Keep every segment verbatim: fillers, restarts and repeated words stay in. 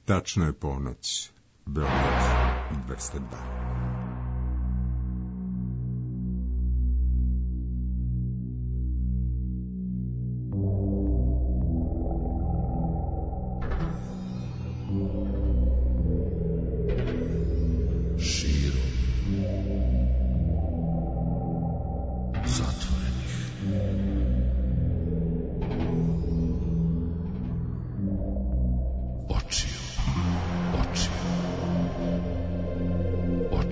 Tačno je ponoć, Beograd dvesta dva. Oči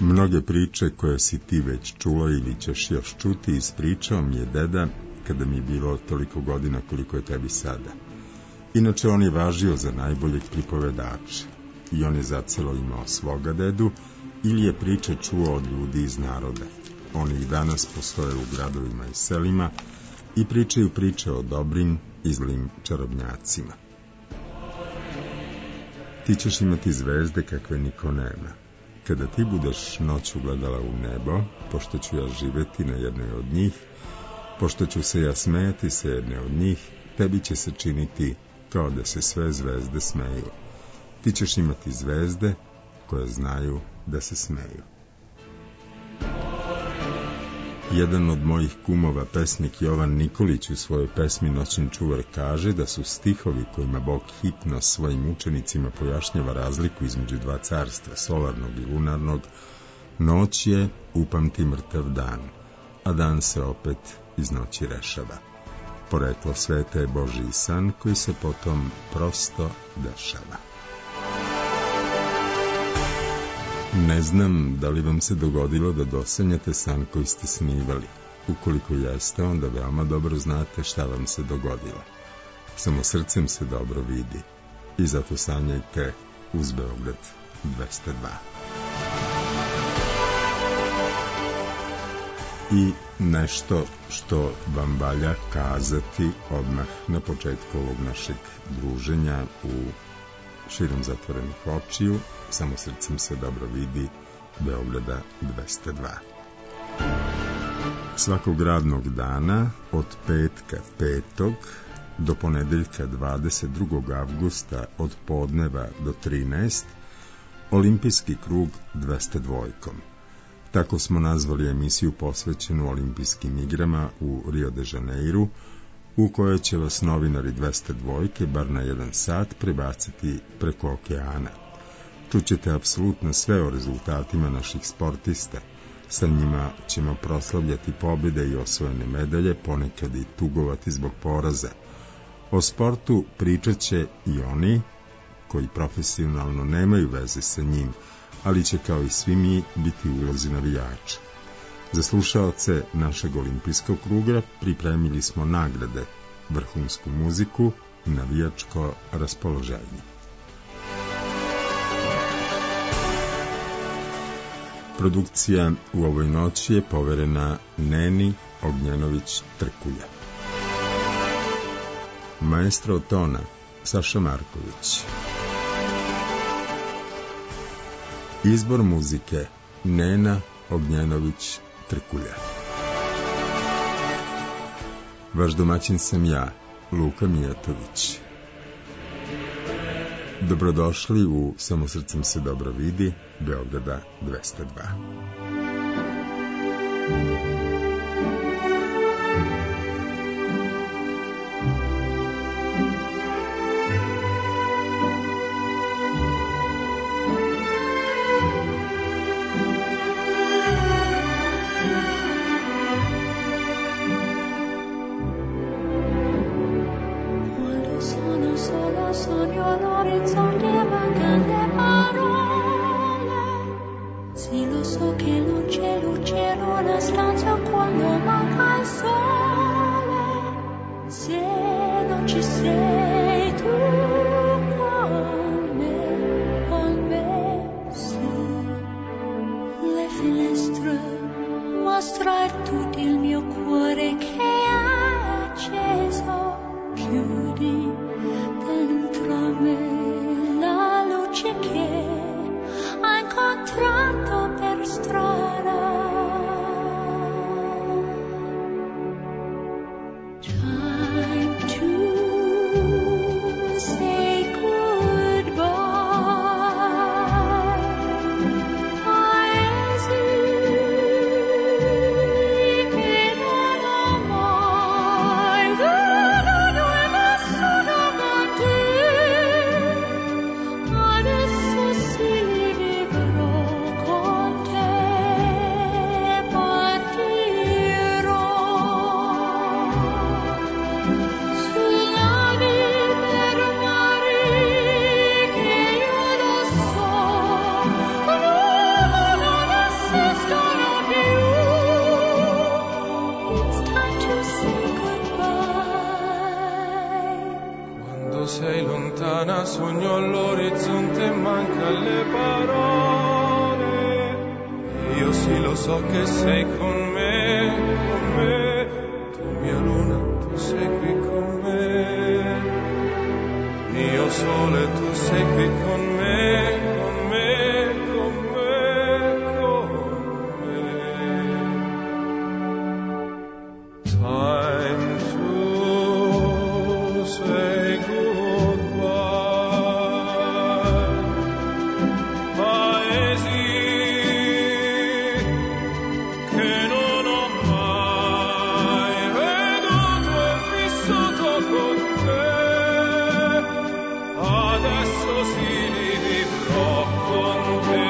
Mnoge priče koje si ti već čulo ili ćeš još čuti ispričao mi je deda kada mi je bilo toliko godina koliko je tebi sada. Inače, on je važio za najboljeg pripovedača i on je zacelo imao svoga dedu ili je priče čuo od ljudi iz naroda. Oni i danas postoje u gradovima i selima i pričaju priče o dobrim i zlim čarobnjacima. Ti ćeš imati zvezde kakve niko nema. Kada ti budeš noću gledala u nebo, pošto ću ja živeti na jednoj od njih, pošto ću se ja smejati sa jedne od njih, tebi će se činiti kao da se sve zvezde smeju. Ti ćeš imati zvezde koje znaju da se smeju. Jedan od mojih kumova, pesnik Jovan Nikolić, u svojoj pesmi Noćni čuvar kaže da su stihovi kojima Bog hitno svojim učenicima pojašnjava razliku između dva carstva, solarnog i lunarnog. Noć je, upamti mrtav dan, a dan se opet iz noći rešava. Poreklo sveta je Božji san koji se potom prosto dešava. Ne znam da li vam se dogodilo da dosanjate san koji ste snivali. Ukoliko jeste, onda veoma dobro znate šta vam se dogodilo. Samo srcem se dobro vidi i zato sanjajte uz Beograd dvesta dva. I nešto što vam valja kazati odmah na početku ovog našeg druženja u širom zatvorenih očiju, samo srcem se dobro vidi, Beograda dvesta dva. Svakog radnog dana od petka petog do ponedeljka dvadeset drugog avgusta od podneva do trinaest, olimpijski krug dvesta dva. Tako smo nazvali emisiju posvećenu olimpijskim igrama u Rio de Janeiru, u kojoj će vas novinari dvesta dva bar na jedan sat prebaciti preko okeana. Čućete apsolutno sve o rezultatima naših sportista. Sa njima ćemo proslavljati pobjede i osvojene medalje, ponekad i tugovati zbog poraza. O sportu pričat će i oni koji profesionalno nemaju veze sa njim, ali će kao i svi mi biti ulozi navijača. Za slušaoce našeg olimpijskog kruga pripremili smo nagrade, vrhunsku muziku i navijačko raspoloženje. Produkcija u ovoj noći je poverena Neni Ognjanović-Trkulja. Maestro tona Saša Marković. Izbor muzike Nena Ognjanović-Trkulja. Vaš domaćin sam ja, Luka Mijatović. Dobrodošli u Samo srcem se dobro vidi, Beograda dvesta dva. Solo lontana, sogno all'orizzonte, manca le parole. Io sì lo so che sei con me, con me, tu mia luna, tu sei qui con me. Io sole, tu sei qui con me, con me, con me, con me. Time to say goodbye. Paesi che non ho mai veduto e vissuto con te. Adesso sì li vivrò con te.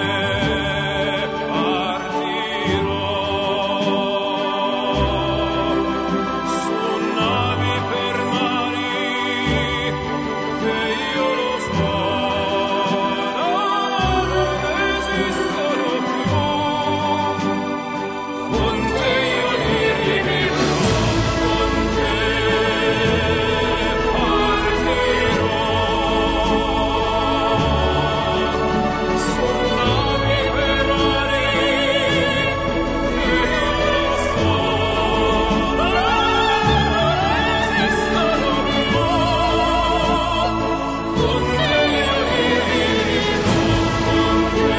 Partirò su navi per mari che io lo so non esistono più. Con te io li vivrò, con te partirò su navi per mari che io lo so non esistono più. Con te io li vivrò, con te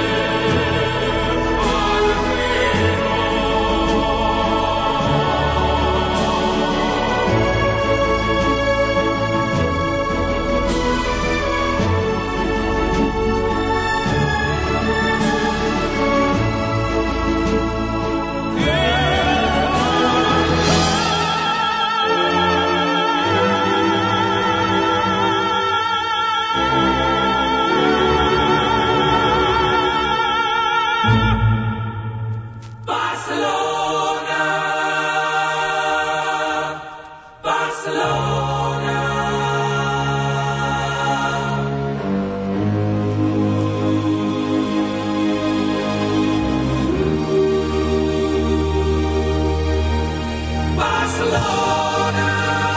Barcelona, Barcelona. Barcelona,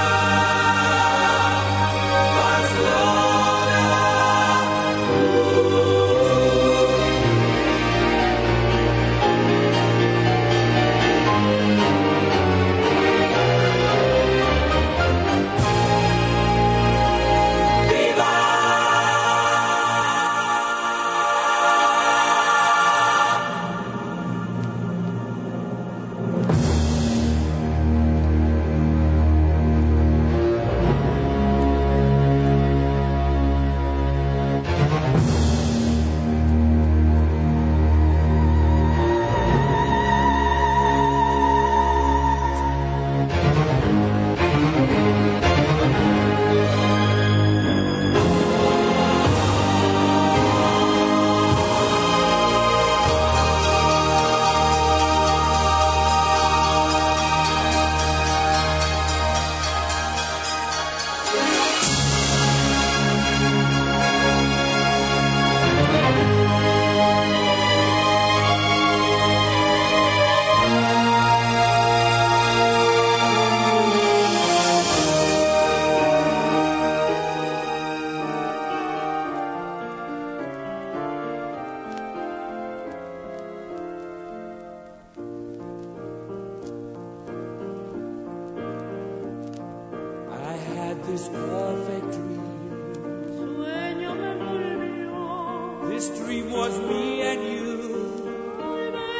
I had this perfect dream. Sueño que volvió. This dream was me and you. Hoy me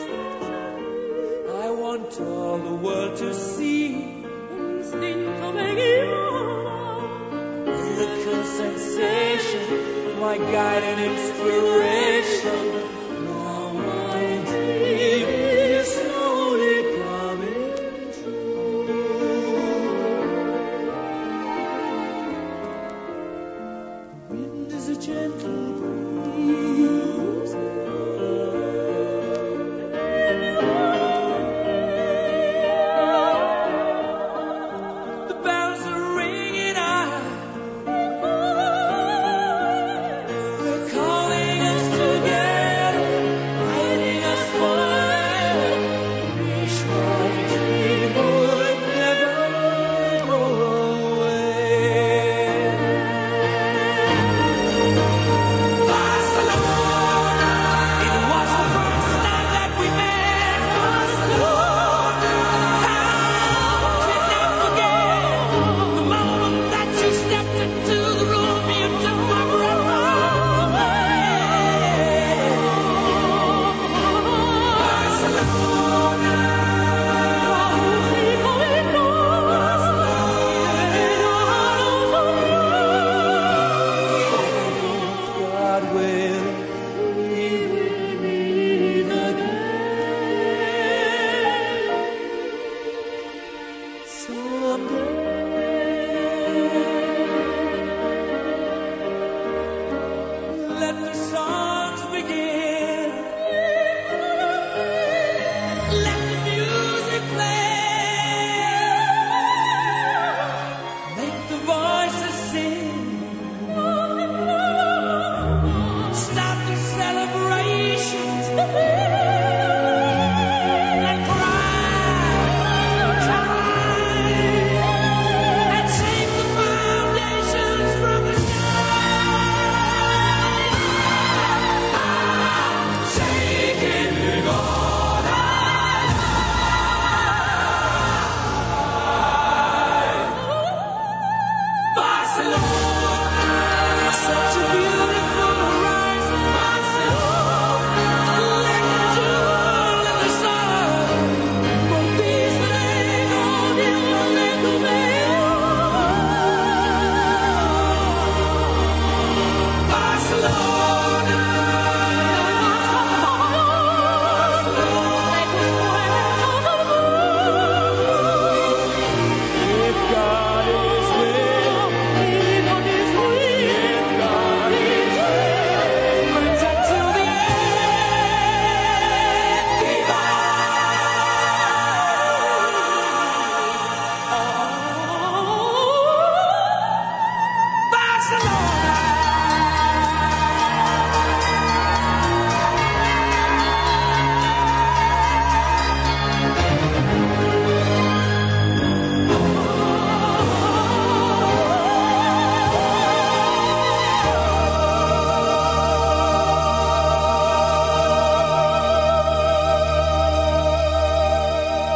destrozas. I want all the world to see. Instinto me guiaba. Miracle sensation, my guide and inspiration. Now my dream is slowly coming true.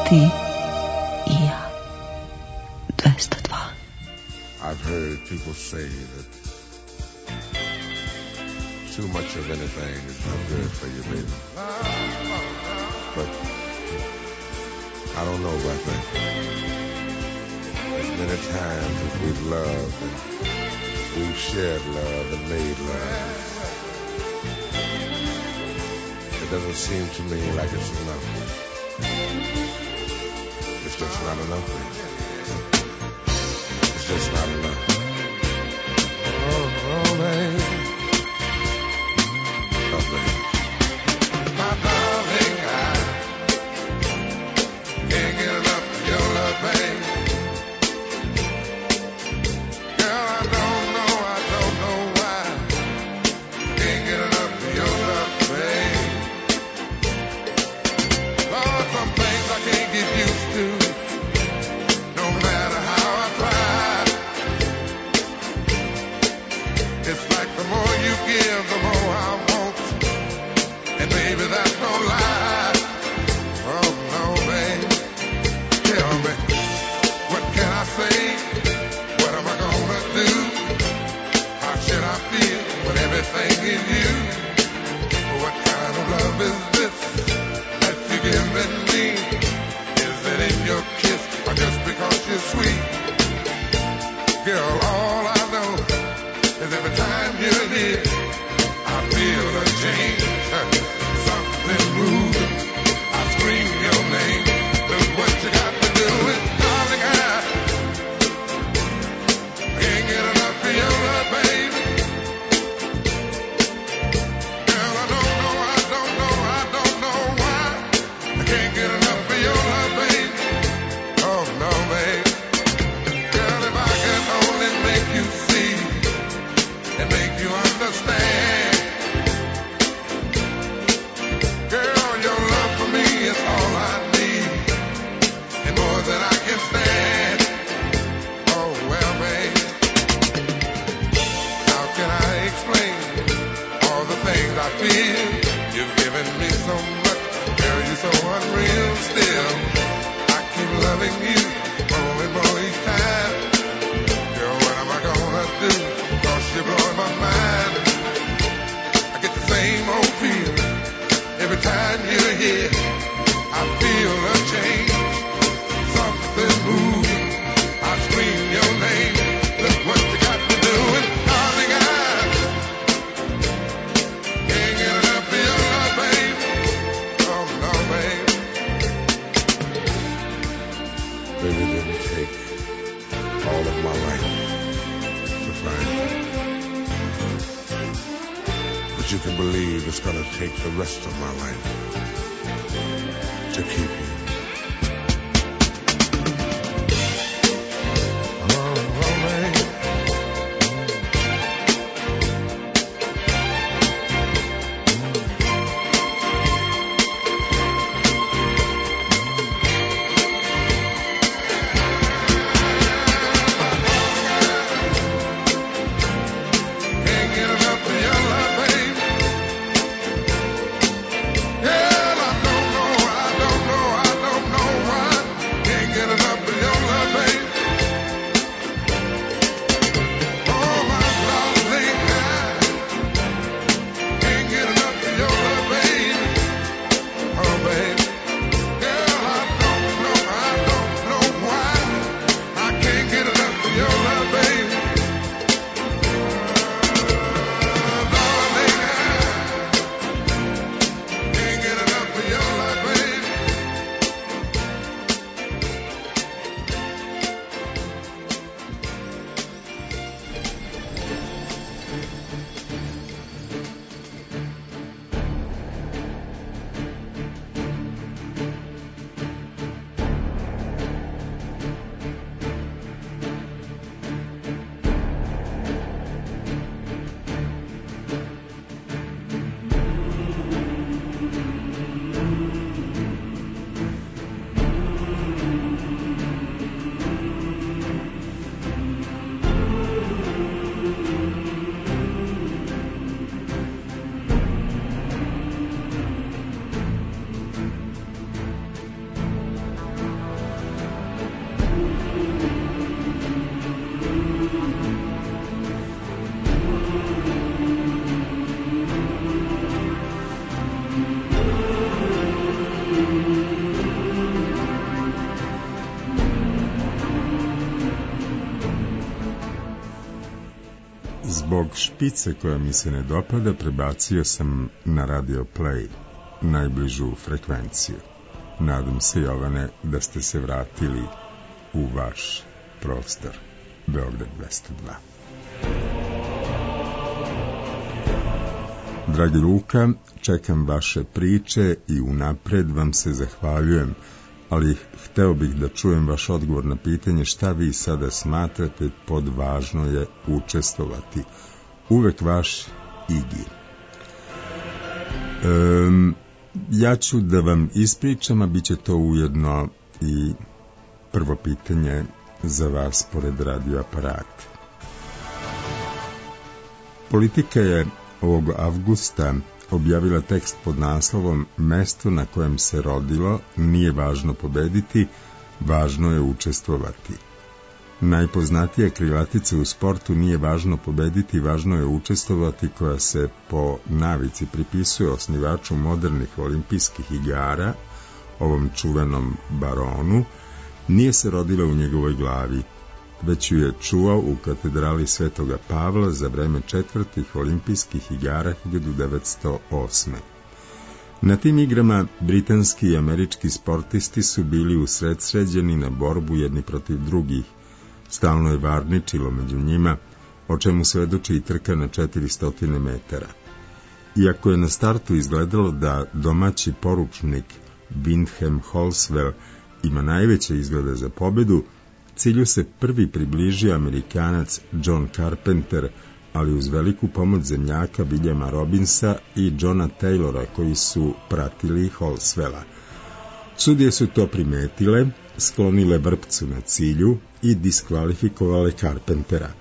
Ti i ja. dvesta dva. I've heard people say that too much of anything is not good for you, baby. But I don't know about that. As many times as we've loved and we've shared love and made love, it doesn't seem to me like it's enough. It's just not enough, baby. It's just not enough. Oh, oh, baby. Oh, baby. My darling, I can't get enough of your love, baby. Girl, I don't know, I don't know why. Can't get enough of your love, baby. Lord, some things I can't get used to. No matter how I try. It's like the more you give, the more I want. And baby, that's no lie. Oh, no, baby. Tell me, what can I say? What am I gonna do? How should I feel when everything is you? What kind of love is this that you're giving me? Is it in your kiss or just because you're sweet? Girl, all I know is every time you're near, I feel a change, something moving. I scream your name. Look what you got to do is, darling, I can't get enough of your love, baby. Girl, I don't know, I don't know, I don't know why. I can't get enough of your love, baby. Oh, no, baby. Girl, if I could only make you see and make you understand. Girl, your love for me is all I need, and more than I can stand. Oh, well, babe, how can I explain all the things I feel? You've given me so much, girl, you're so unreal still. I keep loving you more and more each time. Girl, what am I gonna do? Cause you're blowing my mind. I get the same old feeling every time you're here. I feel a change, something moving. I scream your name. Look what you got to do, and darling, I can't get enough of your love, babe. Oh no, babe. Baby, it didn't take all of my life to find you. But you can believe it's gonna take the rest of my life to keep you. Oh, oh, babe. Can't get enough of your love, babe. Girl, I don't know, I don't know, I Zbog špice koja mi se ne dopada, prebacio sam na Radio Play najbližu frekvenciju. Nadam se, Jovane, da ste se vratili u vaš prostor. Beograd dvesta dva. Dragi Luka, čekam vaše priče i unapred vam se zahvaljujem, ali hteo bih da čujem vaš odgovor na pitanje šta vi sada smatrate pod važno je učestvovati. Uvek vaš Igi. Um, ja ću da vam ispričam, a bit će to ujedno i prvo pitanje za vas pored radioaparata. Politika je ovog avgusta objavila tekst pod naslovom Mesto na kojem se rodilo, nije važno pobediti, važno je učestvovati. Najpoznatija krilatica u sportu nije važno pobediti, važno je učestvovati, koja se po navici pripisuje osnivaču modernih olimpijskih igara, ovom čuvenom baronu, nije se rodila u njegovoj glavi, već ju je čuvao u katedrali Svetoga Pavla za vreme četvrtih olimpijskih igara hiljadu devetsto osme. Na tim igrama britanski i američki sportisti su bili usredsređeni na borbu jedni protiv drugih. Stalno je varničilo među njima, o čemu svedoči i trka na četiristo metara. Iako je na startu izgledalo da domaći poručnik Windham Halswell ima najveće izglede za pobedu, cilju se prvi približio Amerikanac John Carpenter, ali uz veliku pomoć zemljaka Williama Robinsa i Johna Taylora, koji su pratili Halswella. Sudije su to primetile, sklonile vrpcu na cilju i diskvalifikovale Carpentera.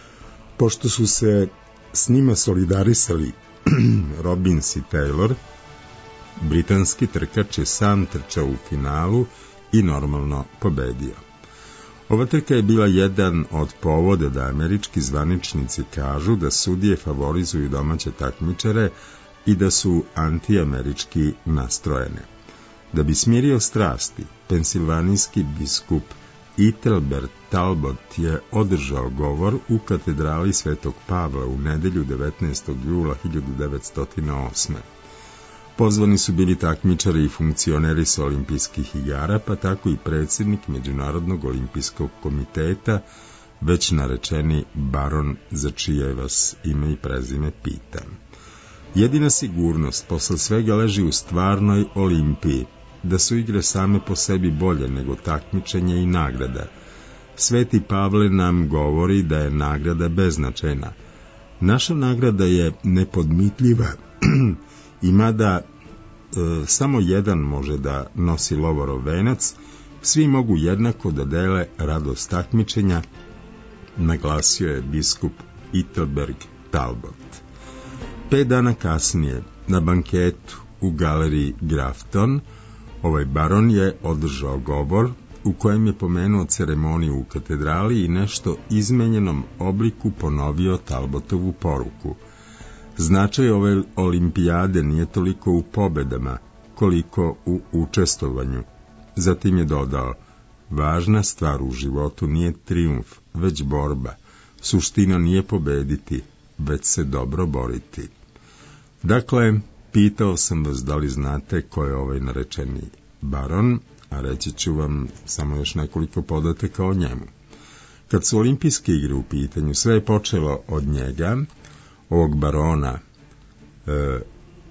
Pošto su se s njima solidarisali Robins i Taylor, britanski trkač je sam trčao u finalu i normalno pobedio. Ova trka je bila jedan od povoda da američki zvaničnici kažu da sudije favorizuju domaće takmičare i da su antiamerički nastrojene. Da bi smirio strasti, pensilvanijski biskup Ethelbert Talbot je održao govor u katedrali Svetog Pavla u nedelju devetnaestog jula hiljadu devetsto osme. Pozvani su bili takmičari i funkcioneri sa olimpijskih igara, pa tako i predsjednik Međunarodnog olimpijskog komiteta, već narečeni baron za čije vas ime i prezime pitam. Jedina sigurnost posle svega leži u stvarnoj olimpiji, da su igre same po sebi bolje nego takmičenje i nagrada. Sveti Pavle nam govori da je nagrada beznačajna. Naša nagrada je nepodmitljiva i mada e, samo jedan može da nosi lovorov venac, svi mogu jednako da dele radost takmičenja, naglasio je biskup Ethelbert Talbot. Pet dana kasnije, na banketu u galeriji Grafton, ovaj baron je održao govor u kojem je pomenuo ceremoniju u katedrali i nešto izmenjenom obliku ponovio Talbotovu poruku. Značaj ove olimpijade nije toliko u pobedama, koliko u učestvovanju. Zatim je dodao, važna stvar u životu nije trijumf, već borba. Suština nije pobediti, već se dobro boriti. Dakle, pitao sam vas da li znate ko je ovaj narečeni baron, a reći ću vam samo još nekoliko podataka o njemu. Kad su olimpijske igre u pitanju, sve je počelo od njega, ovog barona. E,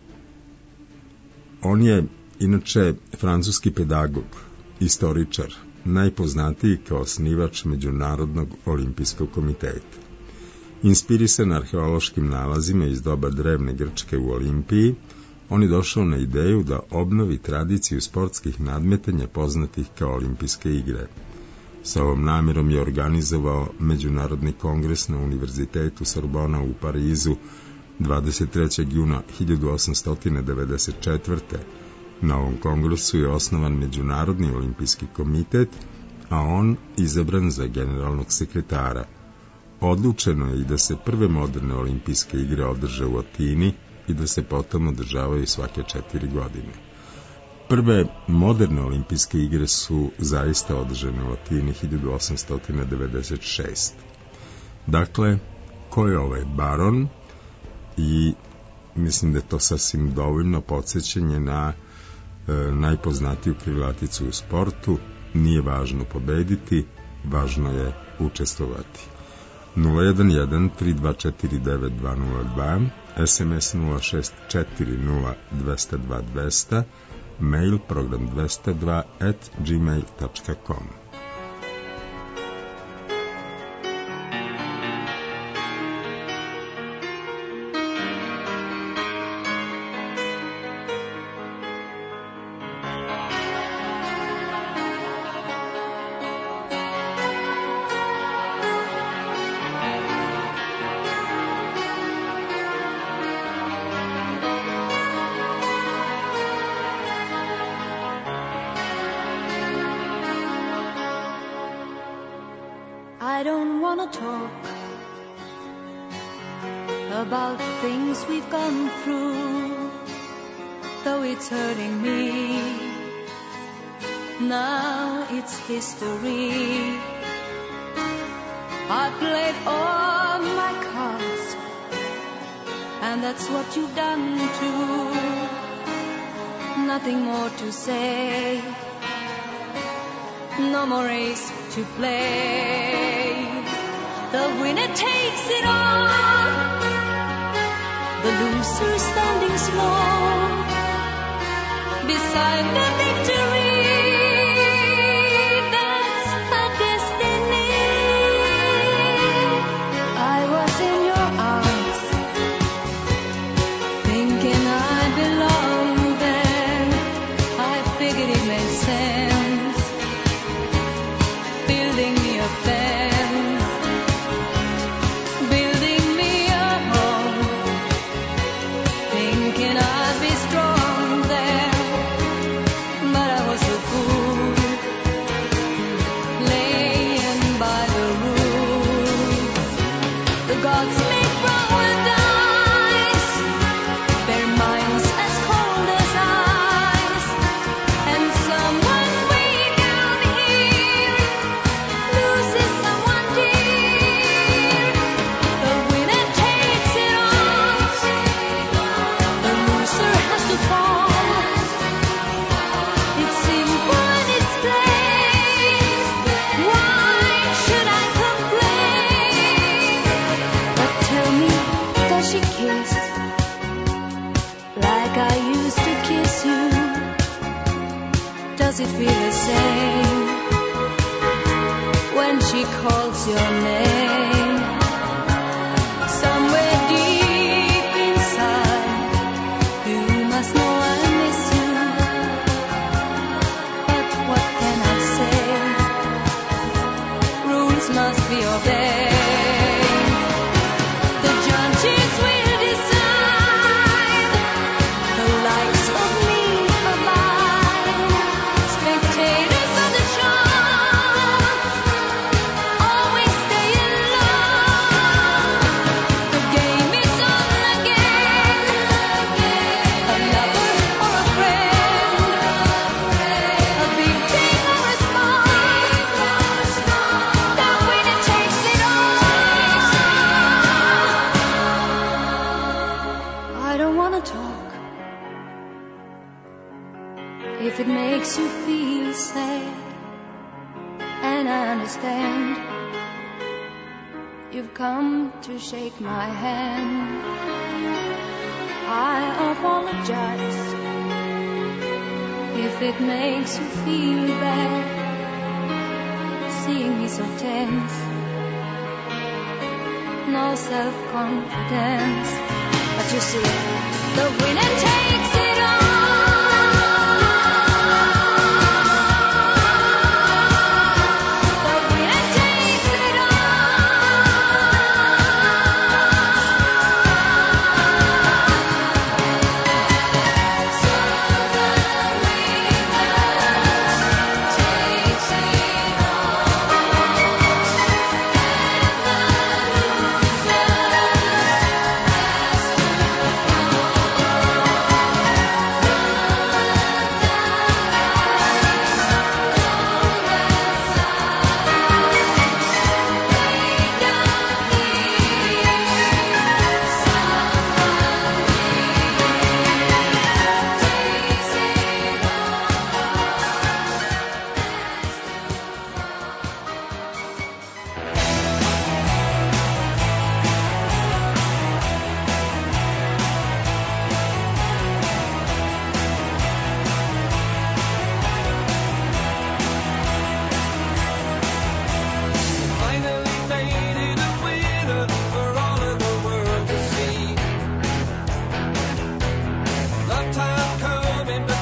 on je inače francuski pedagog, istoričar, najpoznatiji kao osnivač Međunarodnog olimpijskog komiteta. Inspirisan arheološkim nalazima iz doba drevne Grčke u Olimpiji, on je došao na ideju da obnovi tradiciju sportskih nadmetanja poznatih kao olimpijske igre. Sa ovom namjerom je organizovao Međunarodni kongres na Univerzitetu Sorbona u Parizu dvadeset trećeg juna hiljadu osamsto devedeset četvrte. Na ovom kongresu je osnovan Međunarodni olimpijski komitet, a on izabran za generalnog sekretara. Odlučeno je i da se prve moderne olimpijske igre održe u Atini, i da se potom održavaju svake četiri godine. Prve moderne olimpijske igre su zaista održane u Atini hiljadu osamsto devedeset šeste. Dakle, ko je ovaj baron? I mislim da je to sasvim dovoljno podsjećanje na e, najpoznatiju krilaticu u sportu: nije važno pobediti, važno je učestvovati. nula jedan jedan tri dva četiri devet dva nula dva, es em es nula šest četiri nula dva zero dva dva zero, mail program dvesta dva at gmail tačka com. I don't want to talk about things we've gone through, though it's hurting me. Now it's history. I played all my cards, and that's what you've done too. Nothing more to say, no more race to play. The winner takes it all, the loser standing small beside the victory. That's the destiny. I was in your arms, thinking I belonged there. I figured it made sense, building me a fence. Does it feel the same when she calls your name? Somewhere deep inside, you must know I miss you. But what can I say? Rules must be obeyed. The judges will decide the likes of me or mine. Spectators of the show always stay in love. The game is on again. A lover or a friend, a big thing or a small, the winner takes it all. I don't wanna talk if it makes you feel sad, and I understand. You've come to shake my hand. I apologize if it makes you feel bad, seeing me so tense, no self-confidence. But you see, the winner takes it all.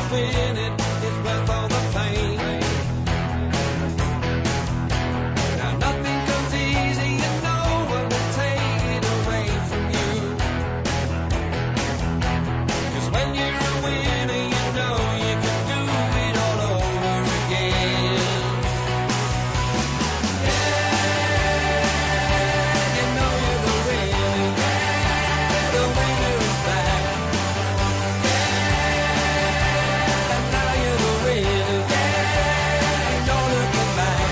winning is worth all the pain. Now nothing comes easy and no one will take it away from you. 'Cause when you're a winner, you know you can do it all over again. Yeah, you know you're the winner. Yeah, the winner is back. Yeah, and now you're the winner. Yeah, ain't no looking back.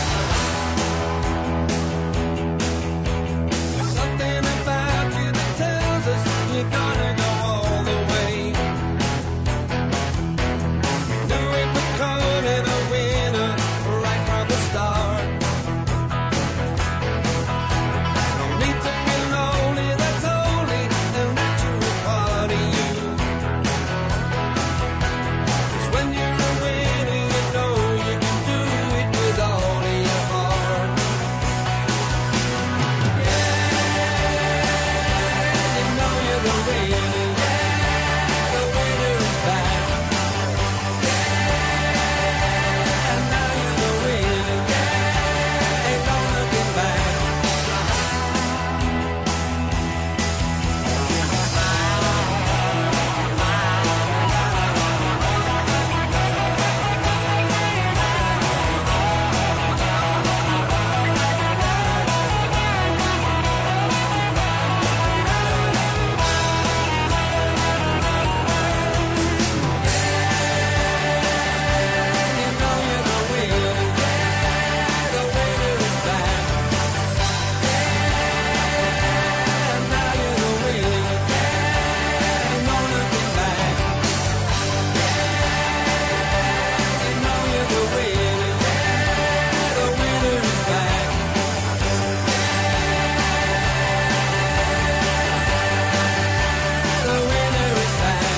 There's something about you that tells us you're gonna go all the way. Knew it was coming, a winner right from the start. No need to be lonely, that's only a natural part of you. 'Cause when you're a winner, you know you can do it with all of your heart. Yeah, you know you're the winner. Yeah, the winner is back. Yeah, and now you're the winner. Yeah, ain't no looking back. You know you're the winner. Yeah, the winner is back. Yeah, and now you're the winner. Yeah, ain't no looking back. Yeah, you know you're the winner. Yeah, the winner is back. The winner is back.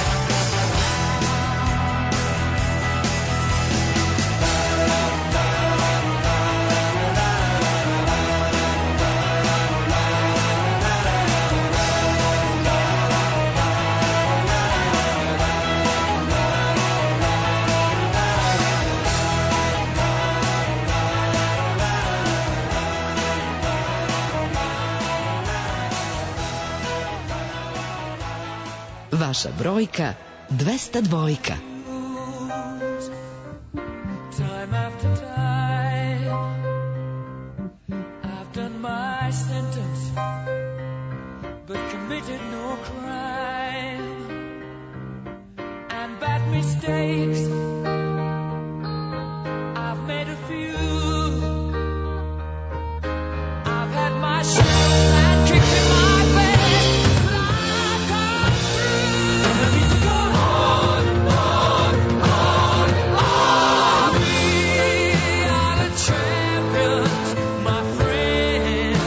Vaša brojka dvesta dva. Time after time, I've done my sentence, but committed no crime. And bad mistakes, I've made a few. I've had my share and kicked in my bed, but I've come through. And I need to go on, on, on, on. We are the champions, my friends,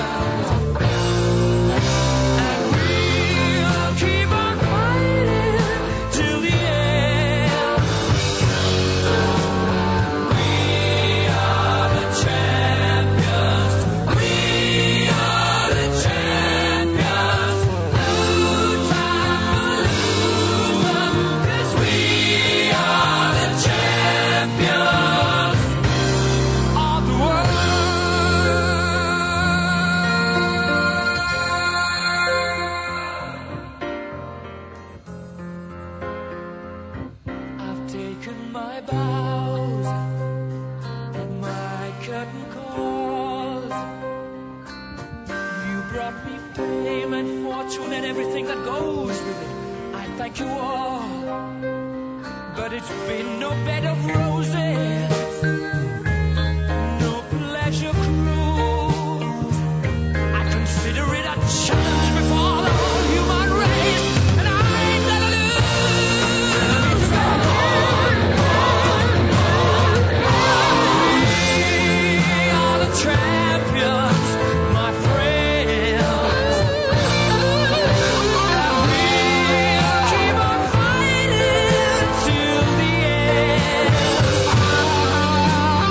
and we'll keep on fighting till the end. We are the champions. We are the champions. Lose time, lose them, 'cause we are the champions of the world. I've taken my bows and my curtain calls. You brought me fame and fortune and everything that goes with it. I thank you all, but it's been no bed of roses, no pleasure cruise. I consider it a challenge before the whole human race, and I ain't gonna lose. We are the champions, my friends, and we'll keep on fighting till the end.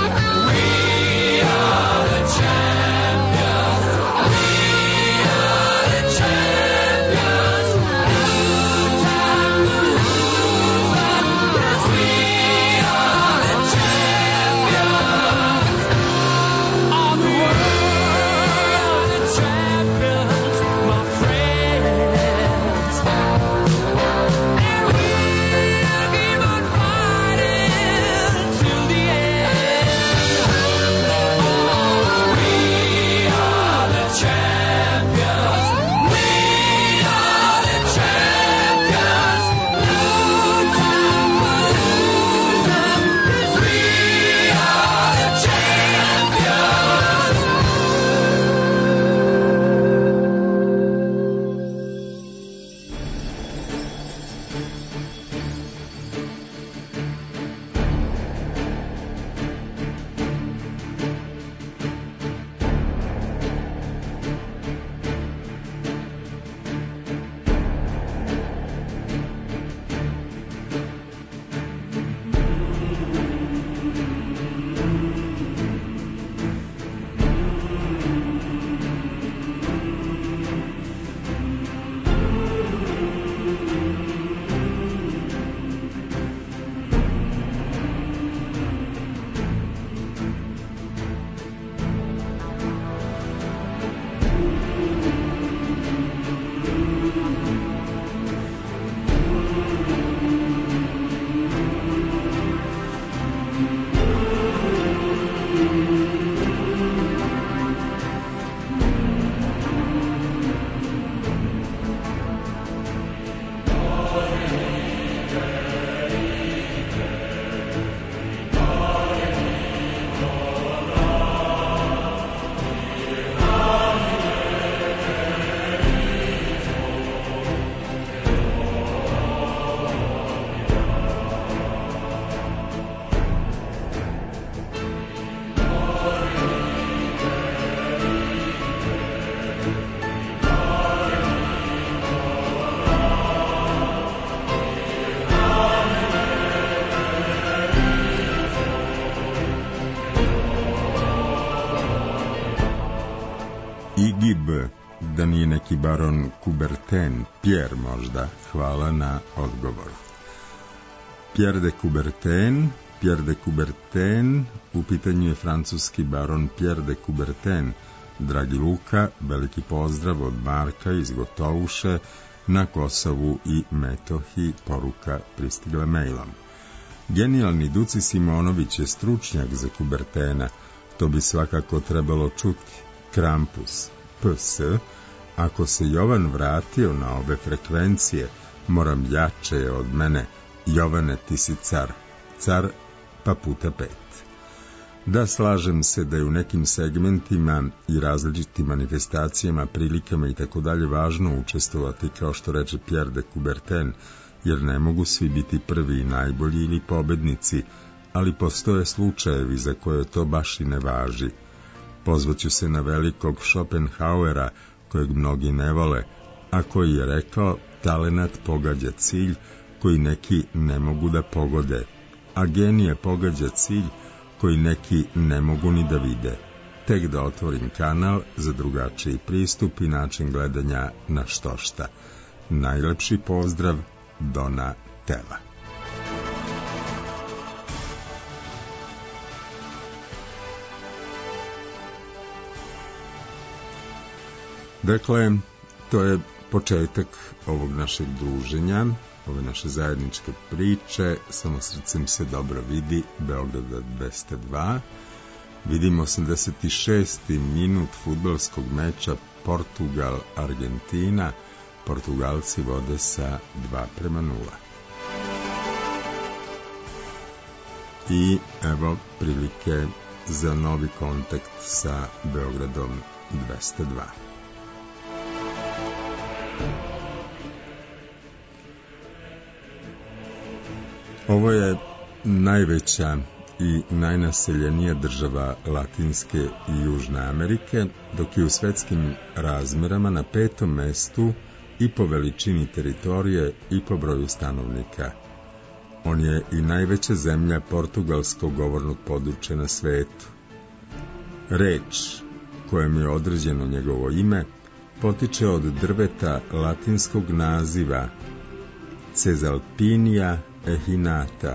B, da nije neki baron Coubertin, Pierre možda, hvala na odgovoru. Pierre de Coubertin, Pierre de Coubertin, u pitanju je francuski baron Pierre de Coubertin. Dragi Luka, veliki pozdrav od Marka iz Gotovuše, na Kosovu i Metohiji, poruka pristigla mailom. Genijalni Duci Simonović je stručnjak za Coubertina, to bi svakako trebalo čuti. Krampus, P S, ako se Jovan vratio na ove frekvencije, moram jače je od mene. Jovane, ti si car, car pa puta pet. Da, slažem se da je u nekim segmentima i različitim manifestacijama, prilikama i tako dalje važno učestvovati, kao što reče Pierre de Coubertin, jer ne mogu svi biti prvi i najbolji ili pobednici, ali postoje slučajevi za koje to baš i ne važi. Pozvaću se na velikog Schopenhauera, kojeg mnogi ne vole, a koji je rekao: talenat pogađa cilj koji neki ne mogu da pogode, a genije pogađa cilj koji neki ne mogu ni da vide. Tek da otvorim kanal za drugačiji pristup i način gledanja na što šta. Najlepši pozdrav, Dona Tela. Dakle, to je početak ovog našeg druženja, ove naše zajedničke priče. Samo srcem se dobro vidi, Beograda dvesta dva. Vidim osamdeset šesti minut fudbalskog meča Portugal-Argentina. Portugalci vode sa dva prema nula. I evo prilike za novi kontakt sa Beogradom dvesta dva. Ovo je najveća i najnaseljenija država Latinske i Južne Amerike, dok je u svetskim razmerama na petom mestu i po veličini teritorije i po broju stanovnika. On je i najveća zemlja portugalskog govornog područja na svetu. Reč, kojem je određeno njegovo ime, potiče od drveta latinskog naziva Caesalpinia echinata,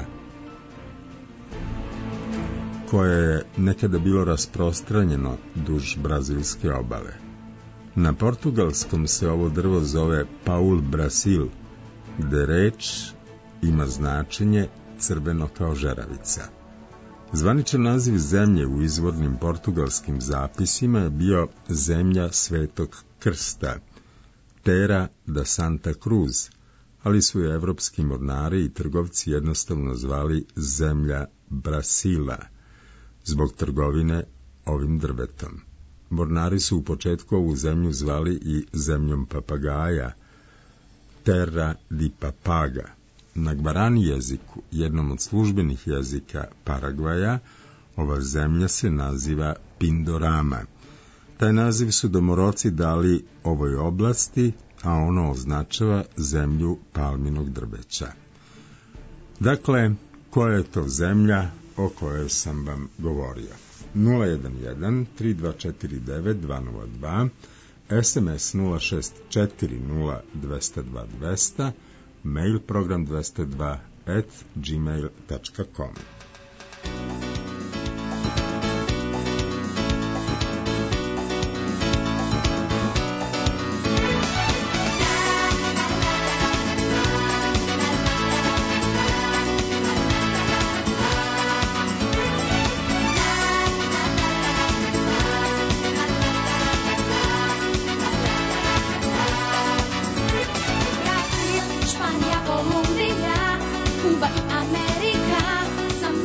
koje je nekada bilo rasprostranjeno duž brazilske obale. Na portugalskom se ovo drvo zove Paul Brasil, gde reč ima značenje crveno kao žeravica. Zvaničan naziv zemlje u izvornim portugalskim zapisima je bio zemlja Svetog Krsta, Terra da Santa Cruz, ali su je evropski mornari i trgovci jednostavno zvali zemlja Brasila, zbog trgovine ovim drvetom. Mornari su u početku ovu zemlju zvali i zemljom papagaja, Terra di Papaga. Na gvarani jeziku, jednom od službenih jezika Paragvaja, ova zemlja se naziva Pindorama. Taj naziv su domoroci dali ovoj oblasti, a ono označava zemlju palminog drveća. Dakle, koja je to zemlja o kojoj sam vam govorio? nula jedan jedan tri dva četiri devet dva nula dva, es em es nula šest četiri nula dva nula dva dva nula nula, mail program dvesta dva at gmail tačka com. Brasil, Španija, Kolumbija, Kuba i Amerika, sam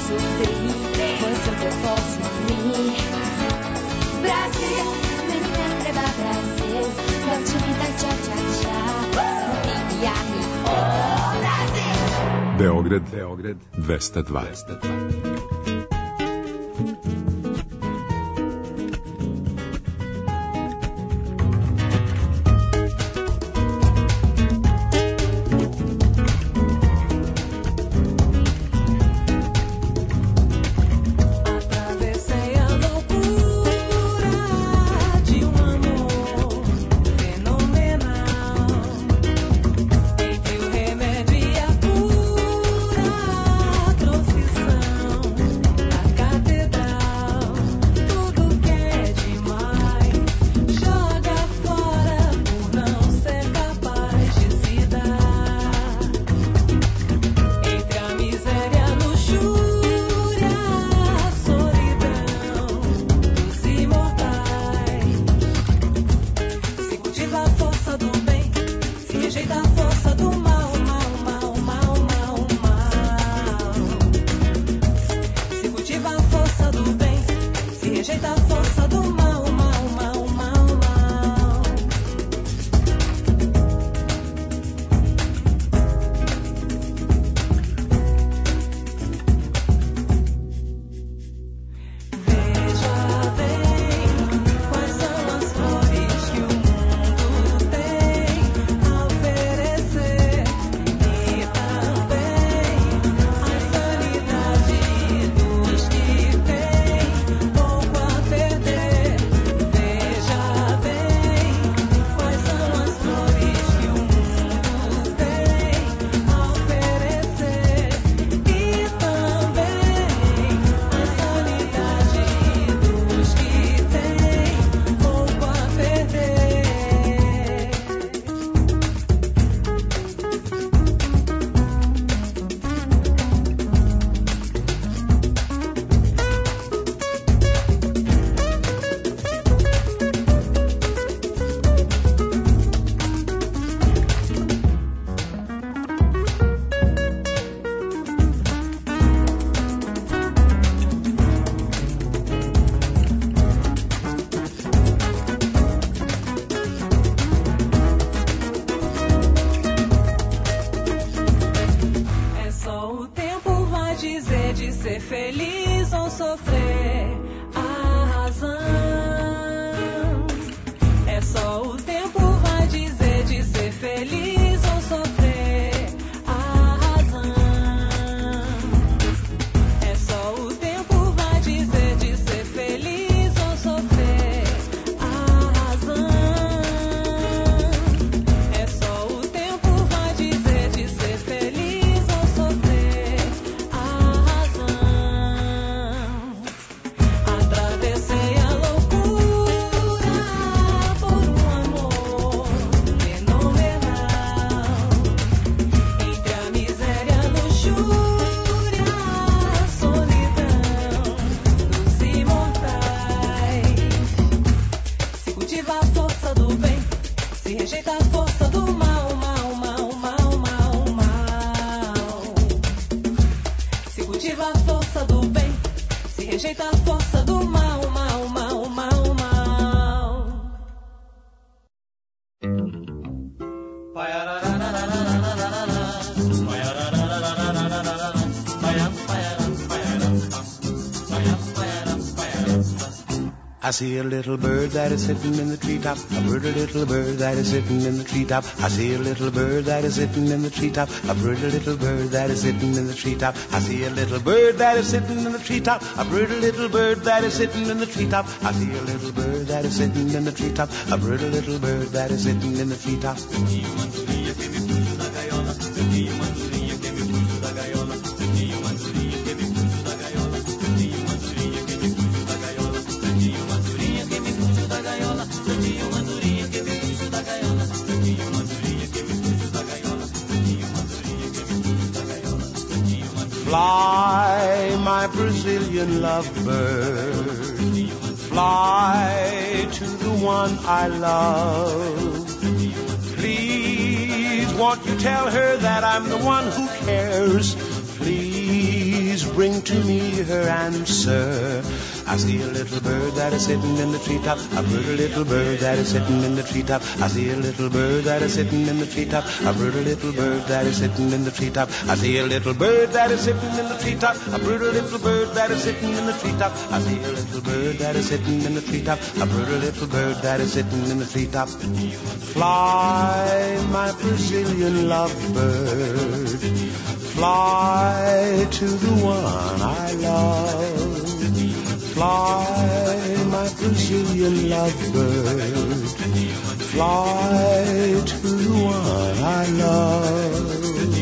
sofri, foi sempre forte em mim. Brasil, me lembra Brasil, latino tcha tcha tcha, i Miami, oh Brasil. Beograd, Beograd, dvesta dva. I see a little bird that is sitting in the treetop. A pretty little bird that is sitting in the treetop. I see a little bird that is sitting in the treetop. A pretty little bird that is sitting in the treetop. I see a little bird that is sitting in the treetop. A pretty little bird that is sitting in the treetop. I see a little bird that is sitting in the treetop. A pretty little bird that is sitting in the treetop. Fly, my Brazilian lovebird, fly to the one I love. Please, won't you tell her that I'm the one who cares? Please bring to me her answer. I see a little bird that is sitting in the treetop, a pretty little bird that is sitting in the treetop. I see a little bird that is sitting in the treetop, a pretty little bird that is sitting in the treetop. I see a little bird that is sitting in the treetop, a pretty little bird that is sitting in the treetop. I see a little bird that is sitting in the treetop, a pretty little bird that is sitting in the treetop. Fly, my Brazilian lovebird, fly to the one I love. Fly, my Brazilian lovebird, fly to the one I love.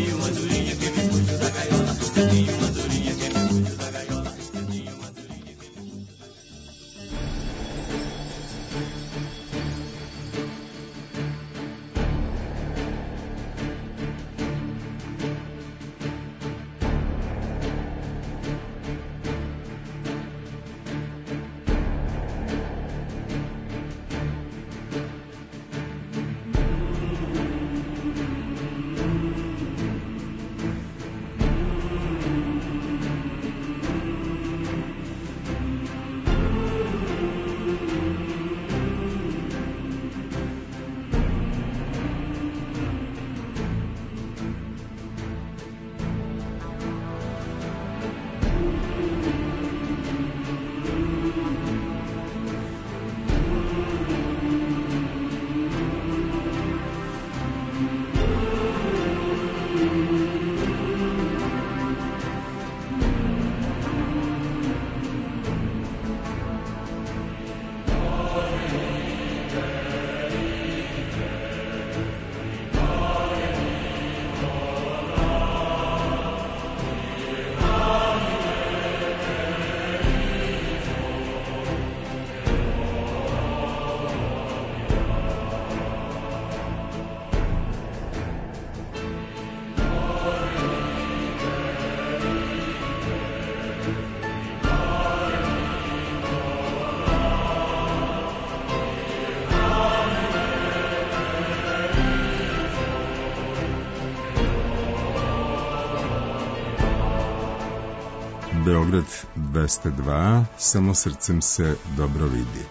Beograd dvesta dva, samo srcem se dobro vidi.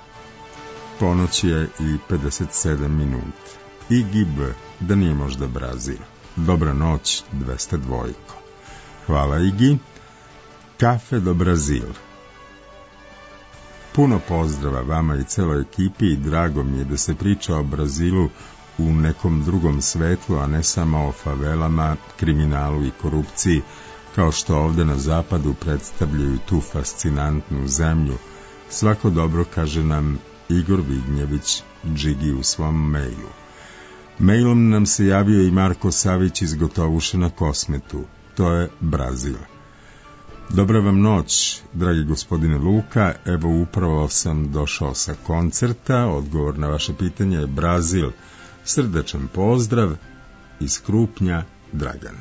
Ponoć je i pedeset sedam minuta. I G B, da nije možda Brazil. Dobra noć, dvesta dva. Hvala Igi. Kafe do Brazil. Puno pozdrava vama i celoj ekipi i drago mi je da se priča o Brazilu u nekom drugom svetlu, a ne samo o favelama, kriminalu i korupciji, kao što ovde na zapadu predstavljaju tu fascinantnu zemlju. Svako dobro, kaže nam Igor Vignjević Džigi u svom mailu. Mailom nam se javio i Marko Savić iz Gotovuše na Kosmetu. To je Brazil. Dobra vam noć, dragi gospodine Luka. Evo upravo sam došao sa koncerta. Odgovor na vaše pitanje je Brazil. Srdečan pozdrav iz Krupnja, Dragan.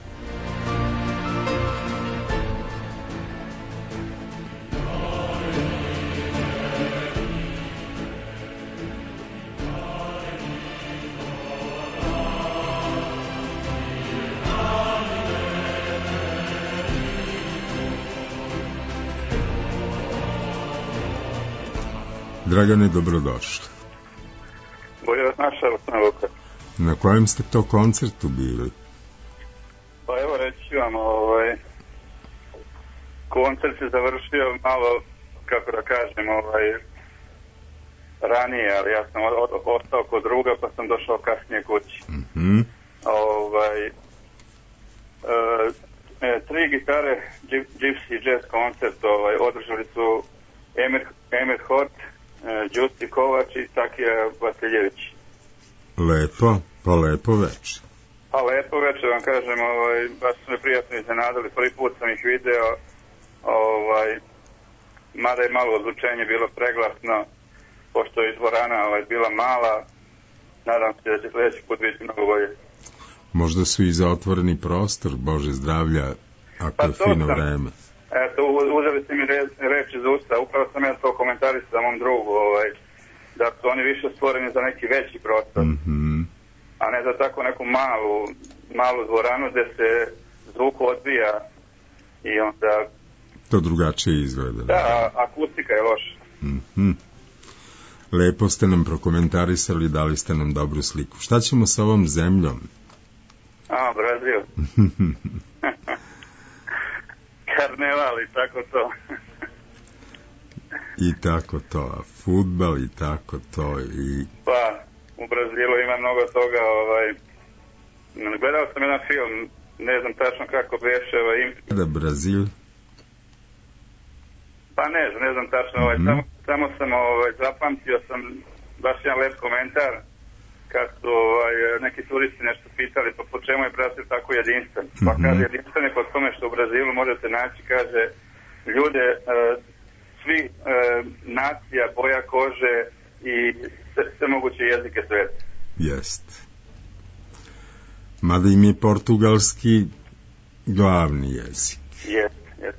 Dragane, dobrodošli. Bolje vas našao sam Luka. Na kojem ste to koncertu bili? Pa evo reći vam, ovaj, koncert se završio malo, kako da kažem, ovaj, ranije, ali ja sam ostao kod druga pa sam došao kasnije kući. Mm-hmm. Ovaj, e, e, tri gitare, Gypsy Jazz koncert, ovaj, održali su Emir, Emir Hort, Đusti Kovač i Takija Vasiljević. Lepo, pa lepo večer. Pa lepo večer, vam kažem, ovaj, baš su me prijatno iznenadili, prvi put sam ih video, ovaj, mada je malo odlučenje bilo preglasno, pošto je dvorana ovaj, bila mala, nadam se da će sljedeći put biti mnogo bolje. Možda su i za otvoreni prostor, Bože zdravlja, ako pa je fino sam. vreme. Eto, uzeli ste mi re, reč iz usta, upravo sam ja to komentarisao sa mom drugu, ovaj, da su oni više stvoreni za neki veći prostor, Mm-hmm. a ne za tako neku malu, malu dvoranu gde se zvuk odbija i onda to drugačije izgleda. Da, a, akustika je loša. Mm-hmm. Lepo ste nam prokomentarisali, dali ste nam dobru sliku. Šta ćemo sa ovom zemljom? A, Brazil. Karneval i tako to. I tako to, a fudbal i tako to i... Pa, u Brazilu ima mnogo toga, ovaj... Gledao sam jedan film, ne znam tačno kako beše, ovaj... Da, Brazil? Pa ne znam, ne znam tačno, ovaj, mm-hmm. samo, samo sam ovaj, zapamtio sam baš jedan lep komentar kad su ovaj, neki turisti nešto pitali, pa po čemu je Brazil tako jedinstven? Pa mm-hmm. kaže, jedinstven je po tome što u Brazilu možete naći, kaže, ljude, e, svi e, nacija, boja kože i sve, sve moguće jezike sveta. Jest. Mada im je portugalski glavni jezik. Jest, jest.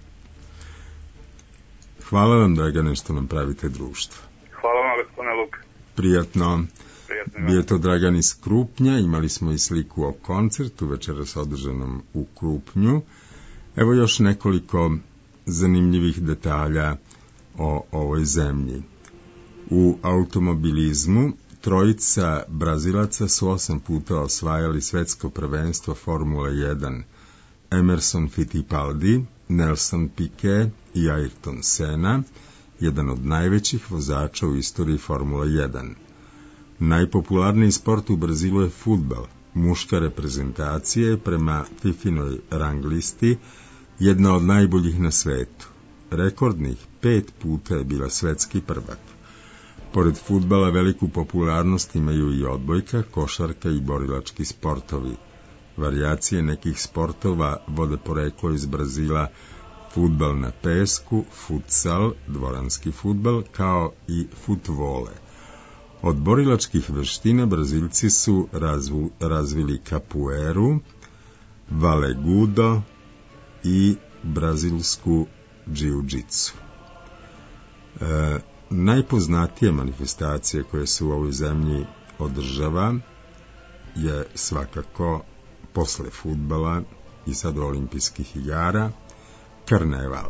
Hvala vam, Dragane, što nam pravite društvo. Hvala vam, gospodine Luka. Prijatno. Prijatno. Bio je to Dragan iz Krupnja, imali smo i sliku o koncertu večeras održanom u Krupnju. Evo još nekoliko zanimljivih detalja o ovoj zemlji. U automobilizmu trojica Brazilaca su osam puta osvajali svetsko prvenstvo Formule jedan. Emerson Fittipaldi, Nelson Piquet i Ayrton Senna, jedan od najvećih vozača u istoriji Formule jedan. Najpopularniji sport u Brazilu je fudbal. Muška reprezentacija je prema Fifinoj rang listi jedna od najboljih na svetu. Rekordnih pet puta je bila svetski prvak. Pored fudbala veliku popularnost imaju i odbojka, košarka i borilački sportovi. Varijacije nekih sportova vode poreklo iz Brazila: fudbal na pesku, futsal, dvoranski fudbal, kao i futvole. Od borilačkih veština Brazilci su razvu, razvili kapueru, valegudo i brazilsku džiu-džicu. E, najpoznatije manifestacije koje se u ovoj zemlji održava je svakako posle fudbala i sad olimpijskih igara karneval.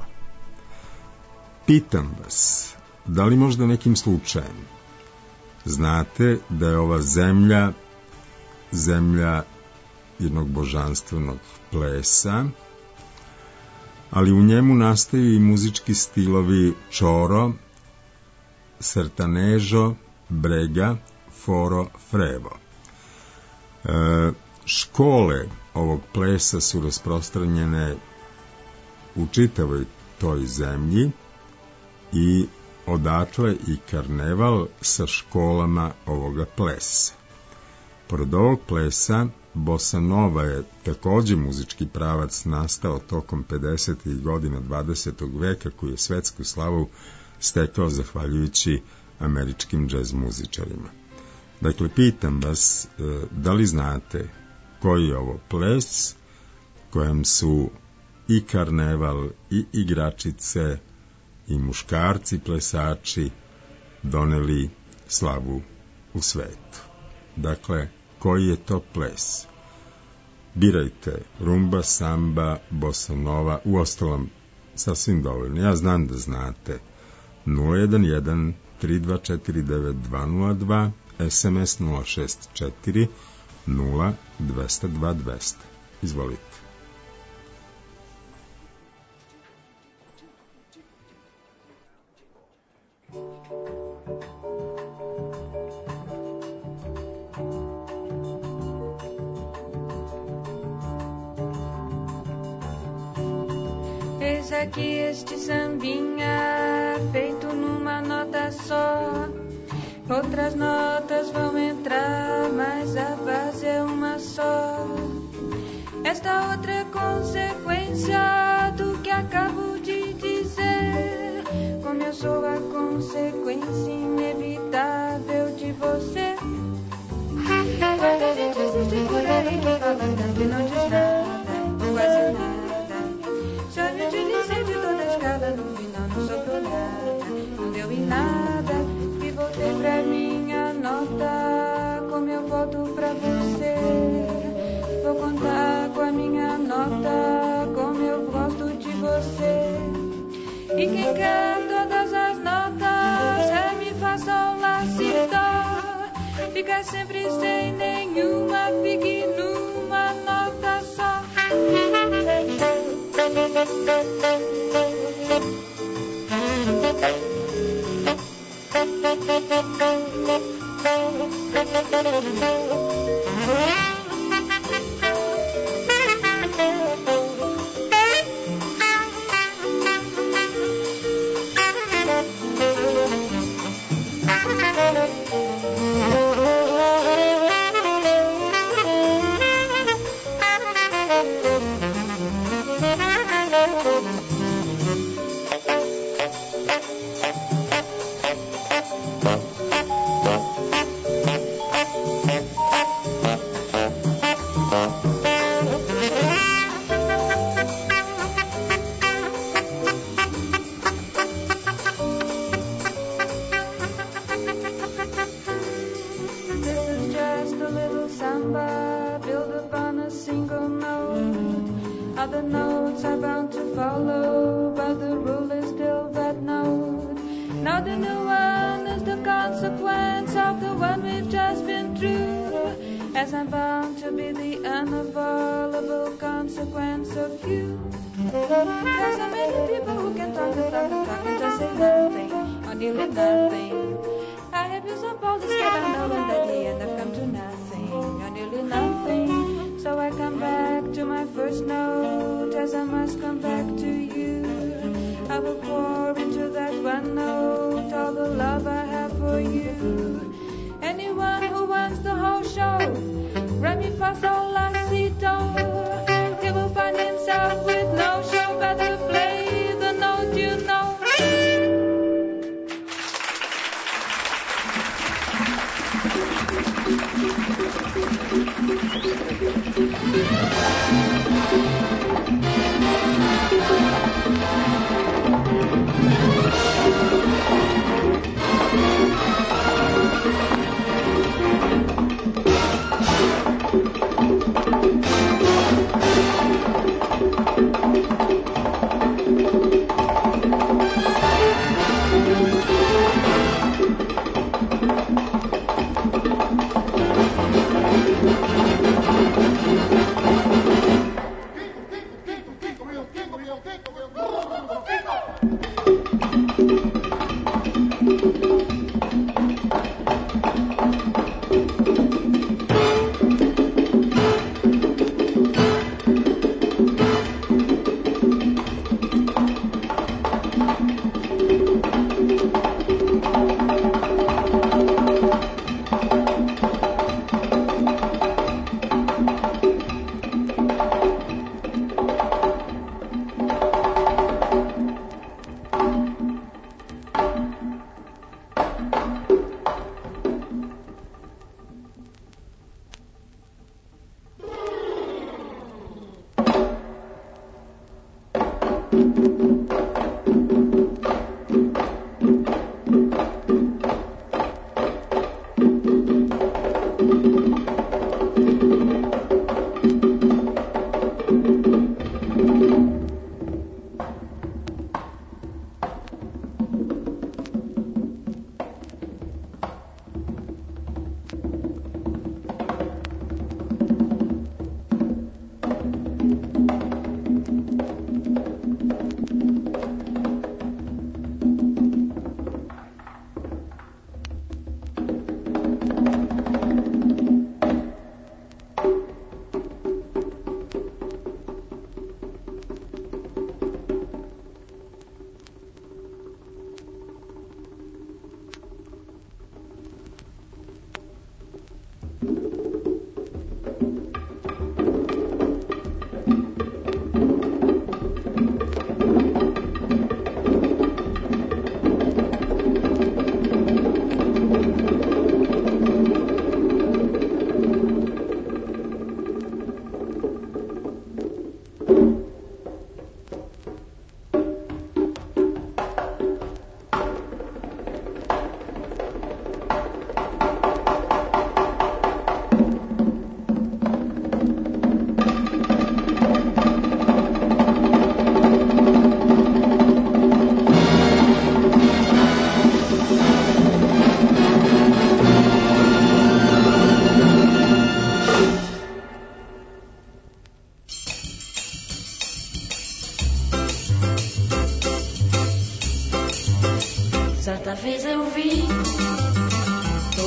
Pitam vas, da li možda nekim slučajem znate da je ova zemlja zemlja jednog božanstvenog plesa, ali u njemu nastaju i muzički stilovi čoro, sertanežo, brega, foro, frevo. E, škole ovog plesa su rasprostranjene u čitavoj toj zemlji i odatle i karneval sa školama ovoga plesa. Pored ovog plesa, bossa nova je takođe muzički pravac nastao tokom pedesetih godina dvadesetog veka, koji je svetsku slavu stekao zahvaljujući američkim džez muzičarima. Dakle, pitam vas, da li znate koji je ovo ples kojem su i karneval i igračice i muškarci plesači doneli slavu u svetu? Dakle, koji je to ples? Birajte rumba, samba, bossa nova, uostalom sasvim dovoljno. Ja znam da znate. nula jedan jedan tri dva četiri devet dva nula dva, es em es nula šest četiri nula dva zero dva dva zero. Izvolite. Eis aqui este sambinha feito numa nota só. Outras notas vão entrar, mas a base é uma só. Esta outra é consequência do que acabo de dizer. Como eu sou a consequência inevitável de você. Quanta gente existe por aí que fala tanto e não diz nada, quase nada. Já me utilizei de toda a escala, no final não sobrou nada, não deu em nada. E voltei pra minha nota, como eu volto pra você. Vou contar com a minha nota, como eu gosto de você. quer todas as notas, ré, mi, fá, sol, lá, si, dó. Fica sempre sem nenhuma, fique numa nota só.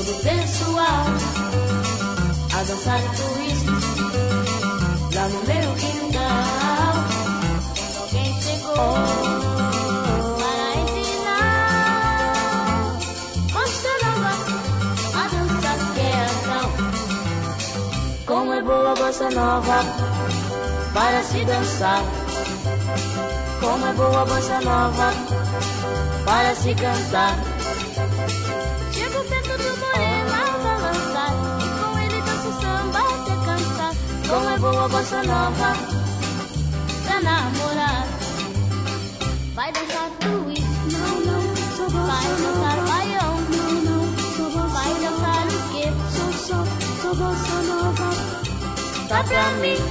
todo pessoal a dançar twist lá no meu quintal. Alguém chegou para ensinar bossa nova a dançar quieção. Como é boa a bossa nova para se dançar. Como é boa a bossa nova para se cantar. Chego perto do moreno a balançar e com ele danço samba até cansar. Como é boa a bossa nova pra namorar. Vai dançar twist, não, não, sou bossa vai dançar baião, não, não, sou bossa vai dançar o quê? Sou, sou, sou bossa nova, tá pra mim.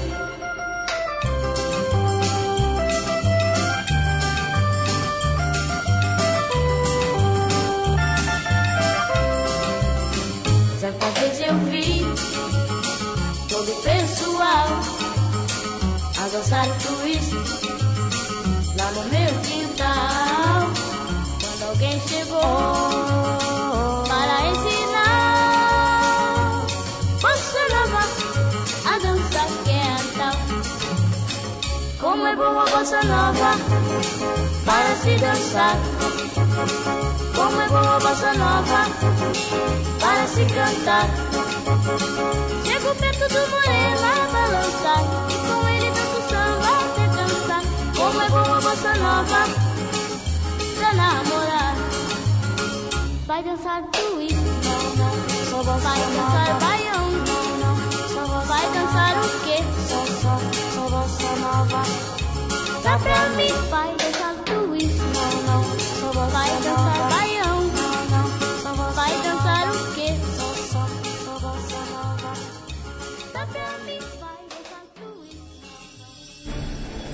Certa vez eu vi todo o pessoal a dançar twist lá no meu quintal. Quando alguém chegou para ensinar bossa nova a dançar quietal. Como é boa a bossa nova para se dançar. Como é boa a bossa nova para se cantar. Chego perto do moreno a balançar e com ele danço samba até cansar. Como é boa a bossa nova pra namorar. Vai dançar twist, não, não, só vou vai dançar baião, não, não, só vou vai dançar o quê? Só, só, só bossa nova, dá pra mim. Vai dançar twist, não, não, só vou vai dançar baião, não, não, só vou vai dançar o quê? Só, só, só bossa nova, dá pra mim. Vai dançar twist, não, não.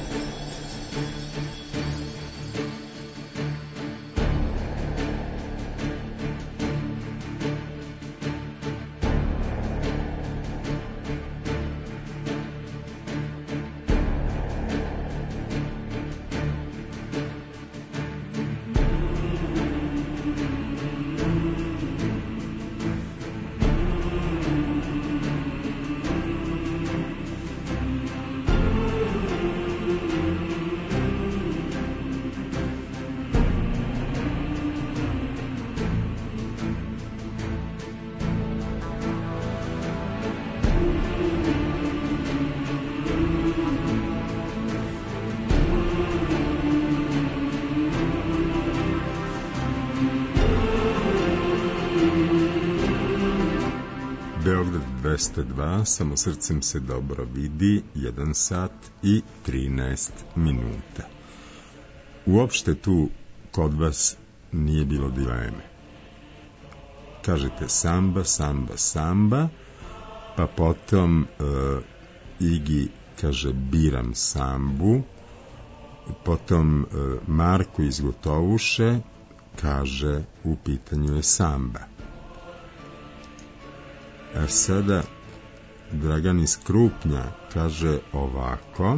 Beograd dvesta dva, samo srcem se dobro vidi, jedan sat i trinaest minuta. Uopšte tu kod vas nije bilo dileme. Kažete samba, samba, samba, pa potom uh, Igi kaže biram sambu, potom uh, Marko iz Gotovuše kaže u pitanju je samba. A sada Dragan iz Krupnja kaže ovako.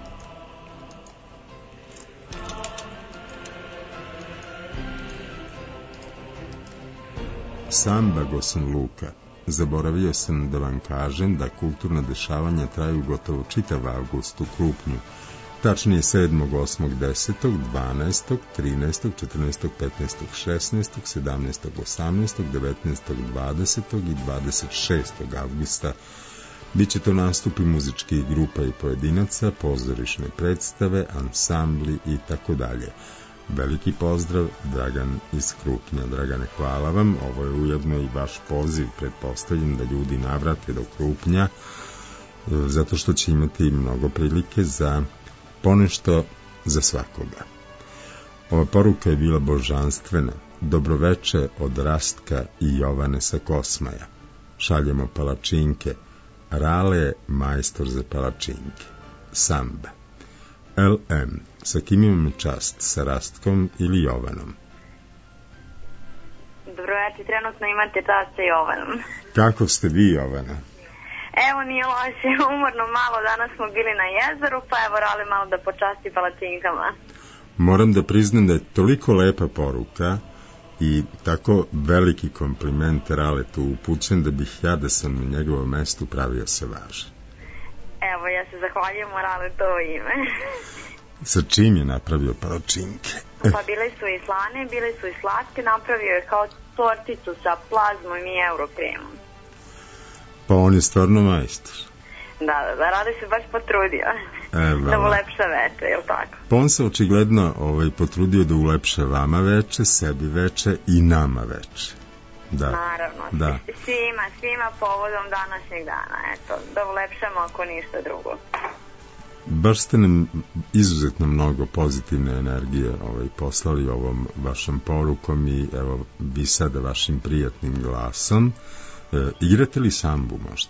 Samba, Gosan Luka. Zaboravio sam da vam kažem da kulturna dešavanja traju gotovo čitav avgust u Krupnju. Tačnije sedmog, osmog, desetog, dvanaestog, trinaestog, četrnaestog, petnaestog, šesnaestog, sedamnaestog, osamnaestog, devetnaestog, dvadesetog i dvadeset šestog avgusta. Biće to nastupi muzičkih grupa i pojedinaca, pozorišne predstave, ansambli i tako dalje. Veliki pozdrav, Dragan iz Krupnja. Dragane, hvala vam. Ovo je ujedno i vaš poziv, pretpostavljam da ljudi navrate do Krupnja, zato što će imati mnogo prilike za ponešto za svakoga. Ova poruka je bila božanstvena. Dobroveče od Rastka i Jovane sa Kosmaja. Šaljemo palačinke. Rale je majstor za palačinke. Samba. L M. Sa kim imam čast? Sa Rastkom ili Jovanom? Dobroveče, trenutno imate čast sa Jovanom. Kako ste vi, Jovana? Evo, nije loše, umorno malo, danas smo bili na jezeru, pa evo Rale malo da počasti palačinkama. Moram da priznam da je toliko lepa poruka I tako veliki kompliment Raletu upućen da bih ja da sam na njegovom mestu pravio se važan. Evo, ja se zahvaljujem u Raletovo ime. Sa čim je napravio palačinke? Pa bile su i slane, bile su i slatke, napravio je kao torticu sa plazmom i eurokremom. Pa on je stvarno majstor. Da, da, da, Rade se baš potrudio. E, da ulepša veče, je li tako? Pa on se očigledno ovaj, potrudio da ulepša vama veče, sebi veče i nama veče. Da. Naravno, da. svima, svima povodom današnjeg dana, eto, da ulepšamo ako ništa drugo. Baš ste nam izuzetno mnogo pozitivne energije ovaj, poslali ovom vašom porukom i evo vi sada vašim prijatnim glasom. E, igrate li sambu možda?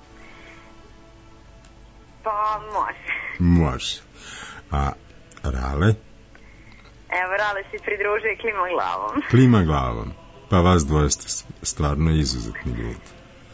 Pa može. Može. A Rale? Evo, Rale si pridružuje klima glavom. Klima glavom. Pa vas dvoje ste stvarno izuzetni ljudi.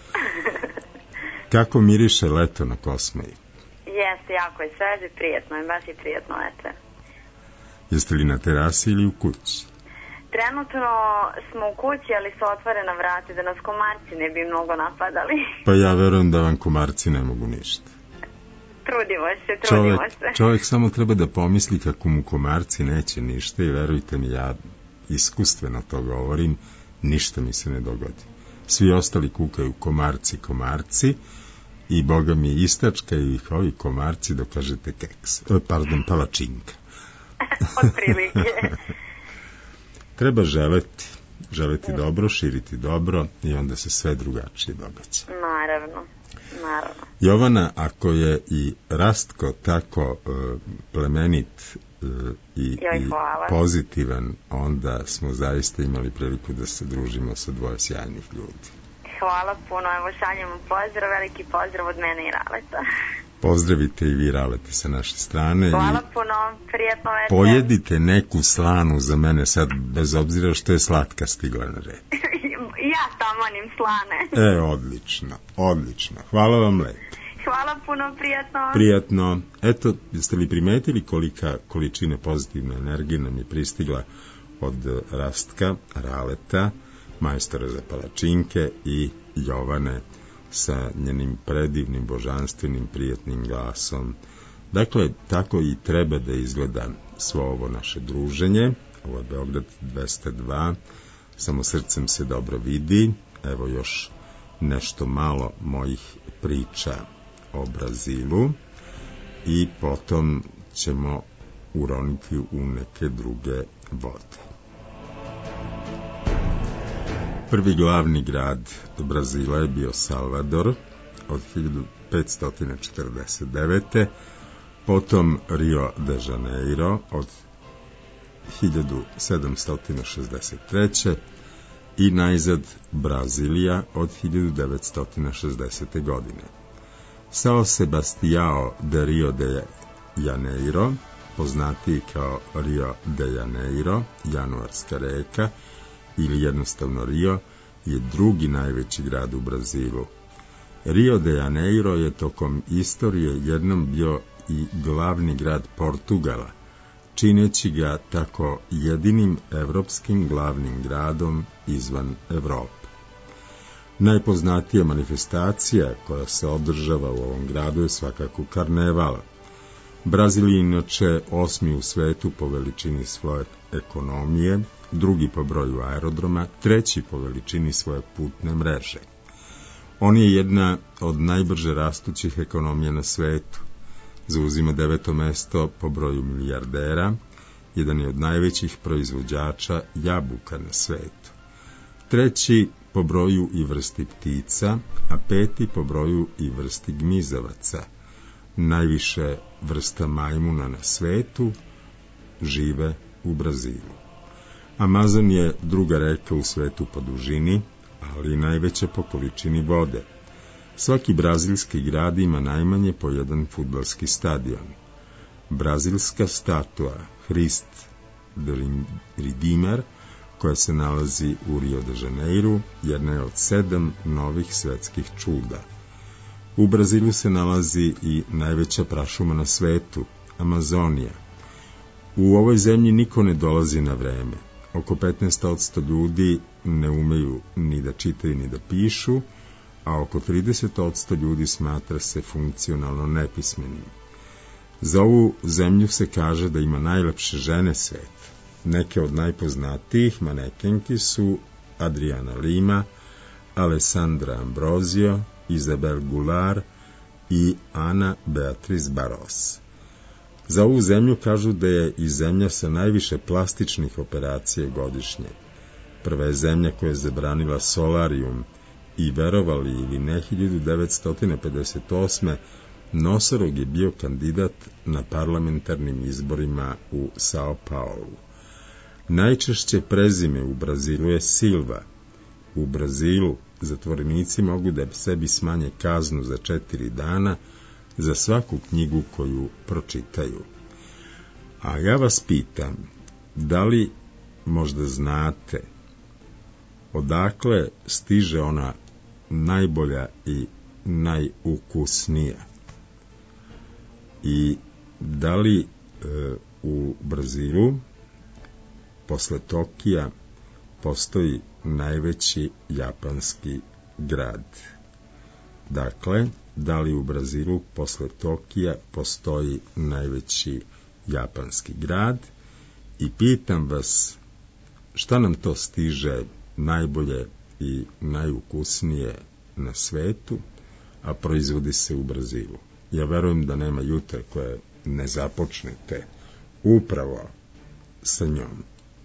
Kako miriše leto na Kosmeji? Jeste, jako je sveže, prijetno je, baš je prijetno leto. Jeste li na terasi ili u kući? Trenutno smo u kući, ali su otvorena vrata da nas komarci ne bi mnogo napadali. Pa ja verujem da vam komarci ne mogu ništa. Trudimo se, trudimo čovjek, se. Čovjek samo treba da pomisli kako mu komarci neće ništa i verujte mi, ja iskustveno to govorim, ništa mi se ne dogodi. Svi ostali kukaju komarci, komarci i boga mi istačkaju ih ovi komarci dok kažete keks. Pardon, palačinka. Od prilike. Treba želeti. Želeti dobro, širiti dobro i onda se sve drugačije događa. Naravno, naravno. Jovana, ako je i Rastko tako uh, plemenit uh, i, Joj, i pozitivan, onda smo zaista imali priliku da se družimo sa dvoje sjajnih ljudi. Hvala puno, evo šaljemo pozdrav, veliki pozdrav od mene i Raleta. Pozdravite i vi Ralete sa naše strane. Hvala i puno, prijetno večer. Pojedite neku slanu za mene sad, bez obzira što je slatka stigla na red. Ja tamonim slane. E, odlično, odlično. Hvala vam lepo. Hvala puno, prijatno. Prijatno. Eto, jeste li primetili kolika količina pozitivne energije nam je pristigla od Rastka, Raleta, majstora za palačinke i Jovane sa njenim predivnim, božanstvenim, prijatnim glasom. Dakle, tako i treba da izgleda svo ovo naše druženje. Ovo je Beograd dvesta dva, samo srcem se dobro vidi. Evo još nešto malo mojih priča o Brazilu i potom ćemo uroniti u neke druge vode. Prvi glavni grad Brazila je bio Salvador od hiljadu petsto četrdeset devete. Potom Rio de Janeiro od hiljadu sedamsto šezdeset treće. i najzad Brazilija od hiljadu devetsto šezdesete. godine. São Sebastião de Rio de Janeiro, poznatiji kao Rio de Janeiro, januarska reka, ili jednostavno Rio, je drugi najveći grad u Brazilu. Rio de Janeiro je tokom istorije jednom bio i glavni grad Portugala, čineći ga tako jedinim evropskim glavnim gradom izvan Evrope. Najpoznatija manifestacija koja se održava u ovom gradu je svakako karneval. Brazil je inače osmi u svetu po veličini svoje ekonomije, drugi po broju aerodroma, treći po veličini svoje putne mreže. On je jedna od najbrže rastućih ekonomija na svetu. Zauzima deveto mesto po broju milijardera, jedan je od najvećih proizvođača jabuka na svetu. Treći po broju i vrsti ptica, a peti po broju i vrsti gmizavaca. Najviše vrsta majmuna na svetu žive u Brazilu. Amazon je druga reka u svetu po dužini, ali i najveća po količini vode. Svaki brazilski grad ima najmanje po jedan fudbalski stadion. Brazilska statua Hrist de Redeemer, koja se nalazi u Rio de Janeiru, jedna je od sedam novih svetskih čuda. U Brazilu se nalazi i najveća prašuma na svetu, Amazonija. U ovoj zemlji niko ne dolazi na vreme, Oko petnaest posto ljudi ne umeju ni da čitaju ni da pišu, a oko trideset posto ljudi smatra se funkcionalno nepismenim. Za ovu zemlju se kaže da ima najlepše žene sveta. Neke od najpoznatijih manekenki su Adriana Lima, Alessandra Ambrosio, Isabel Goulart i Ana Beatriz Barros. Za ovu zemlju kažu da je i zemlja sa najviše plastičnih operacija godišnje. Prva je zemlja koja je zabranila solarijum i, verovali ili ne, hiljadu devetsto pedeset osme. Nosorog je bio kandidat na parlamentarnim izborima u Sao Paulu. Najčešće prezime u Brazilu je Silva. U Brazilu zatvorenici mogu da sebi smanje kaznu za četiri dana za svaku knjigu koju pročitaju. A ja vas pitam, da li možda znate odakle stiže ona najbolja i najukusnija? I da li e, u Brazilu posle Tokija postoji najveći japanski grad? Dakle, da li u Brazilu posle Tokija postoji najveći japanski grad? I pitam vas, šta nam to stiže najbolje i najukusnije na svetu, a proizvodi se u Brazilu? Ja verujem da nema jutra koje ne započnete upravo sa njom.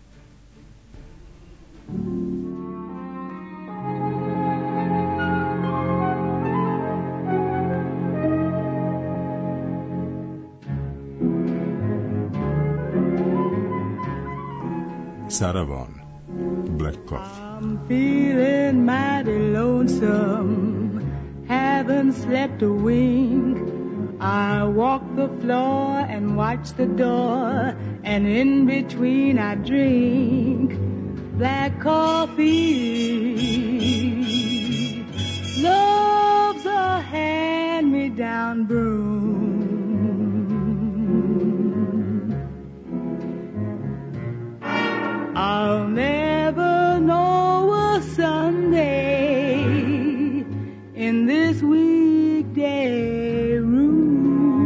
Sarah Vaughan, Black Coffee. I'm feeling mighty lonesome, haven't slept a wink. I walk the floor and watch the door, and in between I drink black coffee. Love's a hand-me-down broom. I'll never know a Sunday in this weekday room.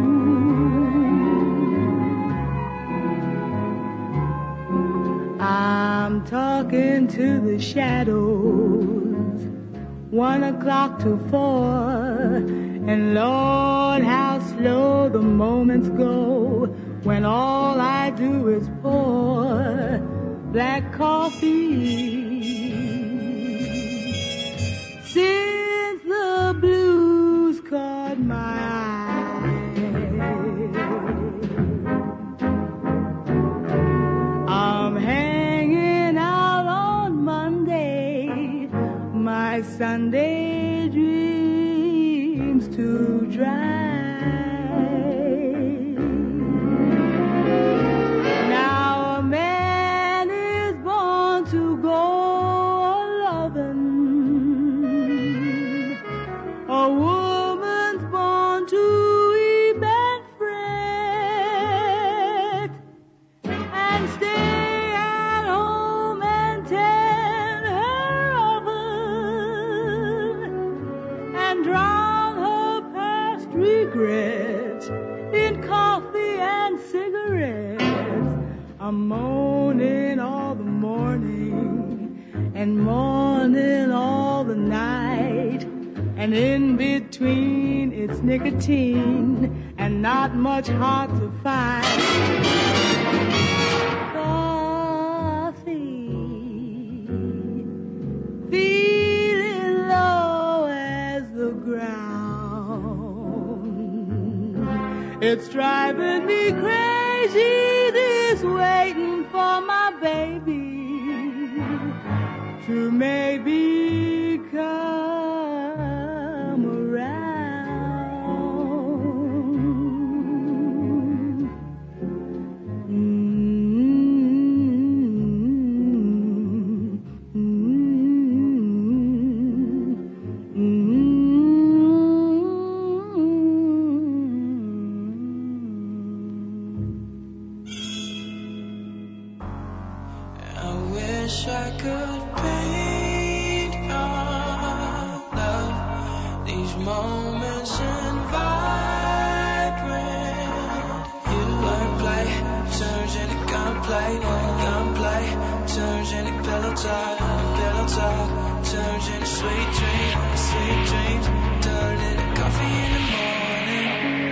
I'm talking to the shadows, one o'clock to four, and Lord, how slow the moments go when all I do is pour black coffee. Since the blues caught my eye, I'm hanging out on Monday, my Sunday dreams to dry. I'm moaning all the morning and mourning all the night, and in between it's nicotine and not much hard to find. Coffee, feeling low as the ground. It's driving me crazy, this waiting for my baby to maybe come around. Mm-hmm. Mm-hmm. I moments and vibrant. You wordplay turns into gunplay, gunplay turns into pillow talk, pillow talk turns into sweet dreams, sweet dreams turn into coffee in the morning.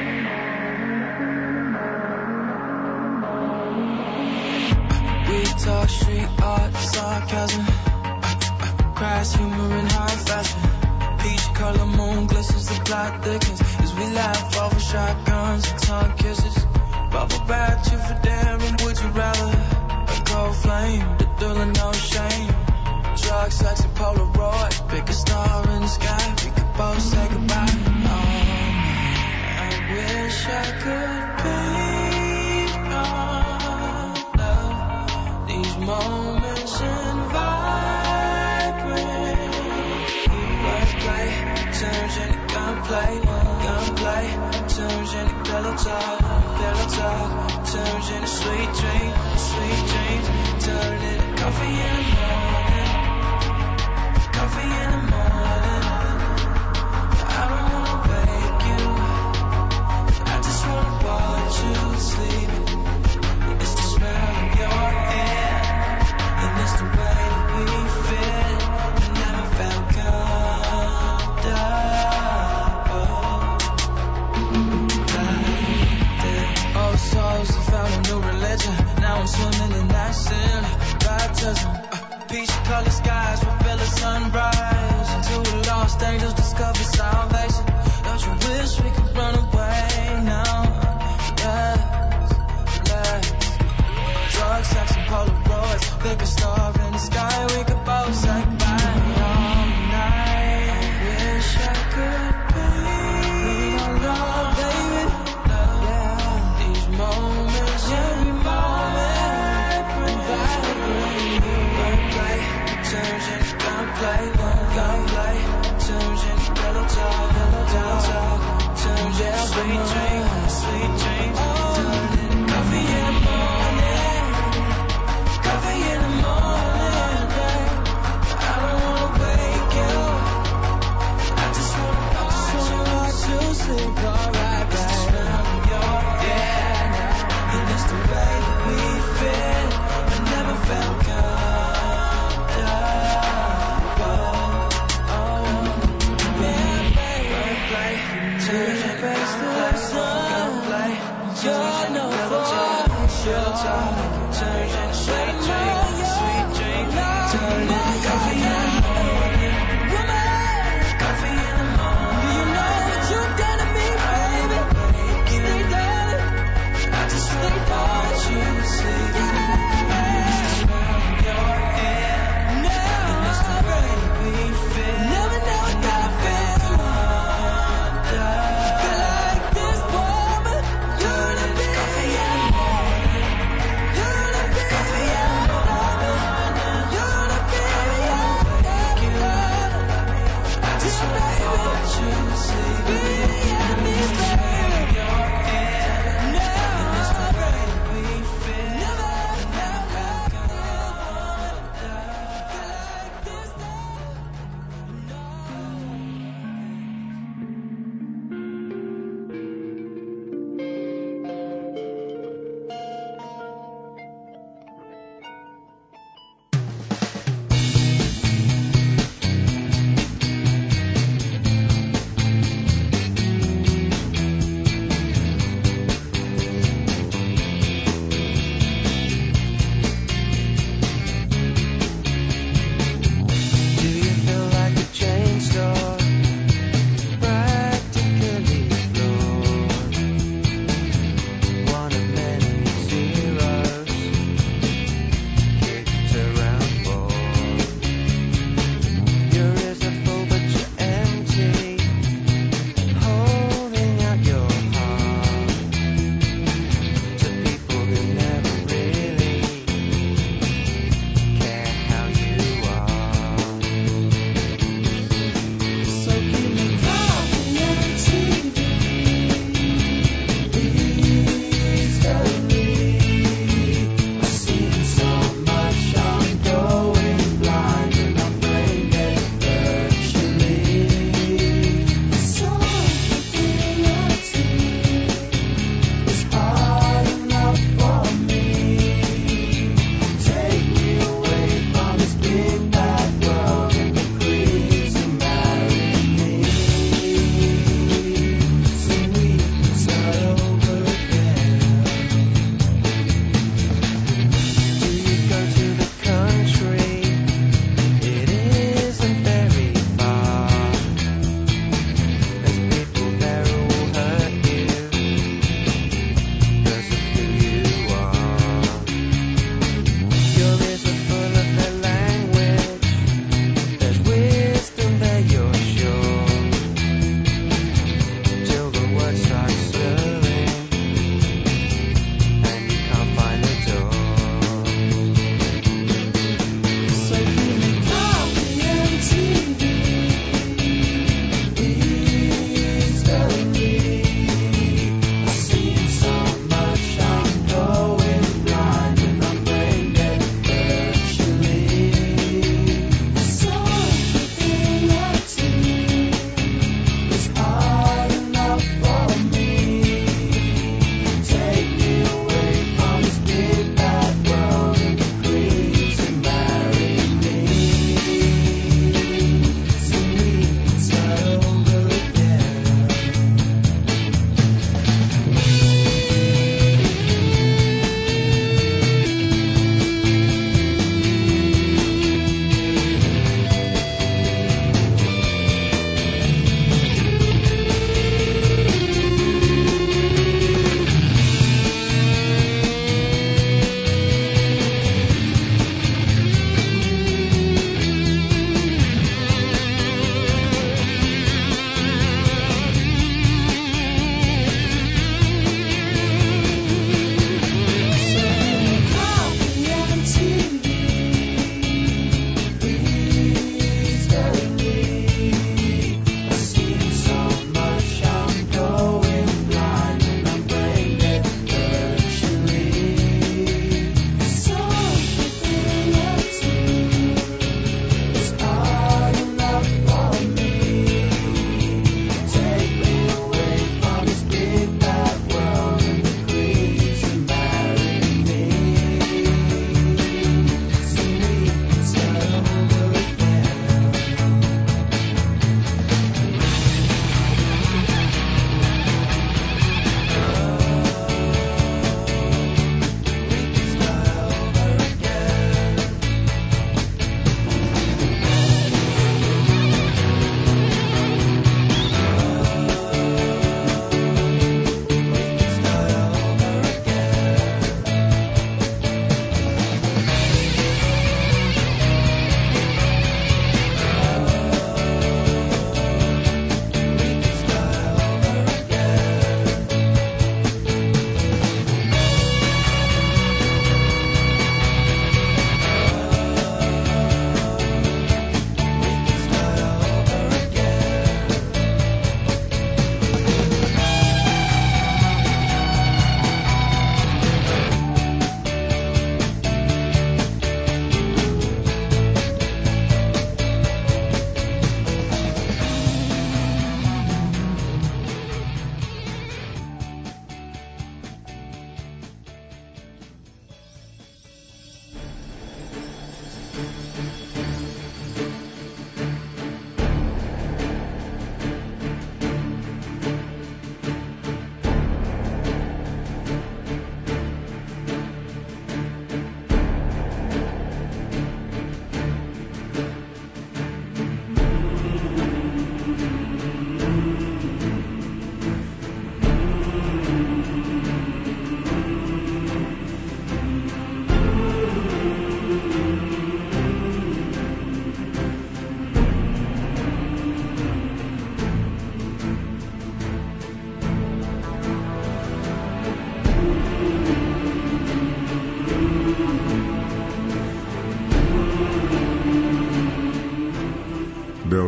We talk street art, sarcasm, crass humor in high fashion. Peach color moon glistens, the plot thickens as we laugh over shotguns and tongue kisses. Bubble bath you for damn, and would you rather a cold flame, the thrill of no shame? Drugs, sex, and Polaroid. Pick a star in the sky, we could both say goodbye. Oh, I wish I could be our love. These moments and vibrant. Wordplay turns into gunplay, gunplay turns into pillow talk, pillow talk turns into sweet dreams, sweet dreams turn into coffee in the morning, coffee in the morning. I don't wanna wake you, I just wanna watch you sleep. It's the smell of your hair, and it's the way that we fit. I never felt comfortable. Old souls have found a new religion. Now I'm swimming in that sin. Baptism, uh, peach colored skies will fill the sunrise. And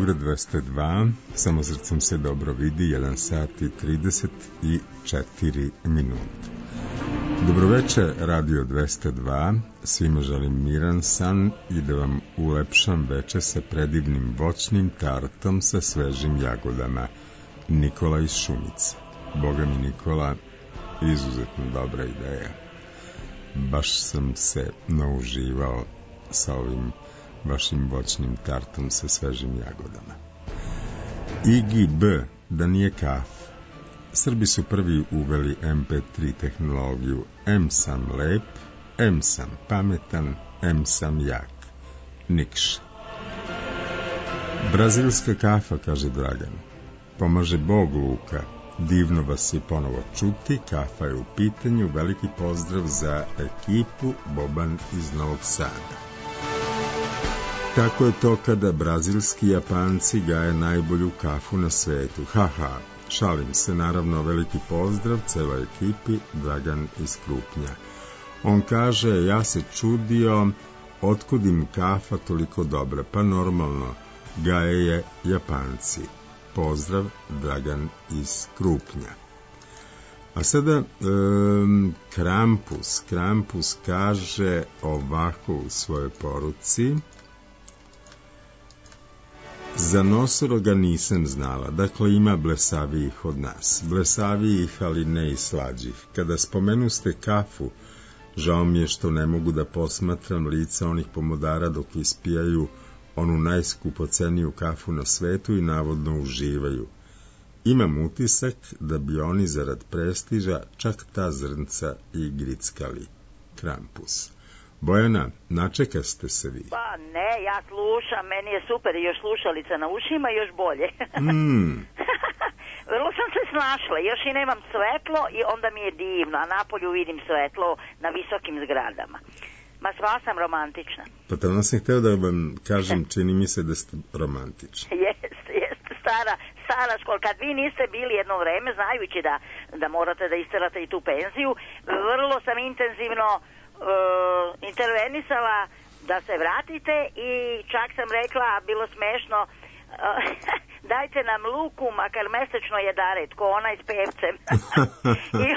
Euro dvesta dva, samo srcem se dobro vidi, jedan sat i trideset četiri minute. Dobroveče, Radio dvesta dva, svima želim miran san i da vam ulepšam veče sa predivnim voćnim tartom sa svežim jagodama. Nikola iz Šumice. Boga mi, Nikola, izuzetno dobra ideja. Baš sam se nauživao sa ovim vašim voćnim tartom sa svežim jagodama. Igi B, da nije kaf. Srbi su prvi uveli em pe tri tehnologiju. M sam lep, M sam pametan, M sam jak. Nikša. Brazilska kafa, kaže Dragan. Pomaže Bog, Luka. Divno vas je ponovo čuti, kafa je u pitanju. Veliki pozdrav za ekipu, Boban iz Novog Sada. Tako je to kada brazilski Japanci gaje najbolju kafu na svetu. Haha, šalim se, naravno, veliki pozdrav celoj ekipi, Dragan iz Krupnja. On kaže, ja se čudio, otkud im kafa toliko dobra, pa normalno, gaje je Japanci. Pozdrav, Dragan iz Krupnja. A sada um, Krampus, Krampus kaže ovako u svojoj poruci. Za nosoroga nisam znala, dakle ima blesavijih od nas, blesavijih, ali ne i slađih. Kada spomenuste kafu, žao mi je što ne mogu da posmatram lica onih pomodara dok ispijaju onu najskupoceniju kafu na svetu i navodno uživaju. Imam utisak da bi oni zarad prestiža čak ta zrnca i grickali. Krampus. Bojana, načekaste se vi? Pa ne, ja slušam, meni je super i još slušalica na ušima i još bolje. mm. Vrlo sam se snašla, još i nemam svetlo i onda mi je divno, a napolju vidim svetlo na visokim zgradama. Ma sva sam romantična. Pa tamo sam hteo da vam kažem, čini mi se da ste romantični. Jeste, jeste, stara, stara škola. Kad vi niste bili jedno vreme, znajući da, da morate da isterate i tu penziju, vrlo sam intenzivno Uh, intervenisala da se vratite i čak sam rekla, bilo smešno, uh, dajte nam luku, makar mesečno jedaret, ko onaj s pevcem. I,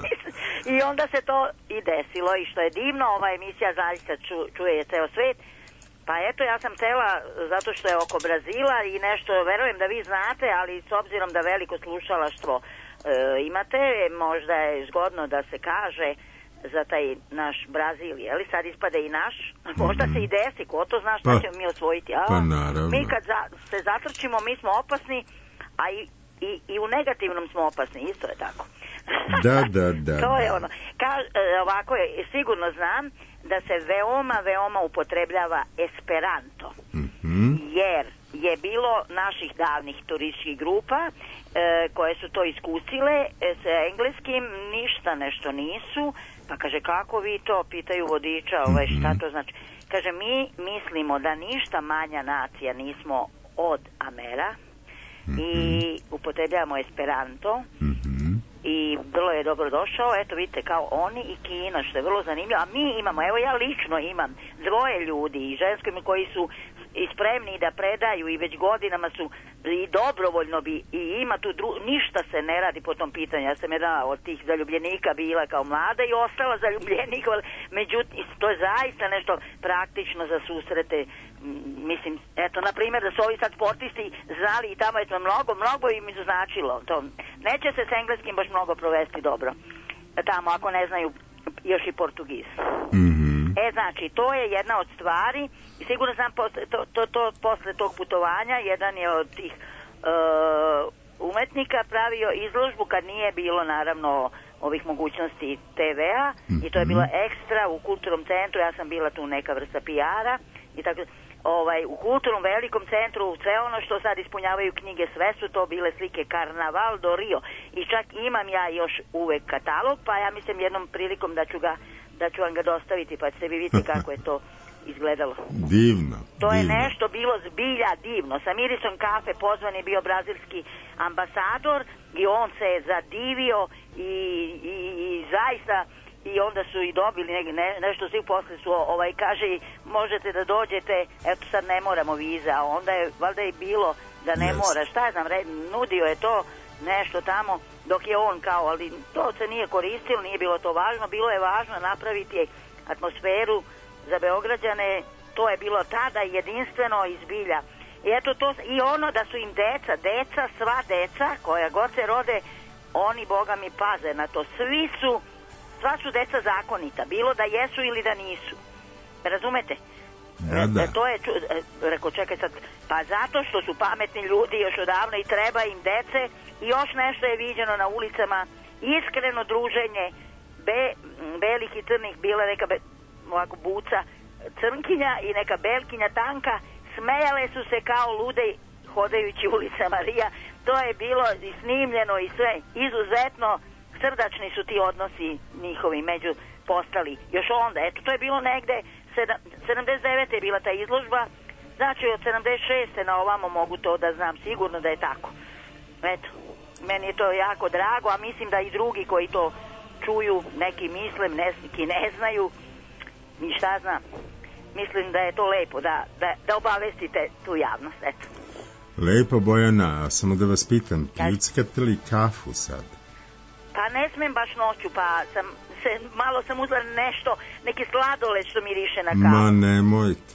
I onda se to i desilo i što je divno, ova emisija zaista ču, čuje ceo svet. Pa eto, ja sam tela, zato što je oko Brazila i nešto, verujem da vi znate, ali s obzirom da veliko slušalaštvo uh, imate, možda je zgodno da se kaže za taj naš Brazil, je li sad ispade i naš, možda se i desi, ko to zna šta pa, ćemo mi osvojiti, a pa naravno. Mi kad za, se zatrčimo, mi smo opasni, a i, i, i u negativnom smo opasni, isto je tako. Da, da, da. To je ono, Ka, ovako je, sigurno znam da se veoma, veoma upotrebljava Esperanto, mm-hmm. jer je bilo naših davnih turističkih grupa e, koje su to iskusile e, sa engleskim, ništa nešto nisu. Pa kaže, kako vi to, pitaju vodiča, ovaj, šta to znači? Kaže, mi mislimo da ništa manja nacija nismo od Amera mm-hmm. i upotrebljavamo Esperanto mm-hmm. i vrlo je dobro došao, eto vidite, kao oni i Kina, što je vrlo zanimljivo, a mi imamo, evo ja lično imam dvoje ljudi i ženskimi koji su i spremni da predaju i već godinama su i dobrovoljno bi i ima tu dru... ništa se ne radi po tom pitanju. Ja sam jedna od tih zaljubljenika bila kao mlada i ostala zaljubljenika, međutim to je zaista nešto praktično za susrete. Mislim, eto, na primjer da su ovi sad sportisti znali i tamo je to mnogo, mnogo im značilo to. Neće se s engleskim baš mnogo provesti dobro tamo ako ne znaju još i portugiz. Mhm. E, znači, to je jedna od stvari i sigurno sam posle, to, to, to, posle tog putovanja jedan je od tih uh, umetnika pravio izložbu kad nije bilo naravno ovih mogućnosti te ve-a mm-hmm. i to je bilo ekstra u kulturnom centru, ja sam bila tu neka vrsta pi ara i tako, ovaj, u kulturnom velikom centru sve ono što sad ispunjavaju knjige, sve su to bile slike Carnaval do Rio i čak imam ja još uvek katalog, pa ja mislim jednom prilikom da ću ga da ću vam ga dostaviti, pa ćete vi vidjeti kako je to izgledalo. Divno. To divno. je nešto bilo zbilja divno. Sa mirisom kafe pozvan je bio brazilski ambasador i on se je zadivio i, i, i zaista i onda su i dobili ne, ne, nešto svi posle su ovaj kaže možete da dođete, eto sad ne moramo viza, a onda je valjda i bilo da ne yes. mora, šta je znam, re, nudio je to nešto tamo dok je on kao, ali to se nije koristilo, nije bilo to važno, bilo je važno napraviti atmosferu za Beograđane, to je bilo tada jedinstveno izbilja. I eto to, i ono da su im deca, deca, sva deca koja god se rode, oni boga mi paze na to, svi su, sva su deca zakonita, bilo da jesu ili da nisu. Razumete? Da, da. E, to je, rekao, čekaj sad, pa zato što su pametni ljudi još odavno i treba im dece i još nešto je viđeno na ulicama, iskreno druženje, be, belih i crnih, bila neka be, ovako buca crnkinja i neka belkinja tanka, smejale su se kao lude hodajući ulicama Rija, to je bilo i snimljeno i sve, izuzetno srdačni su ti odnosi njihovi među postali. Još onda, eto, to je bilo negde sedamdeset devete je bila ta izložba, znači od sedamdeset šeste na ovamo mogu to da znam sigurno da je tako. Eto, meni je to jako drago, a mislim da i drugi koji to čuju, neki misle, neki ne znaju, ni šta znam. Mislim da je to lepo, da, da, da obavestite tu javnost, eto. Lepo, Bojana, samo da vas pitam, pljuckate li kafu sad? Pa ne smem baš noću, pa sam se, malo sam uzela nešto, neki sladoled što miriše na kafu. Ma nemojte.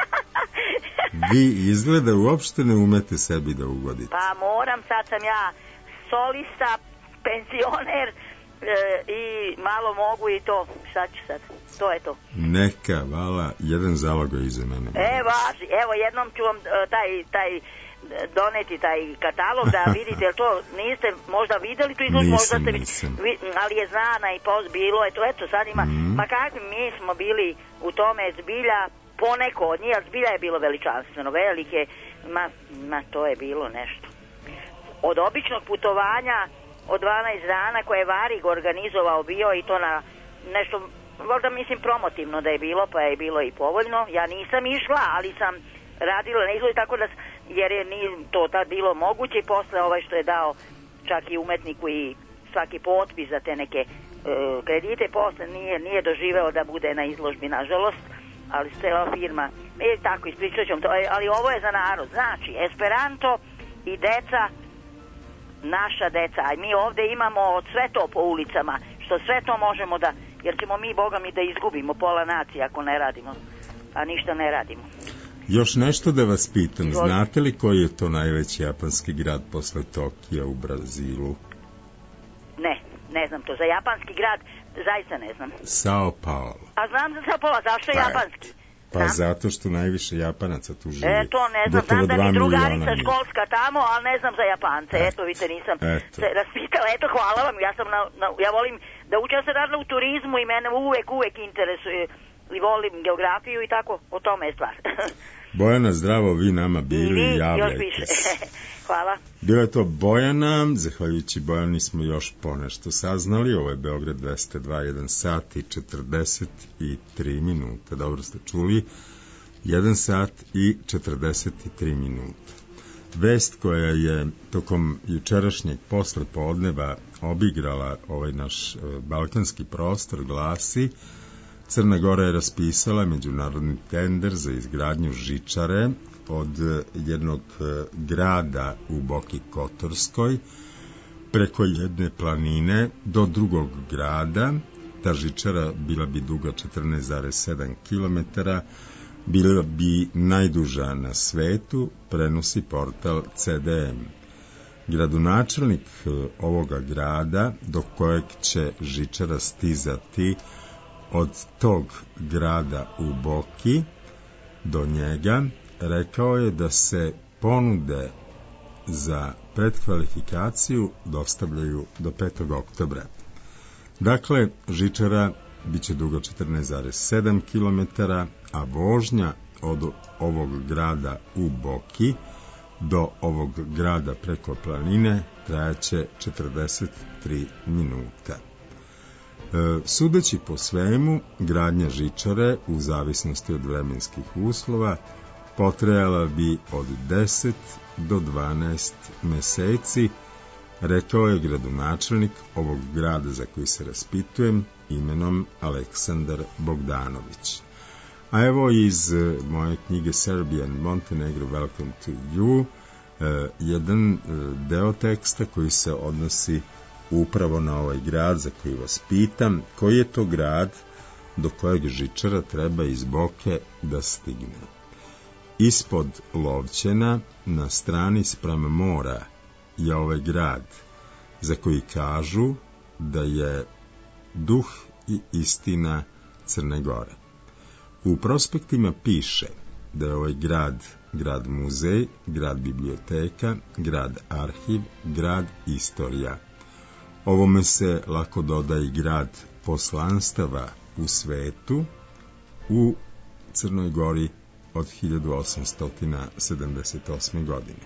Vi izgleda uopšte ne umete sebi da ugodite. Pa moram, sad sam ja solista, penzioner e, i malo mogu i to, šta ću sad, to je to. Neka, vala, jedan zalogaj iza mene. E, važi, evo jednom ću vam taj, taj doneti taj katalog da vidite, jer to niste možda videli tu izložbu, možda ste vi, ali je znana i poz, bilo je to, eto sad ima, mm. pa kakvi mi smo bili u tome zbilja, poneko od njih, ali zbilja je bilo veličanstveno, velike, ma, ma to je bilo nešto. Od običnog putovanja od dvanaest dana koje je Varig organizovao bio i to na nešto, možda mislim promotivno da je bilo, pa je bilo i povoljno, ja nisam išla, ali sam radila na izložbi, tako da jer je nije to tad bilo moguće i posle ovaj što je dao čak i umetniku i svaki potpis za te neke uh, kredite, posle nije, nije doživeo da bude na izložbi, nažalost, ali cela firma, e, tako ispričat ću to, ali ovo je za narod, znači Esperanto i deca, naša deca, a mi ovde imamo sve to po ulicama, što sve to možemo da, jer ćemo mi, boga mi, da izgubimo pola nacije ako ne radimo, a ništa ne radimo. Još nešto da vas pitam, znate li koji je to najveći japanski grad posle Tokija u Brazilu? Ne, ne znam to. Za japanski grad zaista ne znam. Sao Paulo. A znam za Sao Paulo, zašto je pa japanski? Pa znam. Zato što najviše Japanaca tu živi. E, to ne znam, znam da mi drugarica školska tamo, ali ne znam za Japance. Eto, eto vidite, nisam eto. se raspitala. Eto, hvala vam, ja sam na, na, ja volim da učim, ja sam radila u turizmu i mene uvek, uvek interesuje i volim geografiju i tako, o tome je stvar. Bojana, zdravo, vi nama bili, vi, javljajte se. Hvala. Bila je to Bojana, zahvaljujući Bojani smo još ponešto saznali, ovo je Beograd dvesta dva, jedan sat i četrdeset tri minuta, dobro ste čuli, jedan sat i četrdeset tri minuta. Vest koja je tokom jučerašnjeg posle podneva obigrala ovaj naš balkanski prostor glasi: Crna Gora je raspisala međunarodni tender za izgradnju žičare od jednog grada u Boki Kotorskoj preko jedne planine do drugog grada. Ta žičara bila bi duga četrnaest zarez sedam kilometara, bila bi najduža na svetu, prenosi portal C D M. Gradonačelnik ovoga grada, do kojeg će žičara stizati od tog grada u Boki do njega, rekao je da se ponude za predkvalifikaciju dostavljaju do petog oktobra. Dakle, žičara biće duga četrnaest zarez sedam kilometara, a vožnja od ovog grada u Boki do ovog grada preko planine trajaće četrdeset tri minuta. Sudeći po svemu, gradnja žičare u zavisnosti od vremenskih uslova potrajala bi od deset do dvanaest meseci rekao je gradonačelnik ovog grada za koji se raspitujem imenom Aleksandar Bogdanović. A evo iz moje knjige Serbia and Montenegro Welcome to You jedan deo teksta koji se odnosi upravo na ovaj grad za koji vas pitam, koji je to grad do kojeg žičara treba iz Boke da stigne. Ispod Lovćena, na strani sprem mora, je ovaj grad za koji kažu da je duh i istina Crne Gore. U prospektima piše da je ovaj grad grad muzej, grad biblioteka, grad arhiv, grad istorija. Ovome se lako doda i grad poslanstava u svetu u Crnoj Gori od hiljadu osamsto sedamdeset osme. godine.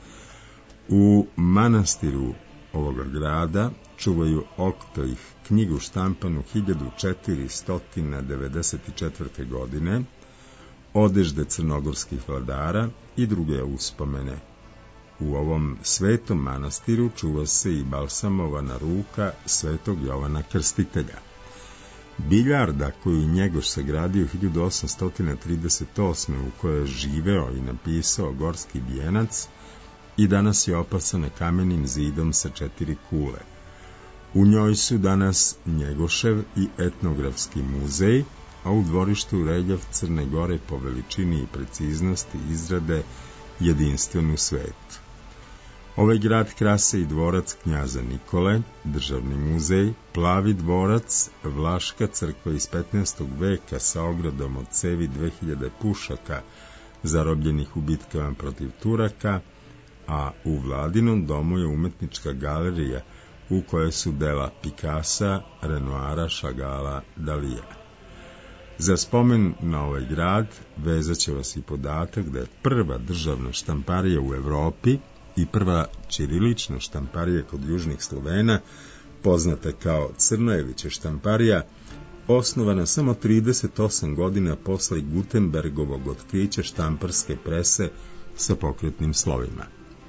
U manastiru ovoga grada čuvaju Oktoih knjigu štampanu hiljadu četiristo devedeset četvrte. godine, odežde crnogorskih vladara i druge uspomene. U ovom svetom manastiru čuva se i balsamovana ruka svetog Jovana Krstitelja. Biljarda koju Njegoš sagradio hiljadu osamsto trideset osme. u kojoj je živeo i napisao Gorski bijenac i danas je opasana kamenim zidom sa četiri kule. U njoj su danas Njegošev i etnografski muzej, a u dvorištu reljev Crne Gore po veličini i preciznosti izrade jedinstven u svetu. Ovaj grad krase i dvorac knjaza Nikole, državni muzej, Plavi dvorac, Vlaška crkva iz petnaestog. veka sa ogradom od cevi dve hiljade pušaka zarobljenih u bitkama protiv Turaka, a u Vladinom domu je umetnička galerija u kojoj su dela Picassa, Renoira, Chagala, Dalija. Za spomen na ovaj grad vezat će vas i podatak da je prva državna štamparija u Evropi i prva ćirilična štamparija kod južnih Slovena, poznata kao Crnojevića štamparija, osnovana samo trideset osam godina posle Gutenbergovog otkrića štamparske prese sa pokretnim slovima.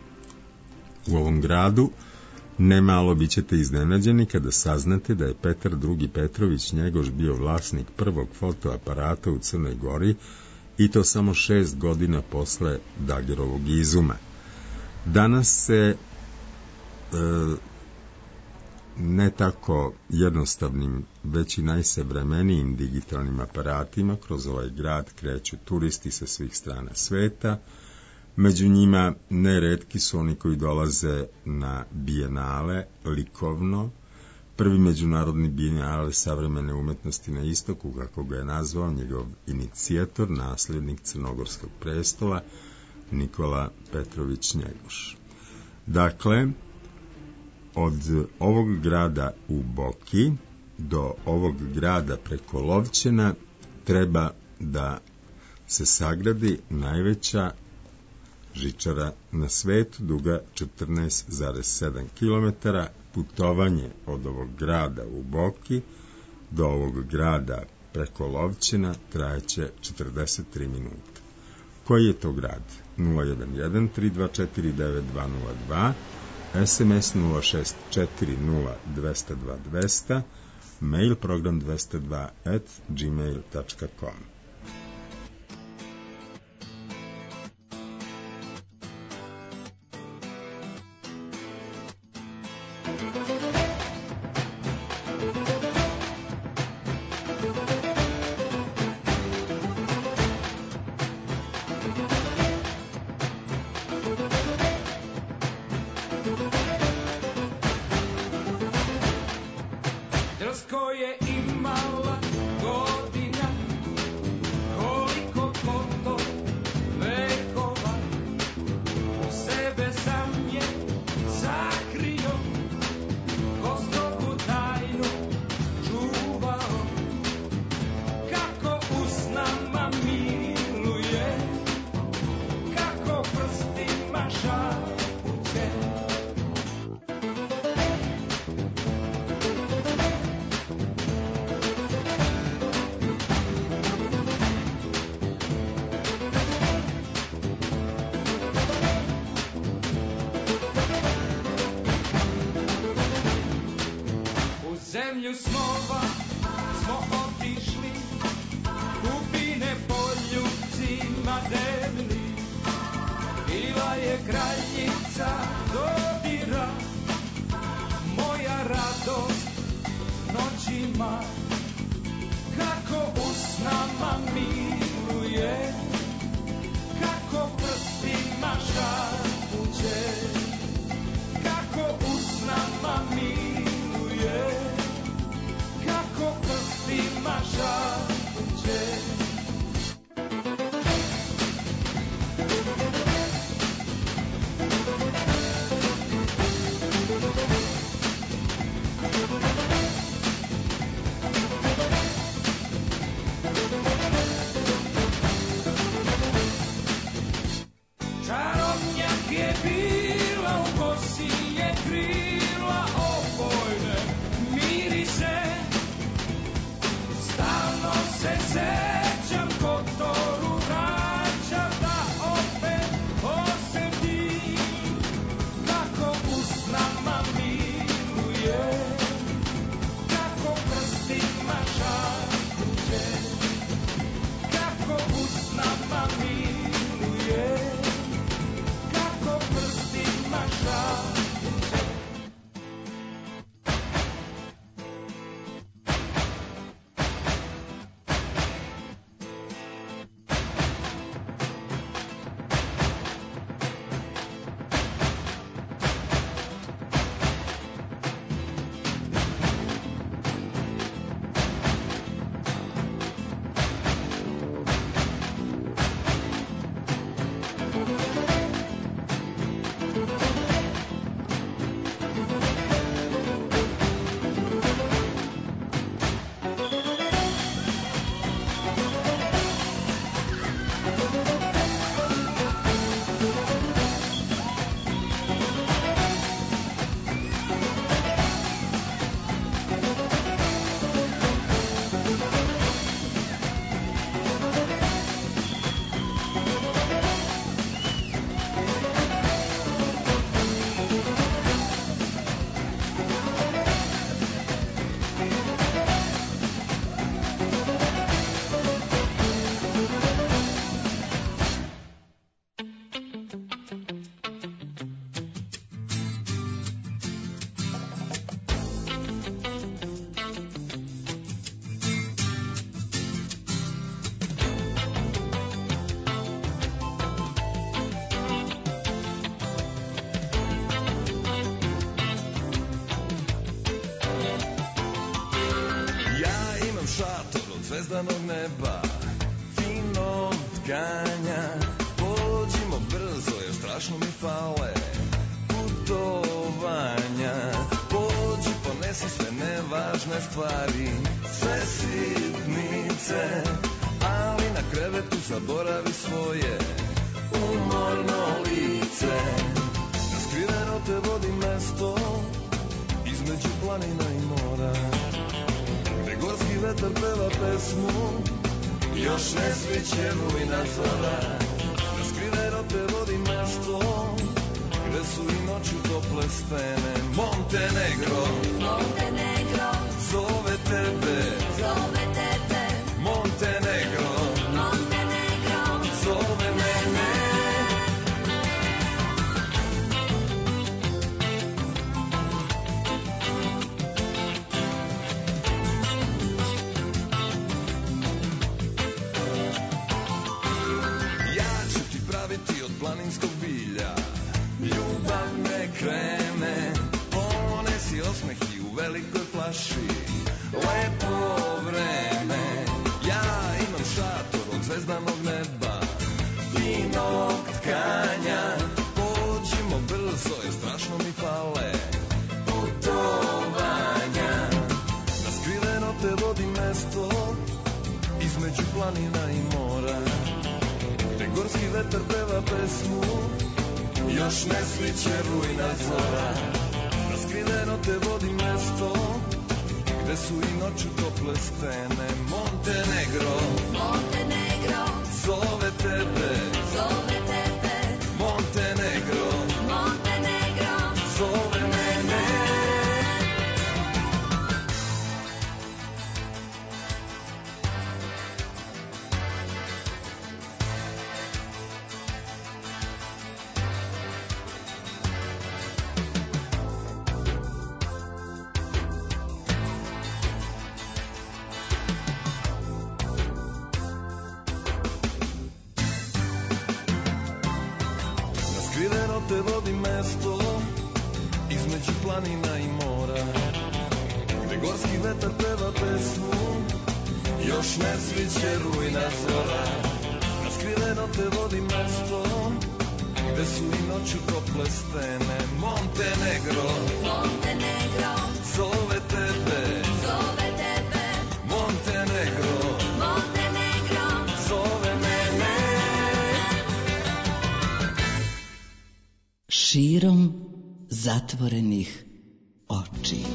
U ovom gradu nemalo bit ćete iznenađeni kada saznate da je Petar drugi. Petrović Njegoš bio vlasnik prvog fotoaparata u Crnoj Gori i to samo šest godina posle Dagerovog izuma. Danas se e, ne tako jednostavnim, već i najsavremenijim digitalnim aparatima kroz ovaj grad kreću turisti sa svih strana sveta. Među njima neretki su oni koji dolaze na bijenale likovno, prvi međunarodni bijenale savremene umetnosti na istoku, kako ga je nazvao njegov inicijator, nasljednik Crnogorskog prestola, Nikola Petrović Njegoš. Dakle, od ovog grada u Boki do ovog grada preko Lovćena treba da se sagradi najveća žičara na svetu, duga četrnaest zarez sedam kilometara. Putovanje od ovog grada u Boki do ovog grada preko Lovćena trajeće četrdeset tri minuta. Koji je to grad? nula jedan jedan tri dva četiri devet dva nula dva, es em es nula šest četiri nula dva nula dva dva nula nula, mail program dvesta dva at gmail tačka com. Drsko je imala godina, koliko koto vekova, u sebe sam je zakrio, Gospodu tajnu čuvao, kako usnama miluje, kako prstima šapuće. kraljica dodira, moja radost noćima, kako usnama miluje, kako prstima šapuće, kako usnama miluje, kako prstima šapuće. Čarobnjak je bila, u kosi je krila opojne mirise. Stalno se sećam, Kotoru vraćam da opet osetim kako usnama miluje, kako prstima šapuće, kako usnama miluje, kako prstima šapuće. zvezdanog neba, finog tkanja. Pođimo brzo jer strašno mi fale putovanja. Pođi, ponesi sve nevažne stvari, sve sitnice, ali na krevetu zaboravi svoje umorno lice. Skriveno te vodi mesto između planina i mora, gde gorski vetar peva pesmu, još ne sviće rujna zora. Skriveno te vodi mesto gde su i noću tople stene. Montenegro, Montenegro, zove tebe, zove tebe. Montenegro, Montenegro, zove mene. Planinskog bilja ljubav me krene, ponesi osmeh i u velikoj flaši lepo vreme. Ja imam šator od zvezdanog neba, finog tkanja. Pođimo brzo jer strašno mi fale putovanja. Na skriveno te vodi mesto između planina i mora, gde gorski vetar peva pesmu, još ne sviće rujna zora. Na skriveno te vodi mesto gde su i noću tople stene. Montenegro, Montenegro, zove tebe, zove tebe. Montenegro, Montenegro, zove mene. planina i mora, gde gorski vetar peva pesmu, još ne sviće rujna zora. Na skriveno te vodi mesto, gde su i noću tople stene. Montenegro, Montenegro, zove tebe, zove tebe, Montenegro, Montenegro, zove mene. Širom zatvorenih očiju.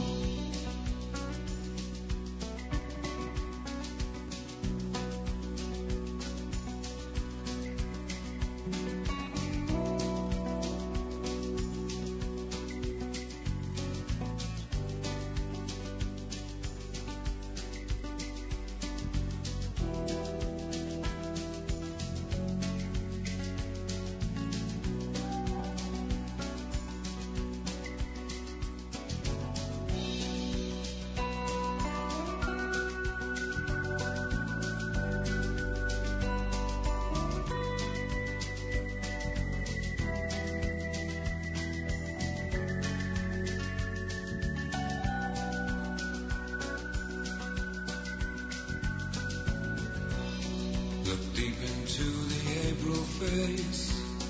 Look deep into the April face.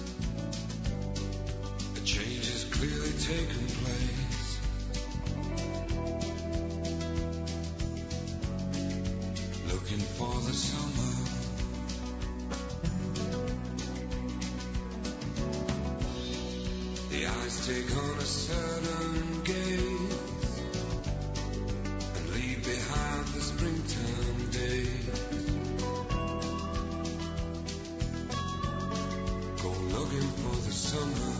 A change has clearly taken place. Looking for the summer. The eyes take on a certain gaze and leave behind the springtime days. Looking for the summer.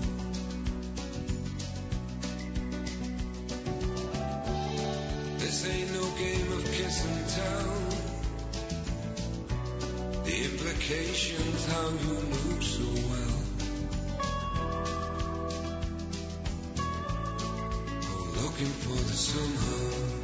This ain't no game of kiss and tell. The implications how you move so well. Oh, looking for the summer.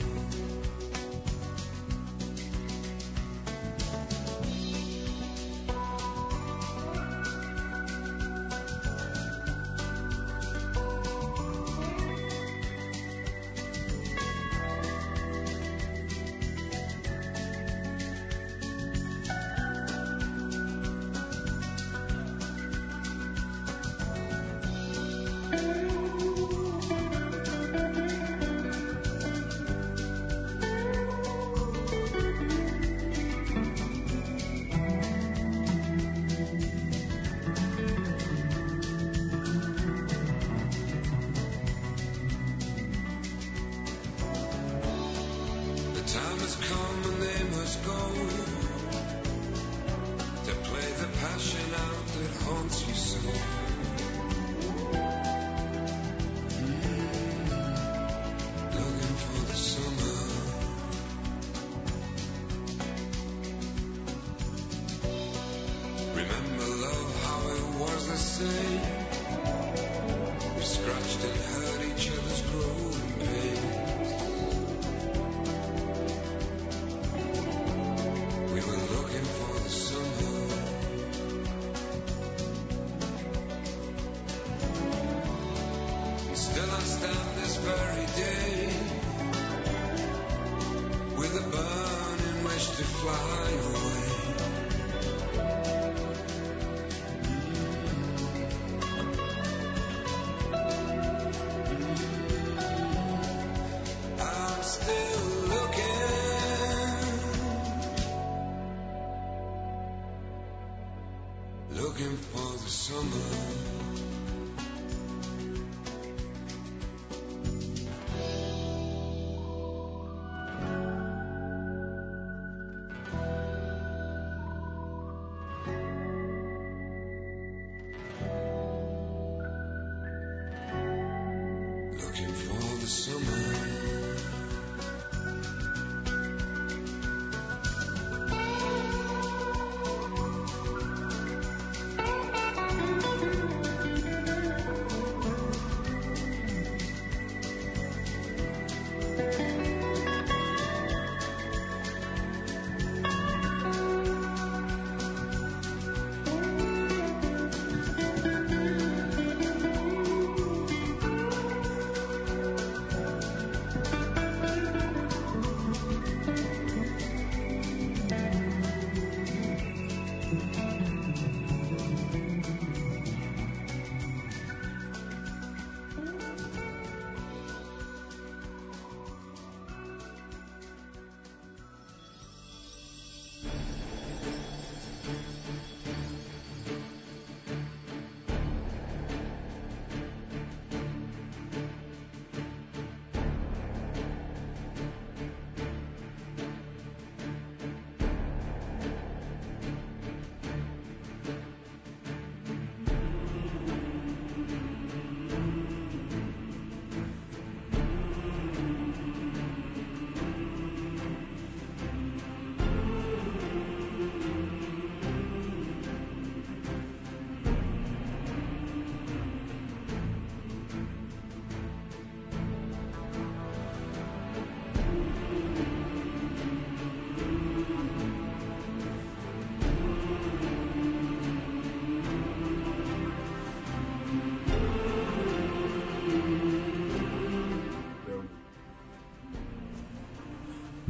Looking for the summer. Looking for the summer.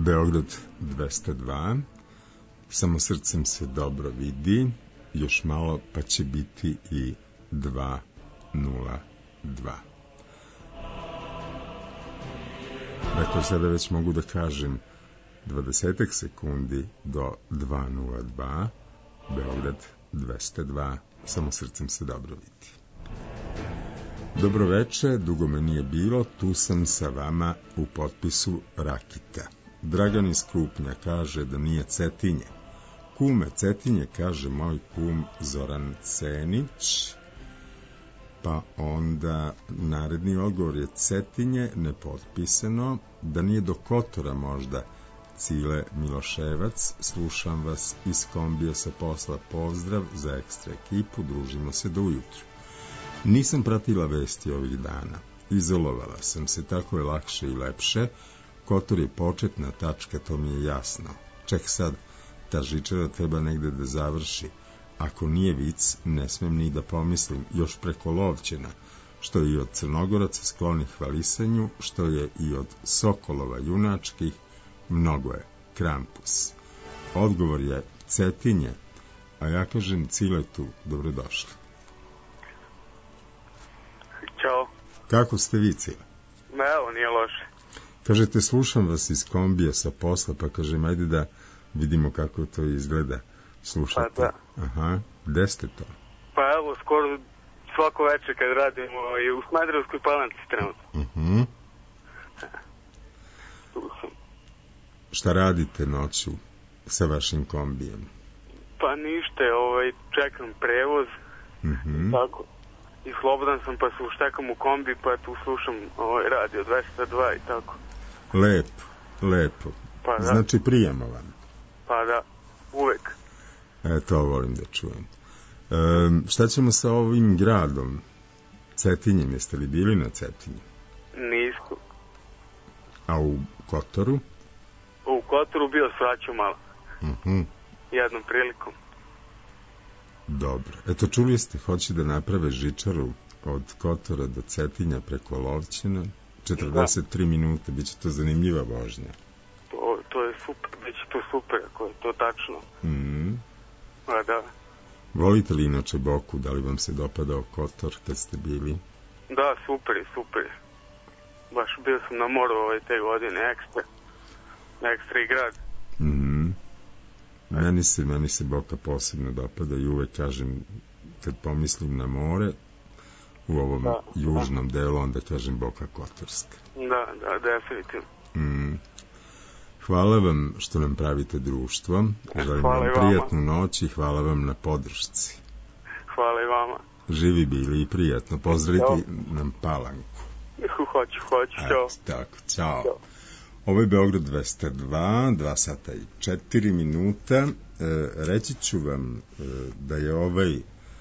Beograd dvesta dva, samo srcem se dobro vidi, još malo pa će biti i dva nula dva. Dakle, sada već mogu da kažem dvadesetak sekundi do dva nula dva, Beograd dvesta dva, samo srcem se dobro vidi. Dobro veče, dugo me nije bilo, tu sam sa vama u potpisu Rakita. Dragan iz Krupnja kaže da nije Cetinje. Kume Cetinje, kaže moj kum Zoran Cenić. Pa onda naredni odgovor je Cetinje, nepotpisano. Da nije do Kotora možda, Cile Miloševac. Slušam vas iz kombija sa posla, pozdrav za ekstra ekipu, družimo se do ujutru. Nisam pratila vesti ovih dana, izolovala sam se, tako je lakše i lepše. Kotor je početna tačka, to mi je jasno. Ček sad, ta žičara treba negde da završi. Ako nije vic, ne smem ni da pomislim, još preko Lovćena, što je i od Crnogoraca sklonih hvalisanju, što je i od Sokolova junačkih, mnogo je Krampus. Odgovor je Cetinje, a ja kažem Ciletu, dobrodošli. Ćao. Kako ste vi, Cile? Ma evo, nije loše. Kažete, slušam vas iz kombija sa posla, pa kažem, ajde da vidimo kako to izgleda. Slušate? Pa da. Aha, gde ste to? Pa evo, skoro svako večer kad radimo i u Smederevskoj Palanci trenutno. Uh-huh. Tu sam. Šta radite noću sa vašim kombijem? Pa ništa, ovaj, čekam prevoz, Uh-huh. tako. I slobodan sam, pa se uštekam u kombi, pa tu slušam ovaj radio dvesta dva i tako. Lepo, lepo. Pa da. Znači prijemo vam. Pa da, uvek. E, to volim da čujem. E, šta ćemo sa ovim gradom? Cetinjem, jeste li bili na Cetinju? Nisku. A u Kotoru? U Kotoru bio svaću malo. Uh-huh. Jednom prilikom. Dobro. Eto, čuli ste, hoće da naprave žičaru od Kotora do Cetinja preko Lovćena. četrdeset tri minute, bit će to zanimljiva vožnja. To, to je super, bit će to super, ako je to tačno. Mm. A da. Volite li inače Boku, da li vam se dopadao Kotor kad ste bili? Da, super je, super je. Baš bio sam na moru ove te godine, ekstra. Ekstra i grad. Mhm. Meni se, meni se Boka posebno dopada i uvek kažem, kad pomislim na more, u ovom da, južnom da. delu, onda kažem Boka Kotorska. Da, da, definitivno. Mm. Hvala vam što nam pravite društvo, želim hvala vam prijatnu noć i hvala vam na podršci. Hvala i vama. Živi bili i prijatno, pozdravite nam Palanku. Hoću, hoću, čao. Tako, čao. Ćao. Ovo je Beograd dvesta dva, dva sata i četiri minuta. E, reći ću vam e, da je ovaj e,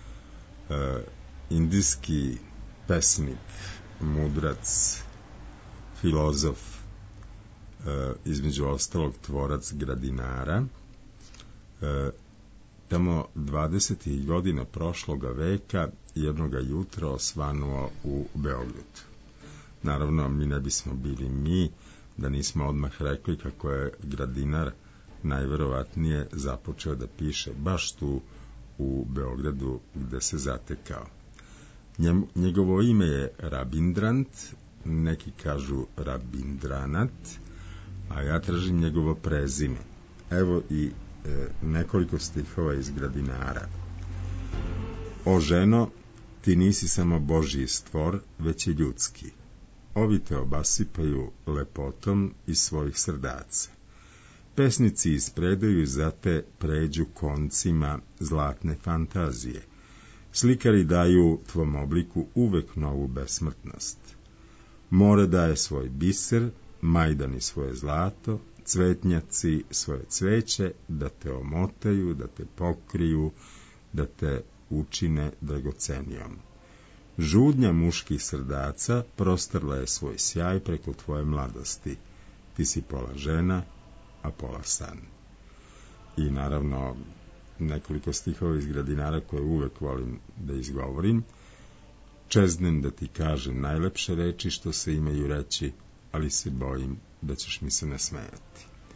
indijski pesnik, mudrac, filozof, e, između ostalog tvorac Gradinara, e, tamo dvadesetih godina prošloga veka jednoga jutra osvanuo u Beogradu. Naravno, mi ne bismo bili mi da nismo odmah rekli kako je Gradinar najverovatnije započeo da piše baš tu u Beogradu gde se zatekao. Njem, njegovo ime je Rabindrant, neki kažu Rabindranat, a ja tražim njegovo prezime. Evo i e, nekoliko stihova iz Gradinara. O ženo, ti nisi samo Božji stvor, već i ljudski. Ovi te obasipaju lepotom iz svojih srdaca. Pesnici ispredaju za te pređu koncima zlatne fantazije. Slikari daju tvom obliku uvek novu besmrtnost. More daje svoj biser, majdani svoje zlato, cvetnjaci svoje cveće, da te omotaju, da te pokriju, da te učine dragocenijom. Žudnja muških srdaca prostrla je svoj sjaj preko tvoje mladosti. Ti si pola žena, a pola san. I naravno nekoliko stihova iz Gradinara koje uvek volim da izgovorim. Čeznem da ti kažem najlepše reči što se imaju reći, ali se bojim da ćeš mi se nasmejati.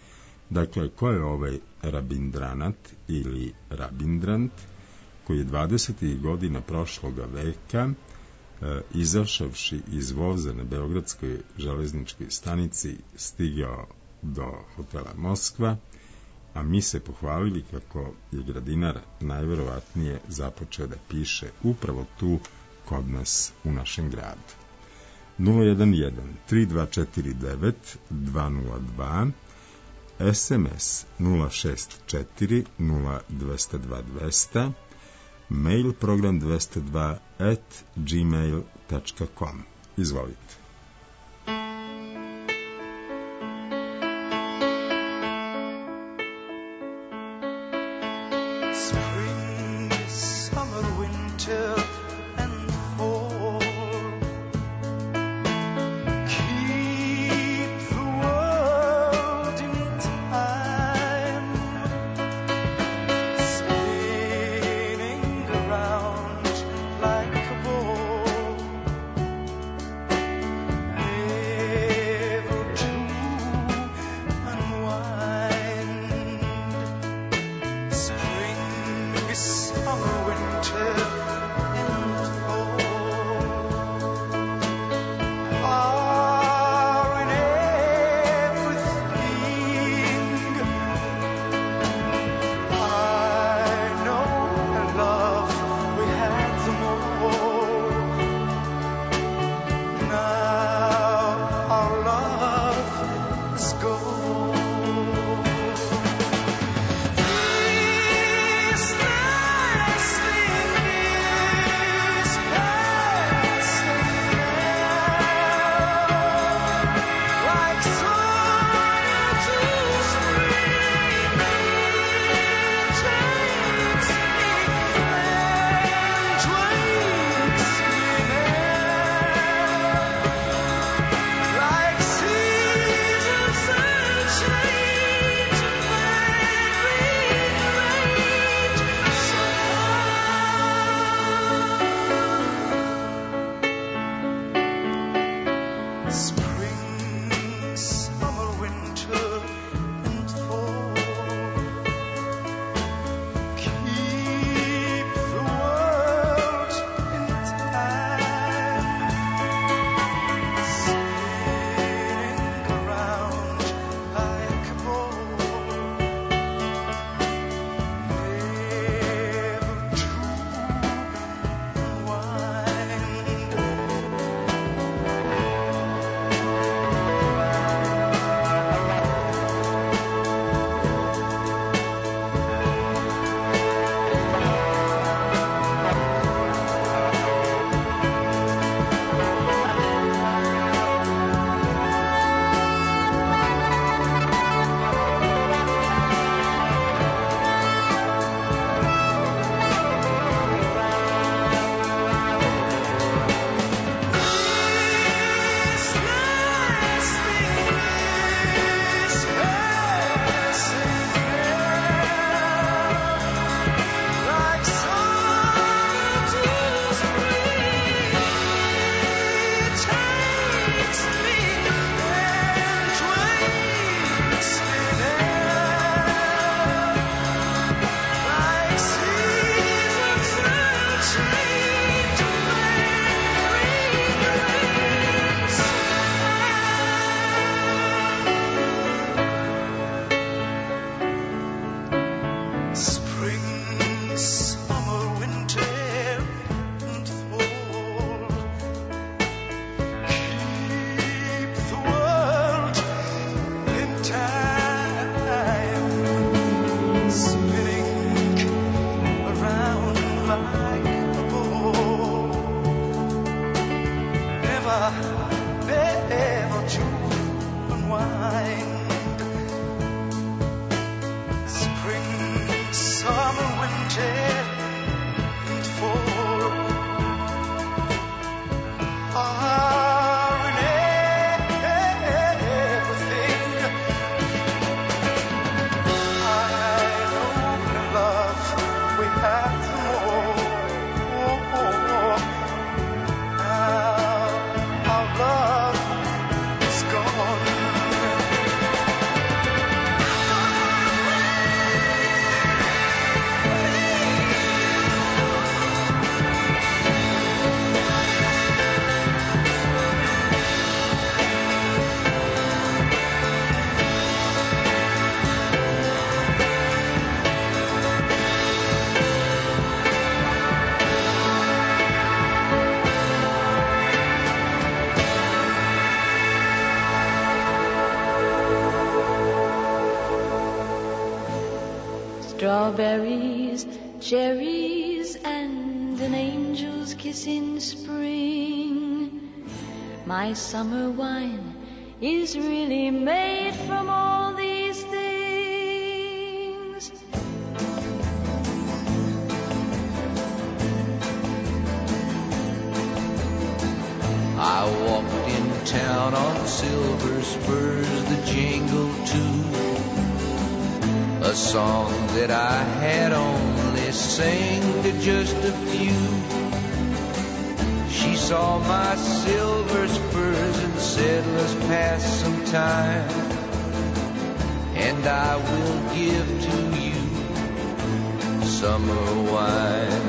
Dakle, ko je ovaj Rabindranat ili Rabindrant, koji je dvadesetih godina prošloga veka, e, izašavši iz voza na Beogradskoj železničkoj stanici, stigao do hotela Moskva, a mi se pohvalili kako je Gradinar najverovatnije započeo da piše upravo tu kod nas u našem gradu. nula jedan jedan tri dva četiri devet dva nula dva, es em es nula šest četiri nula dva nula dva dva nula, mail program dvesta dva at gmail tačka com. Izvolite. Strawberries, cherries, and an angel's kiss in spring. My summer wine is really made from all these things. I walked in town on silver spurs that jingle too, a song that I had only sang to just a few. She saw my silver spurs and said, let's pass some time, and I will give to you summer wine.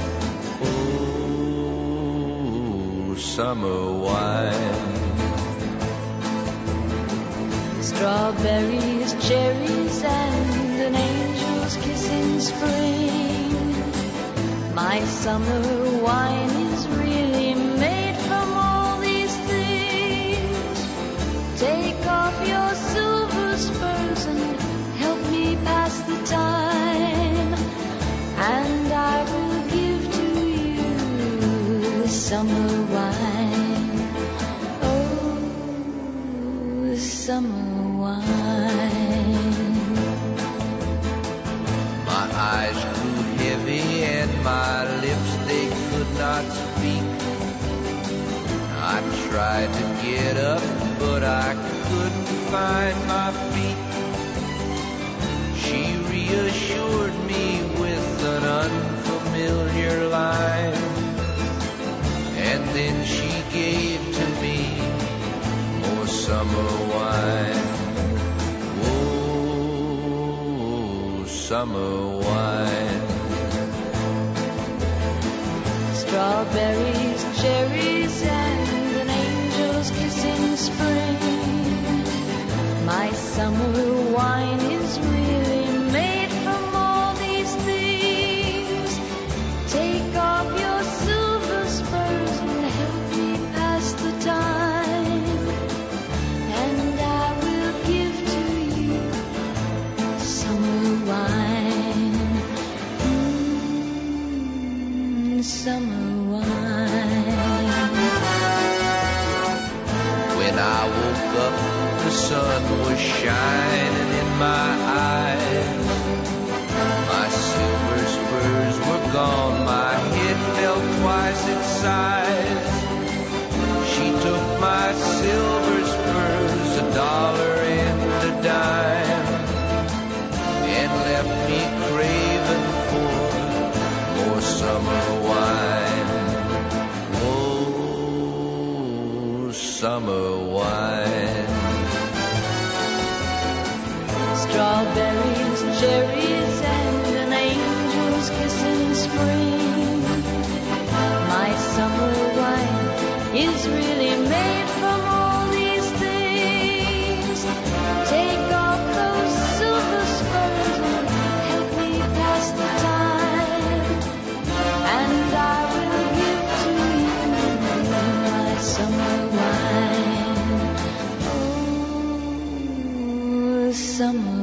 Oh, summer wine. Strawberries, cherries, and an angel's kiss in spring. My summer wine is really made from all these things. Take off your silver spurs and help me pass the time, and I will give to you summer wine. Oh, summer wine. My eyes grew heavy and my lips, they could not speak. I tried to get up, but I couldn't find my feet. She reassured me with an unfamiliar line, and then she gave to me more summer wine. Summer wine. Strawberries, cherries, and an angel's kiss in spring. My summer wine is really made from all these things. Take off your silver spurs and help me pass the time, and I will give to you summer wine. Mm, summer wine. When I woke up, the sun was shining in my eyes. My silver spurs were gone, my head fell twice its size. She took my silver spurs, a dollar and a dime, and left me craving for more summer wine. Oh, summer wine. Strawberries, cherries, and an angel's kiss in spring. My summer wine is really made from all these things. Take off those silver spurs and help me pass the time, and I will give to you my summer wine. Oh, summer wine.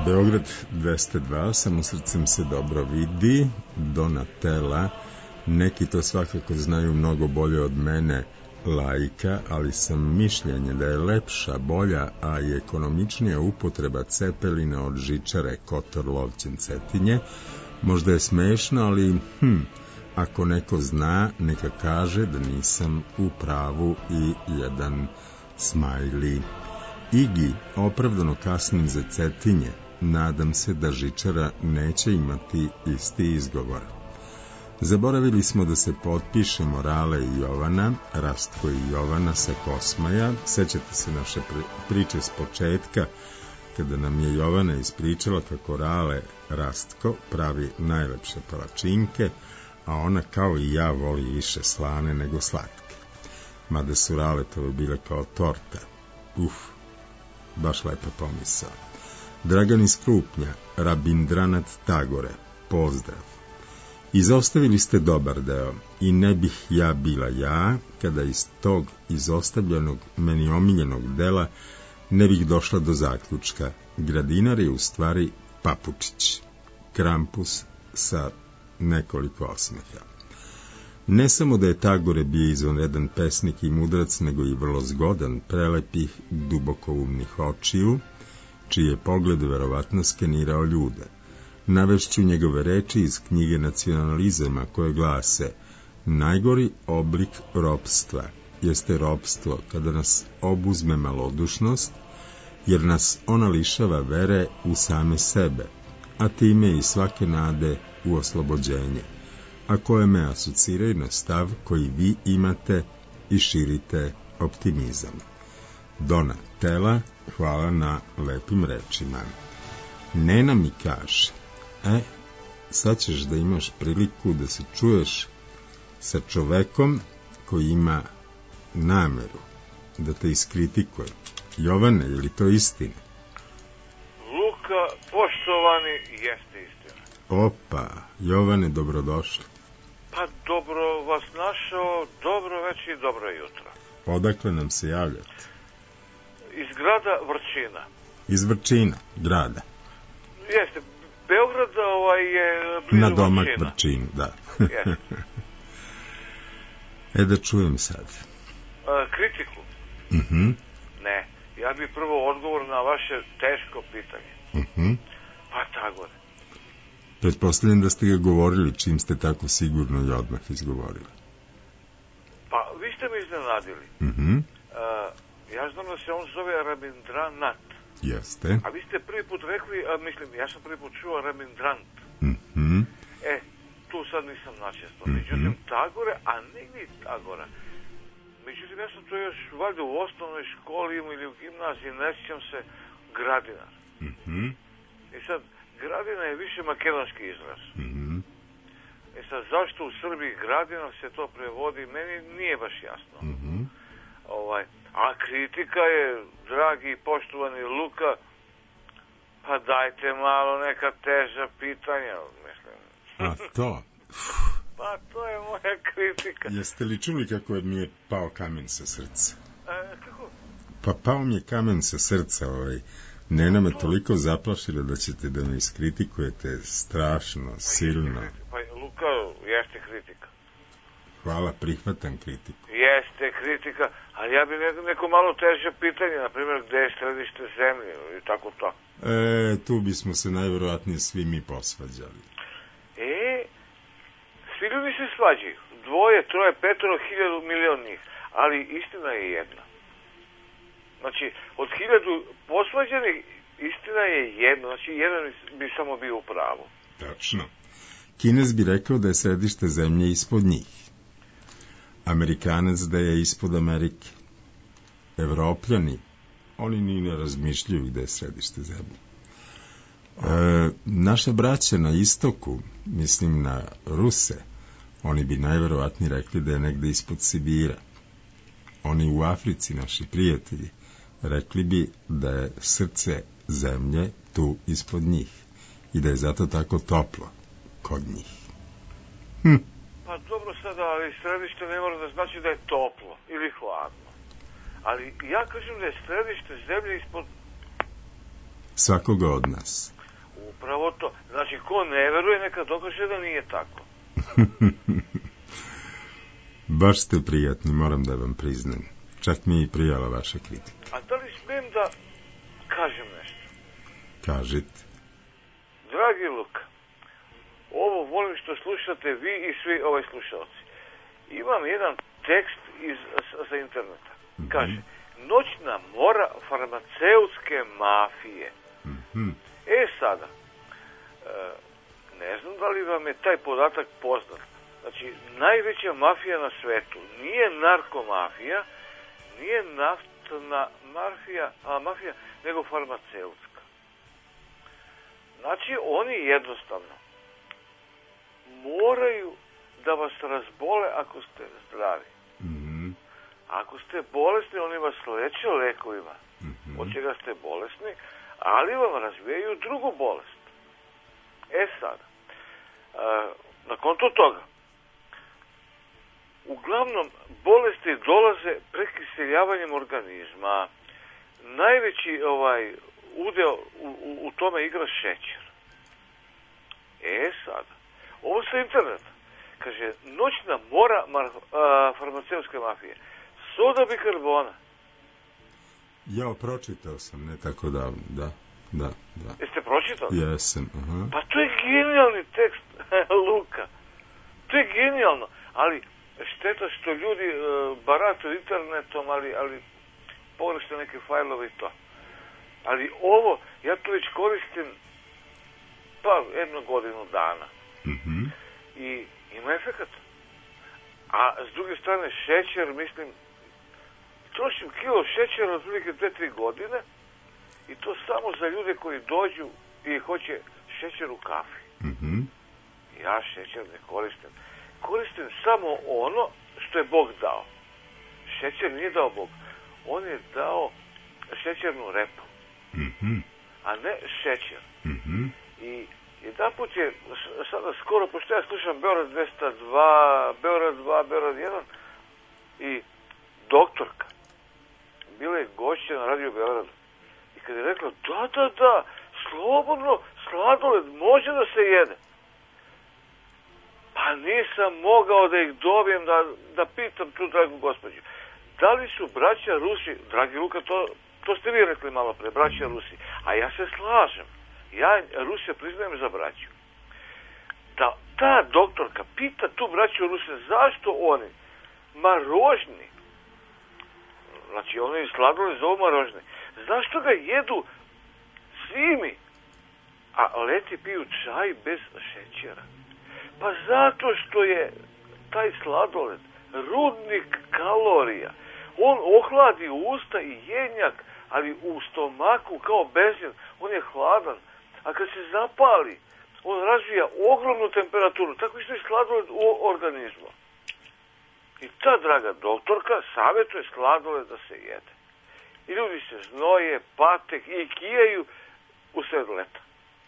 Beograd dvesta dva, samo srcem se dobro vidi, Donatella, neki to svakako znaju mnogo bolje od mene, laika, ali sam mišljenja da je lepša, bolja, a i ekonomičnija upotreba cepelina od žičare Kotor Lovćen Cetinje. Možda je smešno, ali hm, ako neko zna, neka kaže da nisam u pravu i jedan smajli. Igi, opravdano kasnim za Cetinje, nadam se da žičara neće imati isti izgovor. Zaboravili smo da se potpišemo Rale i Jovana, Rastko i Jovana sa Kosmaja. Sećate se naše priče s početka, kada nam je Jovana ispričala kako Rale Rastko pravi najlepše palačinke, a ona kao i ja voli više slane nego slatke. Mada su Raletove bile kao torta. Uf, baš lepa pomisao. Dragan iz Krupnja, Rabindranat Tagore, pozdrav. Izostavili ste dobar deo i ne bih ja bila ja kada iz tog izostavljenog meni omiljenog dela ne bih došla do zaključka. Gradinar je u stvari Papučić. Krampus sa nekoliko osmeha. Ne samo da je Tagore bio izvanredan pesnik i mudrac, nego i vrlo zgodan, prelepih, dubokoumnih očiju, čiji je pogled verovatno skenirao ljude. Navešću njegove reči iz knjige Nacionalizama koje glase: najgori oblik ropstva jeste ropstvo kada nas obuzme malodušnost, jer nas ona lišava vere u same sebe, a time i svake nade u oslobođenje, a koje me asociraju na stav koji vi imate i širite optimizam. Donatella, hvala na lepim rečima. Nena mi kaže: e, sad ćeš da imaš priliku da se čuješ sa čovekom koji ima nameru da te iskritikuje. Jovane, je li to istina? Luka, poštovani, jeste istina. Opa, Jovane, dobrodošli. Pa dobro vas našao, dobro već i dobro jutro. Odakle nam se javljate? Iz grada Vrčina. Iz Vrčina, grada. Jeste, Beograd ovaj, je blizu na domak Vrčina. Vrčinu, da. Jeste. E da čujem sad. A, kritiku? Mhm. Ne, ja bih prvo odgovor na vaše teško pitanje. Mhm. Pa Tagore. Pretpostavljam da ste ga govorili čim ste tako sigurno i odmah izgovorili. Pa vi ste me iznenadili. Mhm. A, ja znam da se on zove Rabindranat. Jeste. A vi ste prvi put rekli, a mislim, ja sam prvi put čuo Ramindrant. Mhm. E, tu sad nisam načesto. Međutim, Tagore, a ne ni Tagora. Međutim, ja sam to još valjda u osnovnoj školi ili u gimnaziji, ne sjećam se, Gradinar. Mhm. I sad, Gradina je više makedonski izraz. Mhm. E sad, zašto u Srbiji Gradinar se to prevodi, meni nije baš jasno. Mhm. Ovaj, a kritika je, dragi i poštovani Luka, pa dajte malo neka teža pitanja, mislim. A to? Pa to je moja kritika. Jeste li čuli kako mi je pao kamen sa srca? E, kako? Pa pao mi je kamen sa srca, ovaj. Nena me toliko zaplašila da ćete da me iskritikujete strašno, silno. Pa Luka, jeste kritika. Hvala, prihvatam kritiku. Jeste kritika, ali ja bih neko, neko malo teže pitanje, na primjer, gde je središte zemlje i tako to. E, tu bismo se najverovatnije svi mi posvađali. E, svi ljudi se svađaju. Dvoje, troje, petoro, hiljadu, milion njih. Ali istina je jedna. Znači, od hiljadu posvađanih, istina je jedna. Znači, jedan bi samo bio u pravu. Tačno. Kinez bi rekao da je središte zemlje ispod njih. Amerikanac da je ispod Amerike. Evropljani, oni ni ne razmišljaju gde je središte zemlje. E, naša braća na istoku, mislim na Ruse, oni bi najverovatnije rekli da je negde ispod Sibira. Oni u Africi, naši prijatelji, rekli bi da je srce zemlje tu ispod njih i da je zato tako toplo kod njih. Hm. Pa dobro sada, ali središte ne mora da znači da je toplo ili hladno. Ali ja kažem da je središte zemlje ispod... Svakoga od nas. Upravo to. Znači, ko ne veruje, neka dokaže da nije tako. Baš ste prijatni, moram da vam priznam. Čak mi je i prijala vaša kritika. A da li smijem da kažem nešto? Kažite. Dragi Luka, ovo volim što slušate vi i svi ovaj slušalci. Imam jedan tekst iz, sa interneta. Kaže, noćna mora farmaceutske mafije. Mm-hmm. E sada, e, ne znam da li vam je taj podatak poznat. Znači, najveća mafija na svetu nije narkomafija, nije naftna mafija, a mafija, nego farmaceutska. Znači, oni jednostavno moraju da vas razbole ako ste zdravi. Mm-hmm. Ako ste bolesni, oni vas leče lekovima, mm-hmm. od čega ste bolesni, ali vam razvijaju drugu bolest. E sada, e, na konto toga, uglavnom, bolesti dolaze prekiseljavanjem organizma. Najveći ovaj udeo u, u, u tome igra šećer. E sada, ovo sa interneta. Kaže, noćna mora mar, a, farmaceutske mafije. Soda bikarbona. Ja, pročitao sam, ne tako davno, da, da, da. Jeste pročitali? Jesam, aha. Pa to je genijalni tekst, Luka. To je genijalno, ali šteta što ljudi e, barataju internetom, ali, ali pogrešno neke fajlove i to. Ali ovo, ja to već koristim pa jednu godinu dana. Mm-hmm. I ima efekat. A s druge strane šećer, mislim, trošim kilo šećera od prilike dve tri godine i to samo za ljude koji dođu i hoće šećer u kafi. Mm-hmm. Ja šećer ne koristim. Koristim samo ono što je Bog dao. Šećer nije dao Bog. On je dao šećernu repu. Mm-hmm. A ne šećer. Mm-hmm. I jedan put je sada skoro, pošto ja slušam Beograd dvesta dva, Beograd dva, Beograd jedan i doktorka bila je gošća na Radio Beogradu. I kad je rekla, da, da, da, slobodno, sladoled može da se jede. Pa nisam mogao da ih dobijem, da, da pitam tu dragu gospođu. Da li su braća Rusi, dragi Luka, to, to ste vi rekli malo pre, braća Rusi, a ja se slažem. Ja Rusija priznajem za braću. Da ta doktorka pita tu braću Rusija zašto oni marožni, znači oni sladoled zovu marožni, zašto ga jedu svi mi, a leti piju čaj bez šećera? Pa zato što je taj sladoled rudnik kalorija. On ohladi usta i jenjak, ali u stomaku kao benzin, on je hladan. A kad se zapali, on razvija ogromnu temperaturu, tako što je sladoled u organizmu. I ta draga doktorka savjetuje sladoled da se jede. I ljudi se znoje, pate i kijaju u sred leta.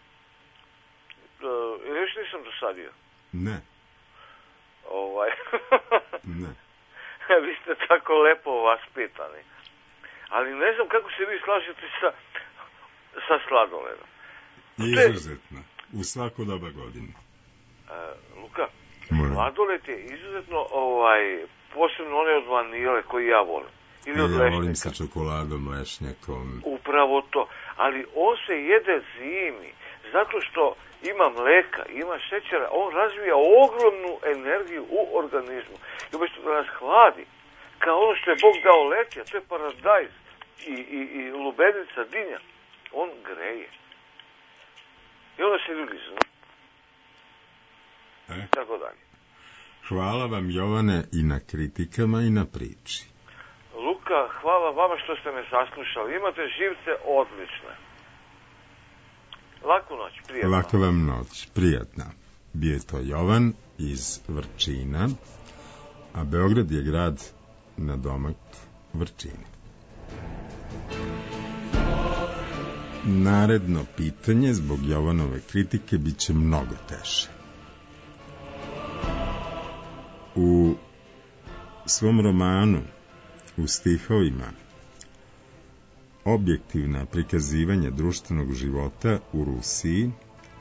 E, još nisam dosadio. Ne. Ovaj. Ne. Vi ste tako lepo vaspitani. Ali ne znam kako se vi slažete sa, sa sladoledom. Izuzetno. U svako doba godine. E, Luka, Moram. sladoled je izuzetno ovaj, posebno one od vanile koji ja volim. Ili od ja lešnika. volim sa čokoladom, lešnjakom. Upravo to. Ali on se jede zimi. Zato što ima mleka, ima šećera, on razvija ogromnu energiju u organizmu. I umjesto da nas hladi, kao ono što je Bog dao leti, a to je paradajz i, i, i lubenica, dinja, on greje. I onda se ljudi zna. E? Tako dalje. Hvala vam, Jovane, i na kritikama i na priči. Luka, hvala vama što ste me saslušali. Imate živce odlične. Laku noć, prijatno. Lako vam noć, prijatna. Bio je to Jovan iz Vrčina, a Beograd je grad na domak Vrčini. Naredno pitanje zbog Jovanove kritike bit će mnogo teže. U svom romanu, u stihovima, objektivna prikazivanja društvenog života u Rusiji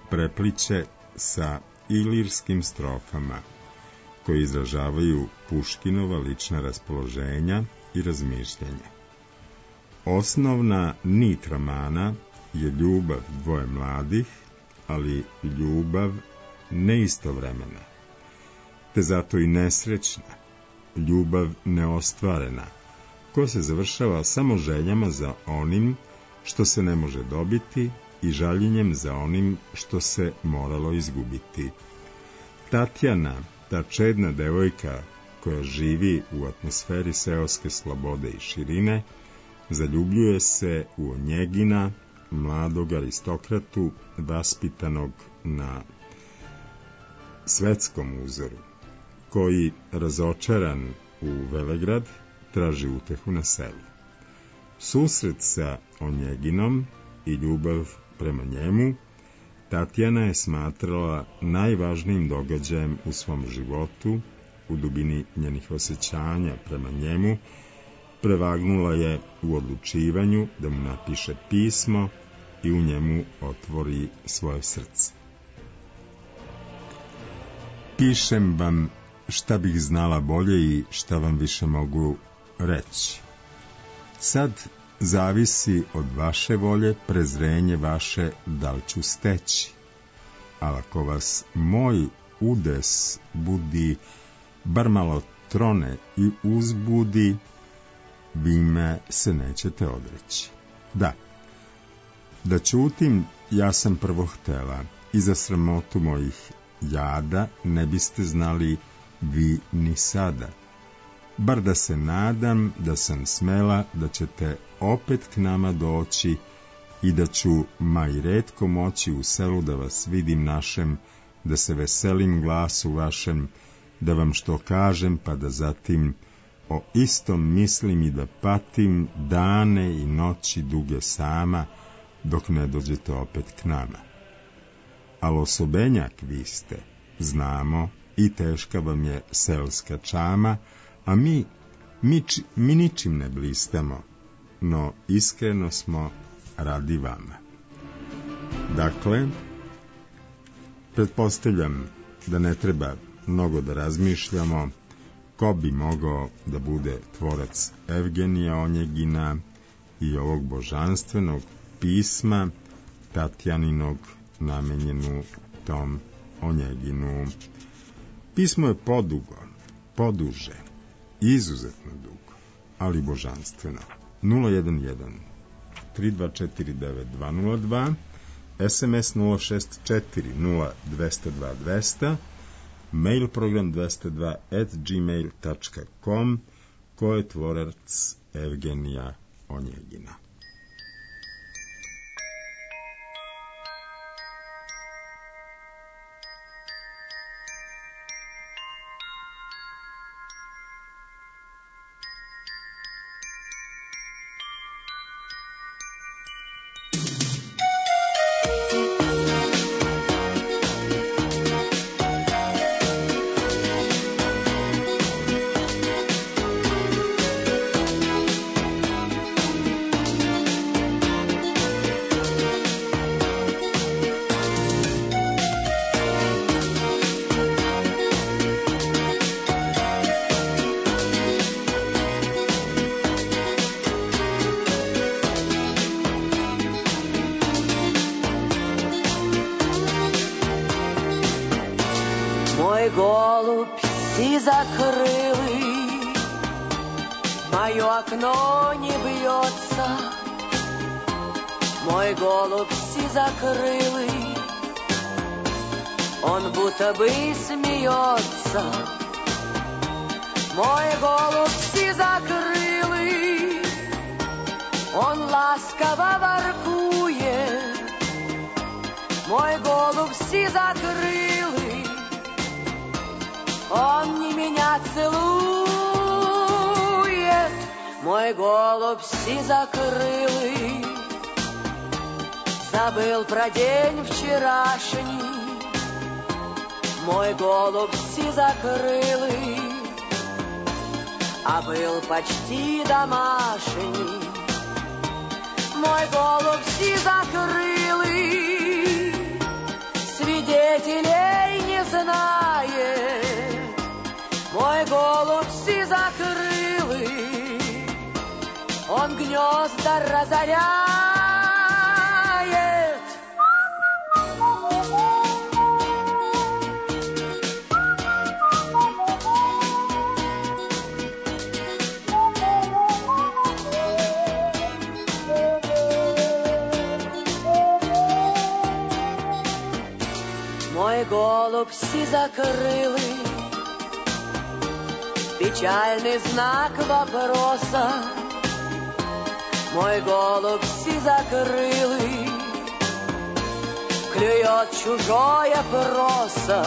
prepliće sa ilirskim strofama, koji izražavaju Puškinova lična raspoloženja i razmišljanja. Osnovna nit romana je ljubav dvoje mladih, ali ljubav neistovremena, te zato i nesrećna, ljubav neostvarena, koja se završava samo željama za onim što se ne može dobiti i žaljenjem za onim što se moralo izgubiti. Tatjana, ta čedna devojka koja živi u atmosferi seoske slobode i širine, zaljubljuje se u Onjegina, mladog aristokratu, vaspitanog na svetskom uzoru, koji, razočaran u Velegrad, traži utehu na selu. Susret sa Onjeginom i ljubav prema njemu Tatjana je smatrala najvažnijim događajem u svom životu. U dubini njenih osjećanja prema njemu prevagnula je u odlučivanju da mu napiše pismo i u njemu otvori svoje srce. Pišem vam šta bih znala bolje i šta vam više mogu reći. Sad zavisi od vaše volje, prezrenje vaše da li ću steći. Ali ako vas moj udes budi, bar malo trone i uzbudi, vi me se nećete odreći. Da, da ćutim, ja sam prvo htela, i za sramotu mojih jada ne biste znali vi ni sada. Bar da se nadam da sam smela da ćete opet k nama doći i da ću maj retko moći u selu da vas vidim našem, da se veselim glasu vašem, da vam što kažem pa da zatim o istom mislim i da patim dane i noći duge sama dok ne dođete opet k nama. Al osobenjak vi ste, znamo, i teška vam je selska čama, a mi, mi, mi ničim ne blistamo, no iskreno smo radi vama. Dakle, pretpostavljam da ne treba mnogo da razmišljamo ko bi mogao da bude tvorac Evgenija Onjegina i ovog božanstvenog pisma Tatjaninog namenjenu tom Onjeginu. Pismo je podugo, poduže, izuzetno dugo, ali božanstveno. nula jedan jedan tri dva četiri devet dva nula dva, es em es nula šest četiri nula dva zero dva dva zero, mail program dvesta dva at gmail tačka com, ko je tvorac Evgenija Onjegina. Голубь си закрыли, мое окно не бьется. Мой голубь си закрыли, он будто бы смеется. Мой голубь си закрыли, он ласково воркует. Мой голубь си закрыли, он не меня целует. Мой голубь си закрылый, забыл про день вчерашний. Мой голубь си закрылый, а был почти домашний. Мой голубь си закрылый, озаряет. Мой голубь сизокрылый, печальный знак вопроса. Мой голубь сизокрылый клюет чужое просо.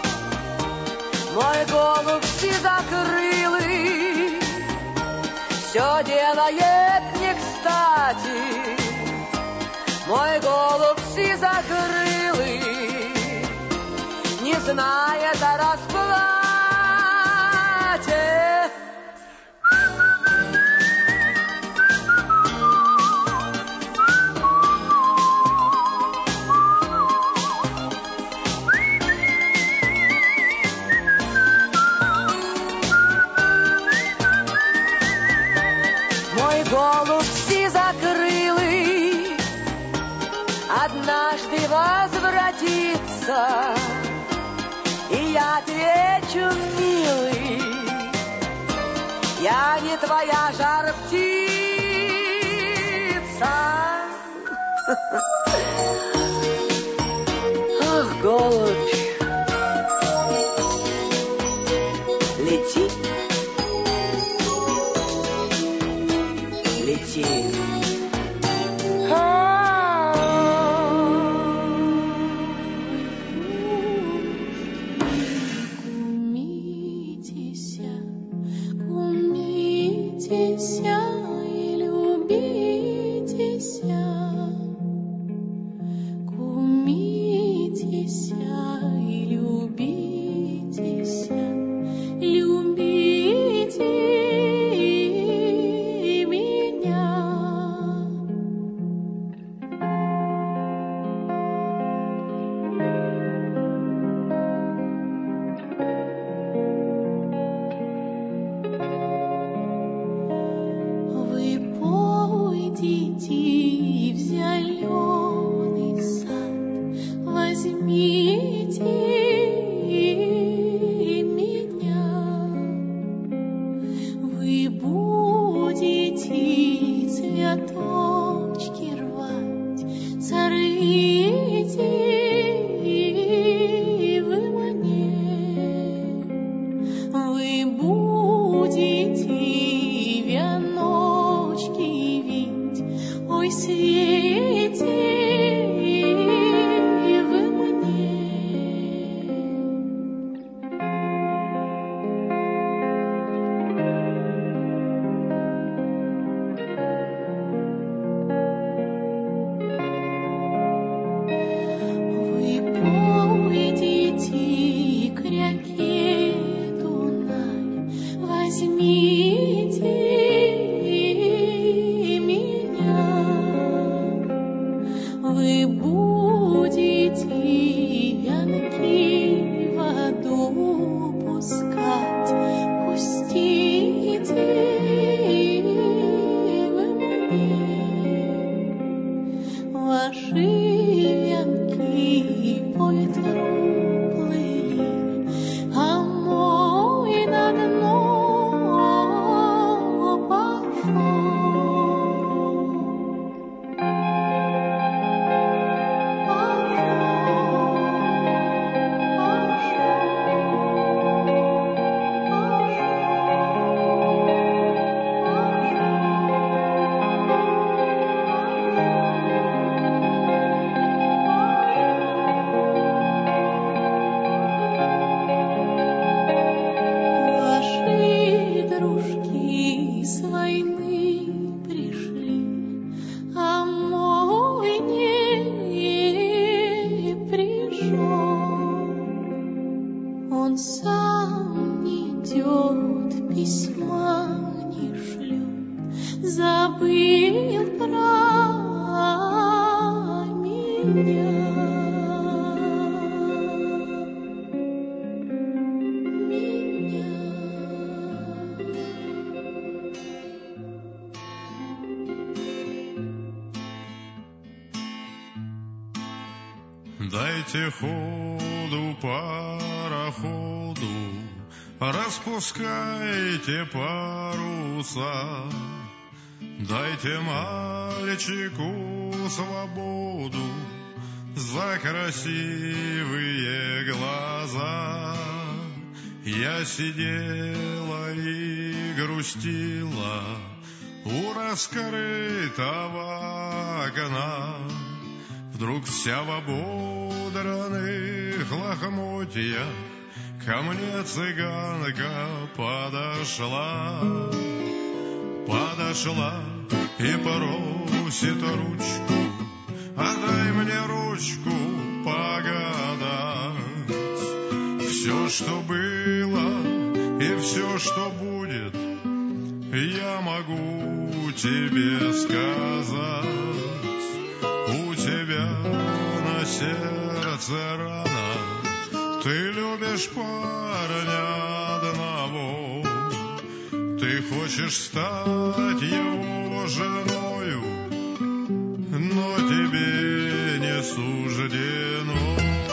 Мой голубь сизокрылый все делает не кстати. Мой голубь сизокрылый не знает о расплате. Мой голубь сизокрылый однажды возвратится. И я отвечу, милый, я не твоя жар-птица. Ах, голубь, лети, лети. Дайте ходу пароходу, распускайте паруса, дайте мальчику свободу за красивые глаза. Я сидела и грустила у раскрытого окна. Вдруг вся в ободранных лохмотьях ко мне цыганка подошла. Подошла и просит ручку, отдай мне ручку погадать. Все, что было и все, что будет, я могу тебе сказать. У тебя на сердце рана, ты любишь парня одного. Ты хочешь стать его женою, но тебе не суждено.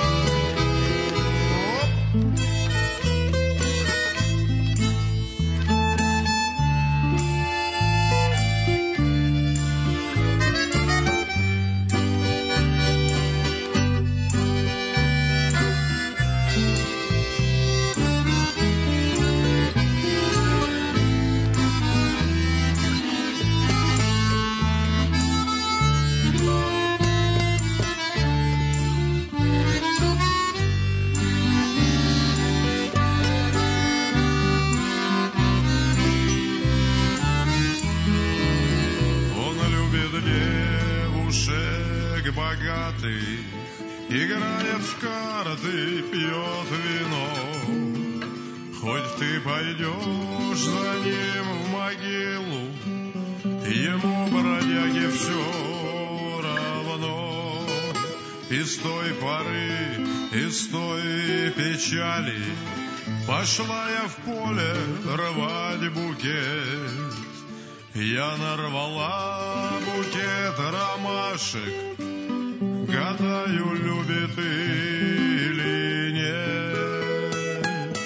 Играет в карты, пьет вино. Хоть ты пойдешь за ним в могилу, ему, бродяге, все равно. И с той поры, и с той печали пошла я в поле рвать букет. Я нарвала букет ромашек, гадаю, любит или нет.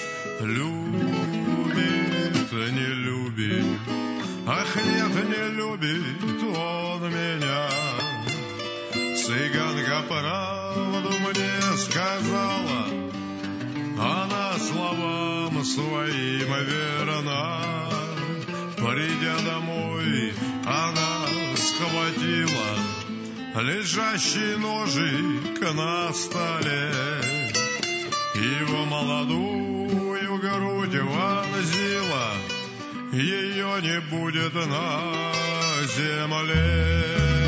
Любит, не любит, ах нет, не любит он меня. Цыганка правду мне сказала, она словам своим верна. Придя домой, она схватила лежащий ножик на столе и в молодую грудь вонзила, ее не будет на земле.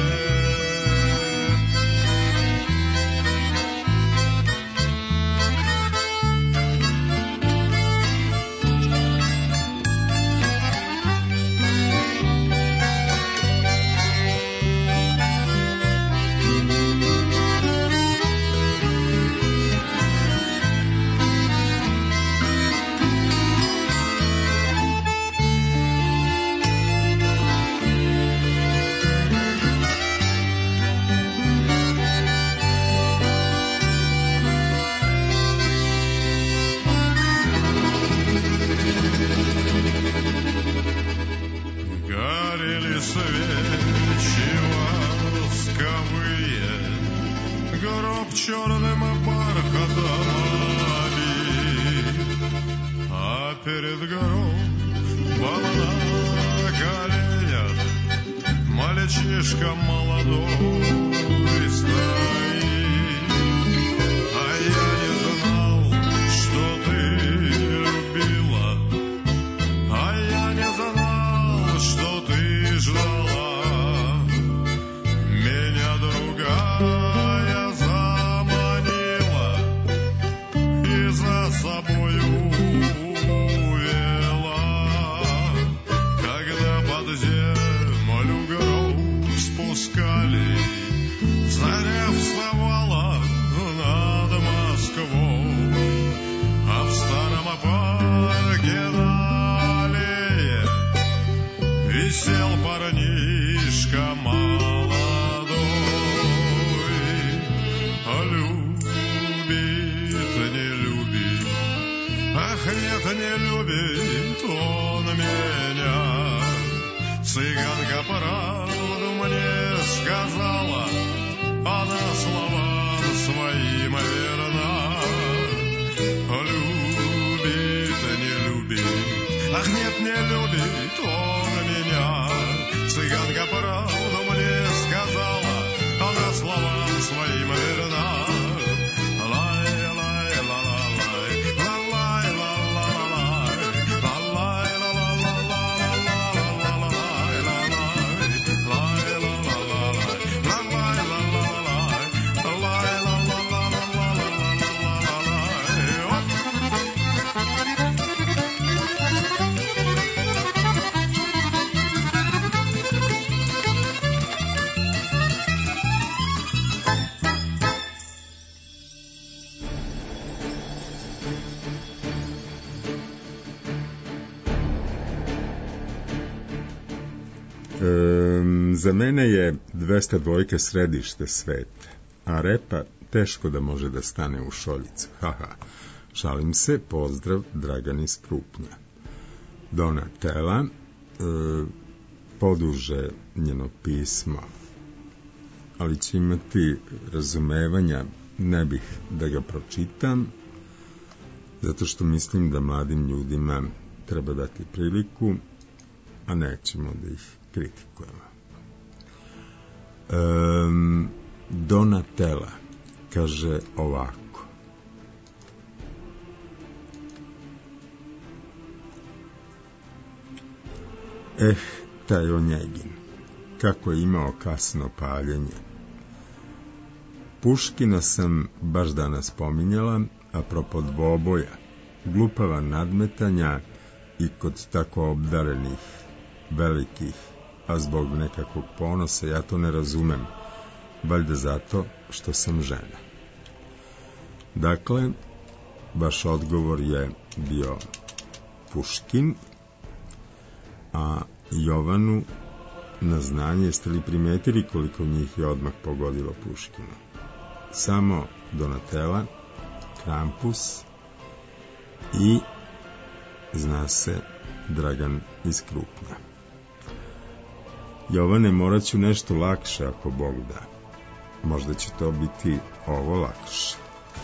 Черным бархатом обит, а перед гором волна коленях мальчишка молодой стоит. А я не знал, что ты любила, а я не знал, что ты ждала меня, другая собою увела, когда под землю гроб спускали. Um, za mene je dvesta dvojka središte sveta, a repa teško da može da stane u šoljicu. Haha, šalim se, pozdrav, Dragan iz Krupnja. Donatela, e, poduže njeno pismo, ali će imati razumevanja, ne bih da ga pročitam, zato što mislim da mladim ljudima treba dati priliku, a nećemo da ih kritikujemo. E, Donatela kaže ovako: eh, taj Onjegin, kako je imao kasno paljenje. Puškina sam baš danas pominjala, apropo dvoboja, glupava nadmetanja i kod tako obdarenih, velikih, a zbog nekakvog ponosa ja to ne razumem, valjda zato što sam žena. Dakle, vaš odgovor je bio Puškin, a Jovanu na znanje, jeste li primetili koliko njih je odmah pogodilo Puškina? Samo Donatela, Krampus i, zna se, Dragan iz Krupnja. Jovane, morat ću nešto lakše ako Bog da. Možda će to biti ovo lakše.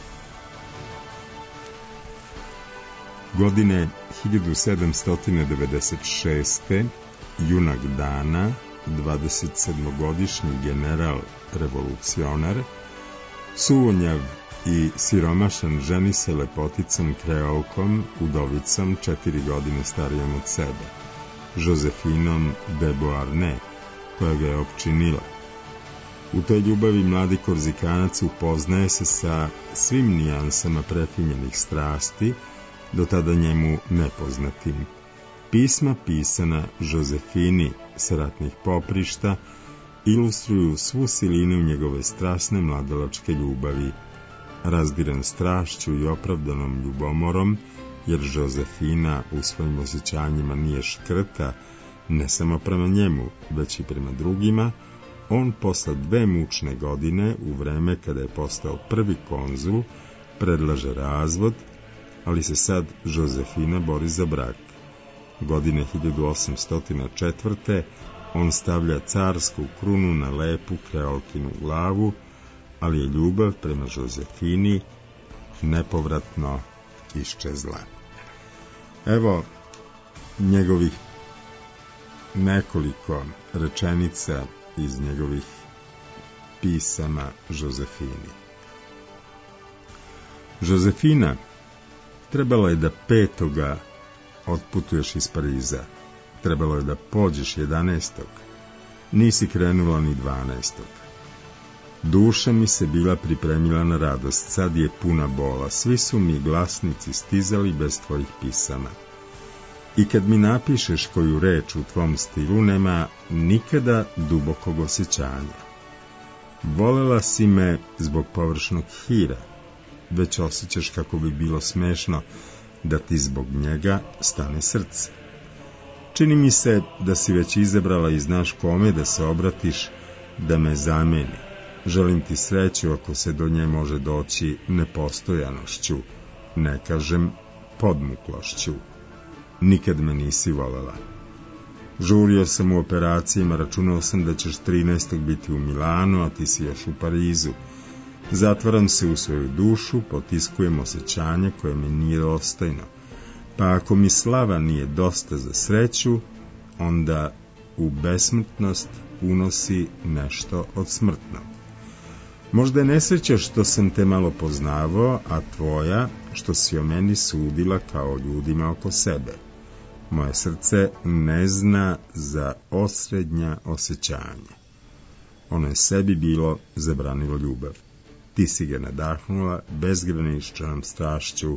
Godine hiljadu sedamsto devedeset šeste. junak dana, dvadesetsedmogodišnji general revolucionar, suvonjav i siromašan, ženi se lepoticom kreolkom, udovicom četiri godine starijom od sebe, Josefinom de Beauharnais, koja ga je opčinila. U toj ljubavi mladi Korzikanac upoznaje se sa svim nijansama prefinjenih strasti, do tada njemu nepoznatim. Pisma pisana Josefini s ratnih poprišta ilustruju svu silinu njegove strasne mladalačke ljubavi, razdiran strašću i opravdanom ljubomorom, jer Josefina u svojim osjećanjima nije škrta, ne samo prema njemu, već i prema drugima. On posle dve mučne godine, u vreme kada je postao prvi konzul, predlaže razvod, ali se sad Josefina bori za brak. Godine hiljadu osamsto četvrte. on stavlja carsku krunu na lepu kreolkinu glavu, ali je ljubav prema Josefini nepovratno iščezla. Evo njegovih nekoliko rečenica iz njegovih pisama Josefini. Josefina, trebalo je da petoga otputuješ iz Pariza. Trebalo je da pođeš jedanaestog. Nisi krenula ni dvanaestog. Duša mi se bila pripremila na radost, sad je puna bola. Svi su mi glasnici stizali bez tvojih pisama. I kad mi napišeš koju reč u tvom stilu, nema nikada dubokog osjećanja. Volela si me zbog površnog hira, već osjećaš kako bi bilo smešno da ti zbog njega stane srce. Čini mi se da si već izabrala i znaš kome da se obratiš da me zameni. Želim ti sreću ako se do nje može doći nepostojanošću, ne kažem podmuklošću. Nikad me nisi volela. Žurio sam u operacijama, računao sam da ćeš trinaestog biti u Milanu, a ti si još u Parizu. Zatvaram se u svoju dušu, potiskujem osjećanje koje mi nije ostajno. Pa ako mi slava nije dosta za sreću, onda u besmrtnost unosi nešto od smrtnog. Možda je nesreća što sam te malo poznavao, a tvoja što si o meni sudila kao ljudima oko sebe. Moje srce ne zna za osrednja osjećanja. Ono je sebi bilo zabranilo ljubav. Ti si ga nadahnula bezgraničnom strašću,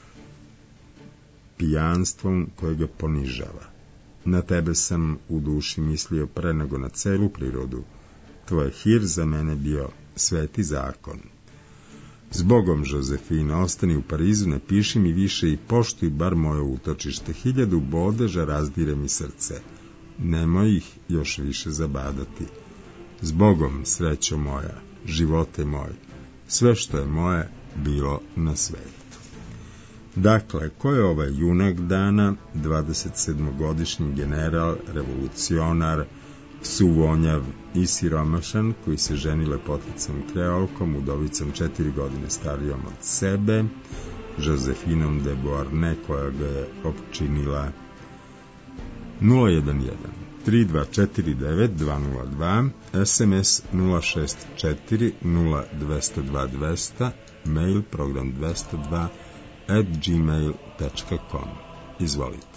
pijanstvom koje ga ponižava. Na tebe sam u duši mislio pre nego na celu prirodu. Tvoj hir za mene bio sveti zakon. Zbogom, Josefina, ostani u Parizu, ne piši mi više i poštuj bar moje utočište. Hiljadu bodeža razdire mi srce. nemoj ih još više zabadati. Zbogom, srećo moja, živote moj, sve što je moje bilo na svetu. Dakle, ko je ovaj junak dana, dvadesetsedmogodišnji general, revolucionar, suvonjav i siromašan, koji se ženi lepoticom kreolkom, udovicom četiri godine starijom od sebe, Josefinom de Beauharnais, koja ga je opčinila. Nula jedan jedan tri dva četiri devet dva nula dva, es em es nula šest četiri nula dva nula dva dva nula nula, mail program dvesta dva at gmail tačka com. Izvolite.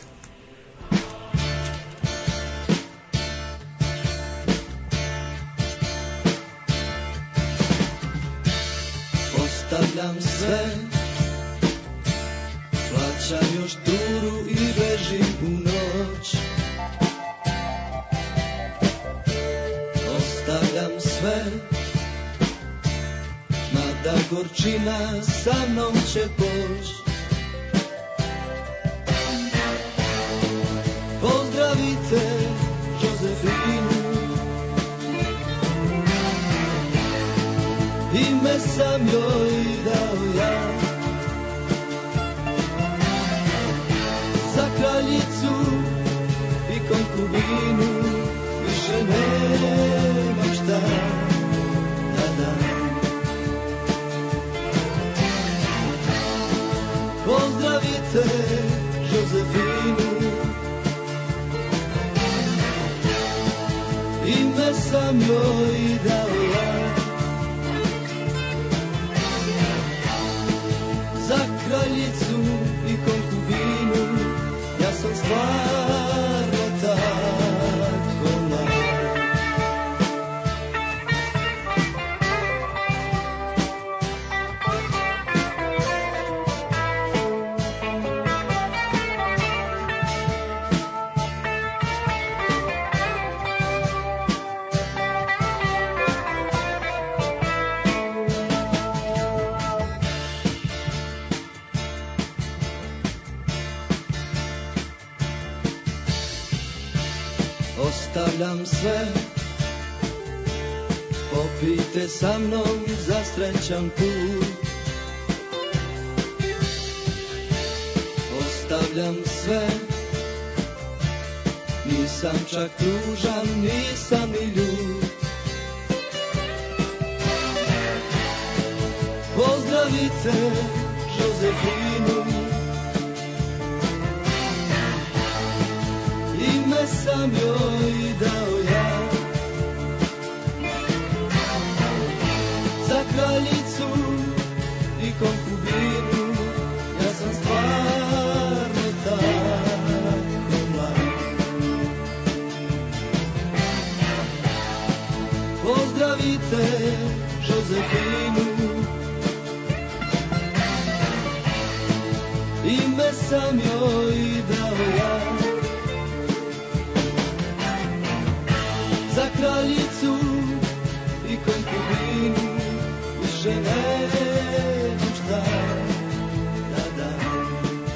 Ostavljam sve, plaćam još turu i bežim u noć. Ostavljam sve, mada gorčina sa mnom će poć. Pozdravite Josefinu, ime sam joj dao ja. Za kraljicu i konkubinu više nemam šta da dam. Pozdravite Josefinu, ime sam joj dao ja. Za kraljicu i konkubinu ja sam stvarno tako mlad. Ostavljam sve, popijte sa mnom za srećan put. Ostavljam sve, nisam čak tužan, nisam ni ljut. Pozdravite Josefinu, ime sam joj dao ja. Za kraljicu i konkubinu ja sam stvarno tako mlad. Pozdravite Josefinu, ime sam joj dao ja. Za kraljicu i konkubinu više nemam šta da dam.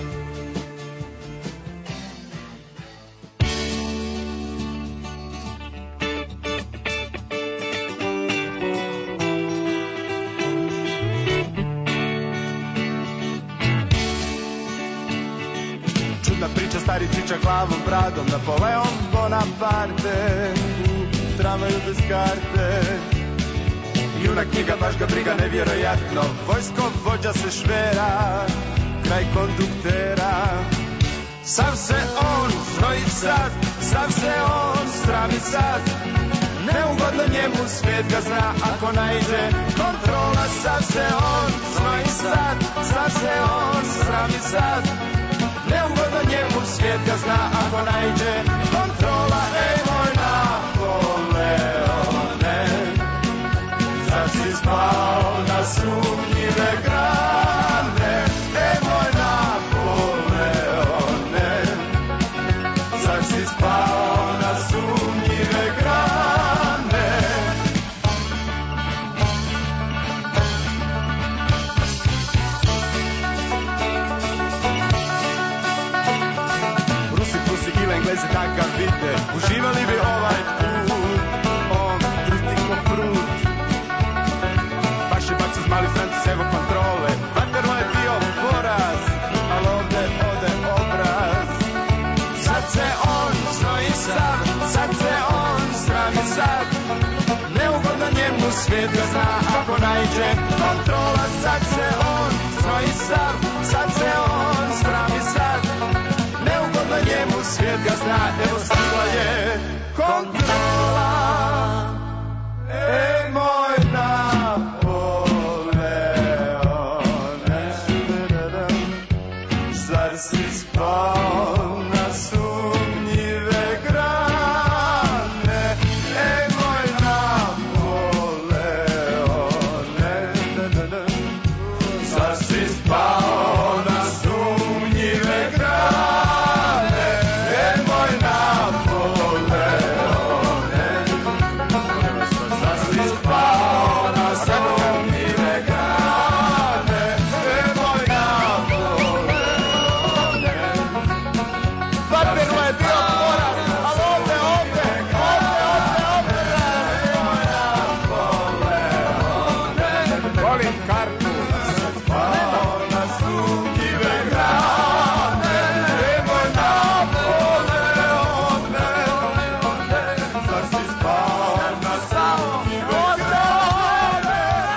Čudna priča, stari priča glavom, bradom, Napoleon Bonaparte, tramvaju bez karte. Junak knjiga, baš ga briga, nevjerojatno. Vojsko vođa se švera, kraj konduktera. Sav se on znoji sad, sav se on strami sad. Neugodno njemu, svijet ga zna, ako najde kontrola. Sav se on znoji sad, sav se on strami sad. Neugodno njemu, svijet ga zna, ako najde kontrola. Ej moj Napoleone, zar si spao na sumnjive grane? Ej moj Napoleone, zar si spao na sumnjive grane? Rusi, Prusi ili Englezi takav vide, uživa svijet ga zna ako naiđe kontrola. Sad se on znoji sav, sad se on sprami sad, neugodno njemu, svijet ga zna, evo stigla je kontrola. E moj Napoleone, zar si spao na sumnjive grane? E moj Napoleone, zar si spao na sumnjive grane? E moj Napoleone, zar si spao na sumnjive grane? E moj Napoleone. Vaterlo je bio poraz, ali ovde, ovde, ovde, ovde, ovde. Volim kartu. Spao na sumnjive grane, e moj Napoleone, zar si spao na sumnjive grane?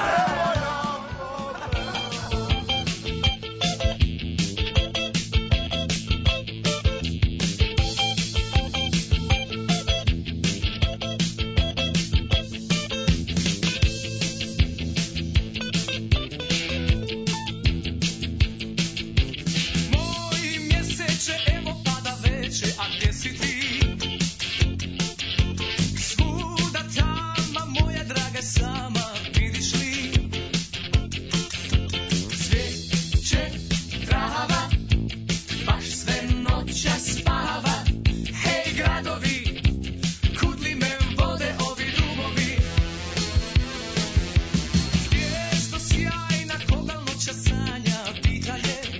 Moj mjeseče, evo pada veče, a gdje si ti? Svuda tama, moja draga sama, vidiš li? Cvijeće, trava, baš sve noća spava. Hej gradovi, kud li me vode ovi drumovi? Zvijezdo sjajna, koga noća sanja, pita je.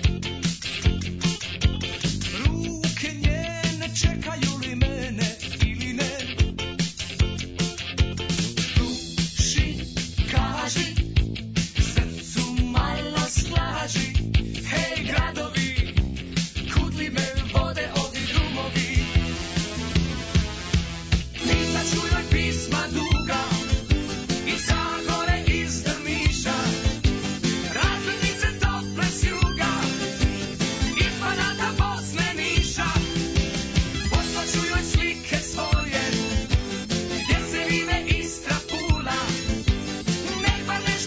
Ruke njene čekaju li mene ili ne? Duši kaži, srcu malo slaži. Hej gradovi, kud li me vode ovi drumovi? Pitaću joj pisma duga, iz Zagore, iz Drniša, razglednice tople s juga, iz Banata, Bosne, Niša. Poslaću joj slike svoje, gdje se vide Istra, Pula. Nek bar ne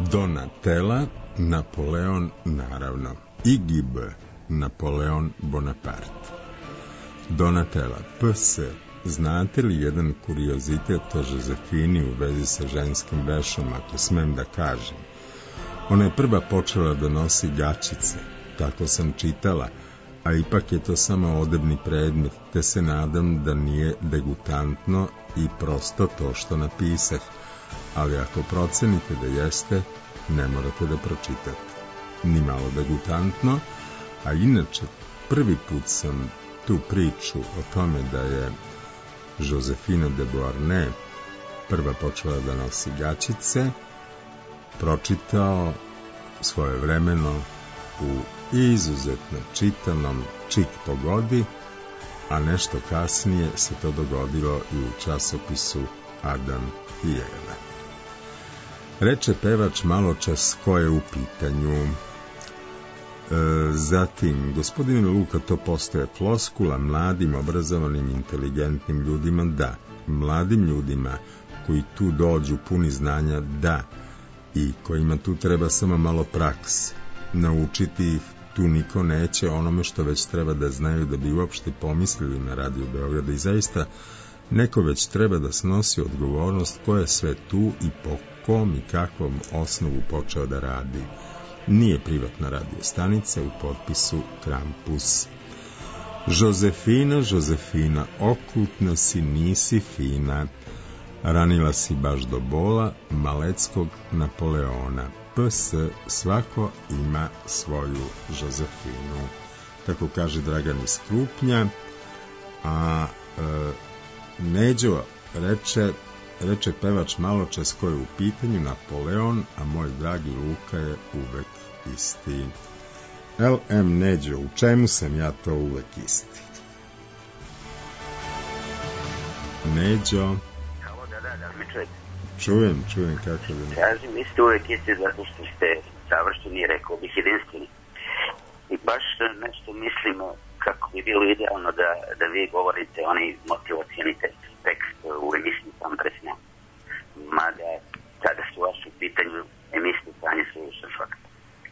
Donatella, Napoleon naravno, I G B, Napoleon Bonaparte. Donatella, P S. Znate li jedan kuriozitet o Josefini u vezi sa ženskim vešom, ako smem da kažem? Ona je prva počela da nosi gačice, tako sam čitala, a ipak je to samo odevni predmet, te se nadam da nije degutantno i prosto to što napisah, ali ako procenite da jeste, ne morate da pročitate. Ni malo degutantno, a inače prvi put sam tu priču o tome da je Josefina de Beauharnais prva počela da nosi gačice pročitao svojevremeno u izuzetno čitanom Čik pogodi, a nešto kasnije se to dogodilo i u časopisu Adam i Eva. Reče pevač maločas ko je u pitanju. E, zatim, gospodin Luka, to postoje floskula, mladim, obrazovanim, inteligentnim ljudima, da. Mladim ljudima koji tu dođu puni znanja, da. I kojima tu treba samo malo prakse. Naučiti ih tu niko neće onome što već treba da znaju da bi uopšte pomislili na Radio Beograda i zaista neko već treba da snosi odgovornost ko je sve tu i po kom i kakvom osnovu počeo da radi. Nije privatna radio stanica, u potpisu Krampus. Josefina, Josefina, okultna si, nisi fina, ranila si baš do bola maleckog Napoleona. P S. Svako ima svoju Josefinu. Tako kaže Dragan iz Krupnja. A e, Neđo reče, reče pevač maločas ko je u pitanju Napoleon, a moj dragi Luka je uvek isti. L M Neđo, u čemu sam ja to uvek isti? Neđo. Halo, da, da, da, mi čujete. Čujem, čujem, kako da ne. Kažem, vi ste uvek isti zato što ste savršeni, rekao bih, jedinstveni. I baš nešto mislimo kako bi bilo idealno da, da vi govorite onaj motivacijani tekst u emisiji Sam presnja. Mada, kada su vaši u pitanju emisije stanje suviše fakta.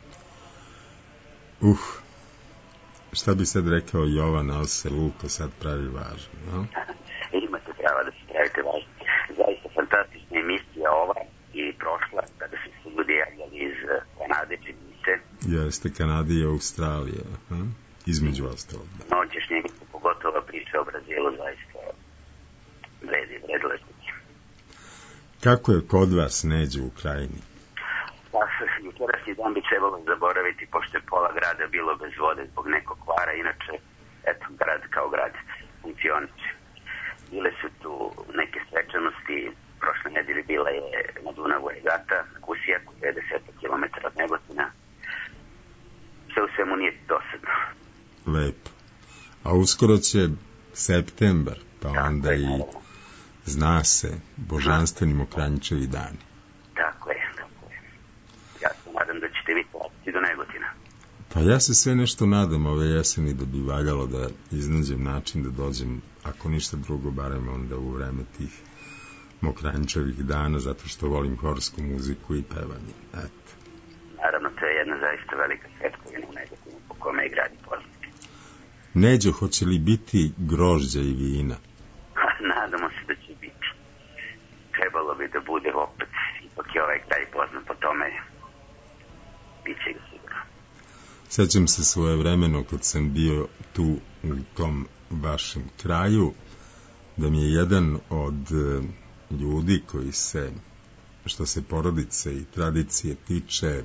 Uh, šta bi sad rekao Jovan, ali se Luko sad pravi važno, no? Imate prava da se pravite važno. Zaista fantastična emisija ova i prošla, kada su se ljudi javljali iz Kanade, činite. Jeste, Kanade i Australije, ha? Između ostalog. Noćešnje, pogotovo priča o Brazilu, zaista vredi, vredile su. Kako je kod vas, Neđe, u Krajini? Pa, jučerašnji dan bi trebalo zaboraviti, pošto je pola grada bilo bez vode zbog nekog kvara, inače, eto, grad kao grad funkcioniče. Bile su tu neke svečanosti, prošle nedelje bila je na Dunavu regata, na Kusijaku, pedeset kilometara od Negotina. Sve u svemu nije dosadno. Lepo. A uskoro će septembar, pa tako onda je, i naravno. Zna se, božanstveni Mokranjičevi dani. Tako je, tako je. Ja se nadam da ćete vi platiti do Negotina. Pa ja se sve nešto nadam ove jeseni da bi valjalo da iznađem način da dođem, ako ništa drugo, barem onda u vreme tih Mokranjičevih dana, zato što volim horsku muziku i pevanje. Eto. Naravno, to je jedna zaista velika svetkovina u Negotinu po kome je grad poznat. Neđo, hoće li biti grožđa i vina? Nadamo se da će biti. Trebalo bi da bude opet, ipak je ovaj kraj poznat po tome. Biće ga sigurno. Sećam se svoje vremeno kad sam bio tu u tom vašem kraju, da mi je jedan od ljudi koji se, što se porodice i tradicije tiče,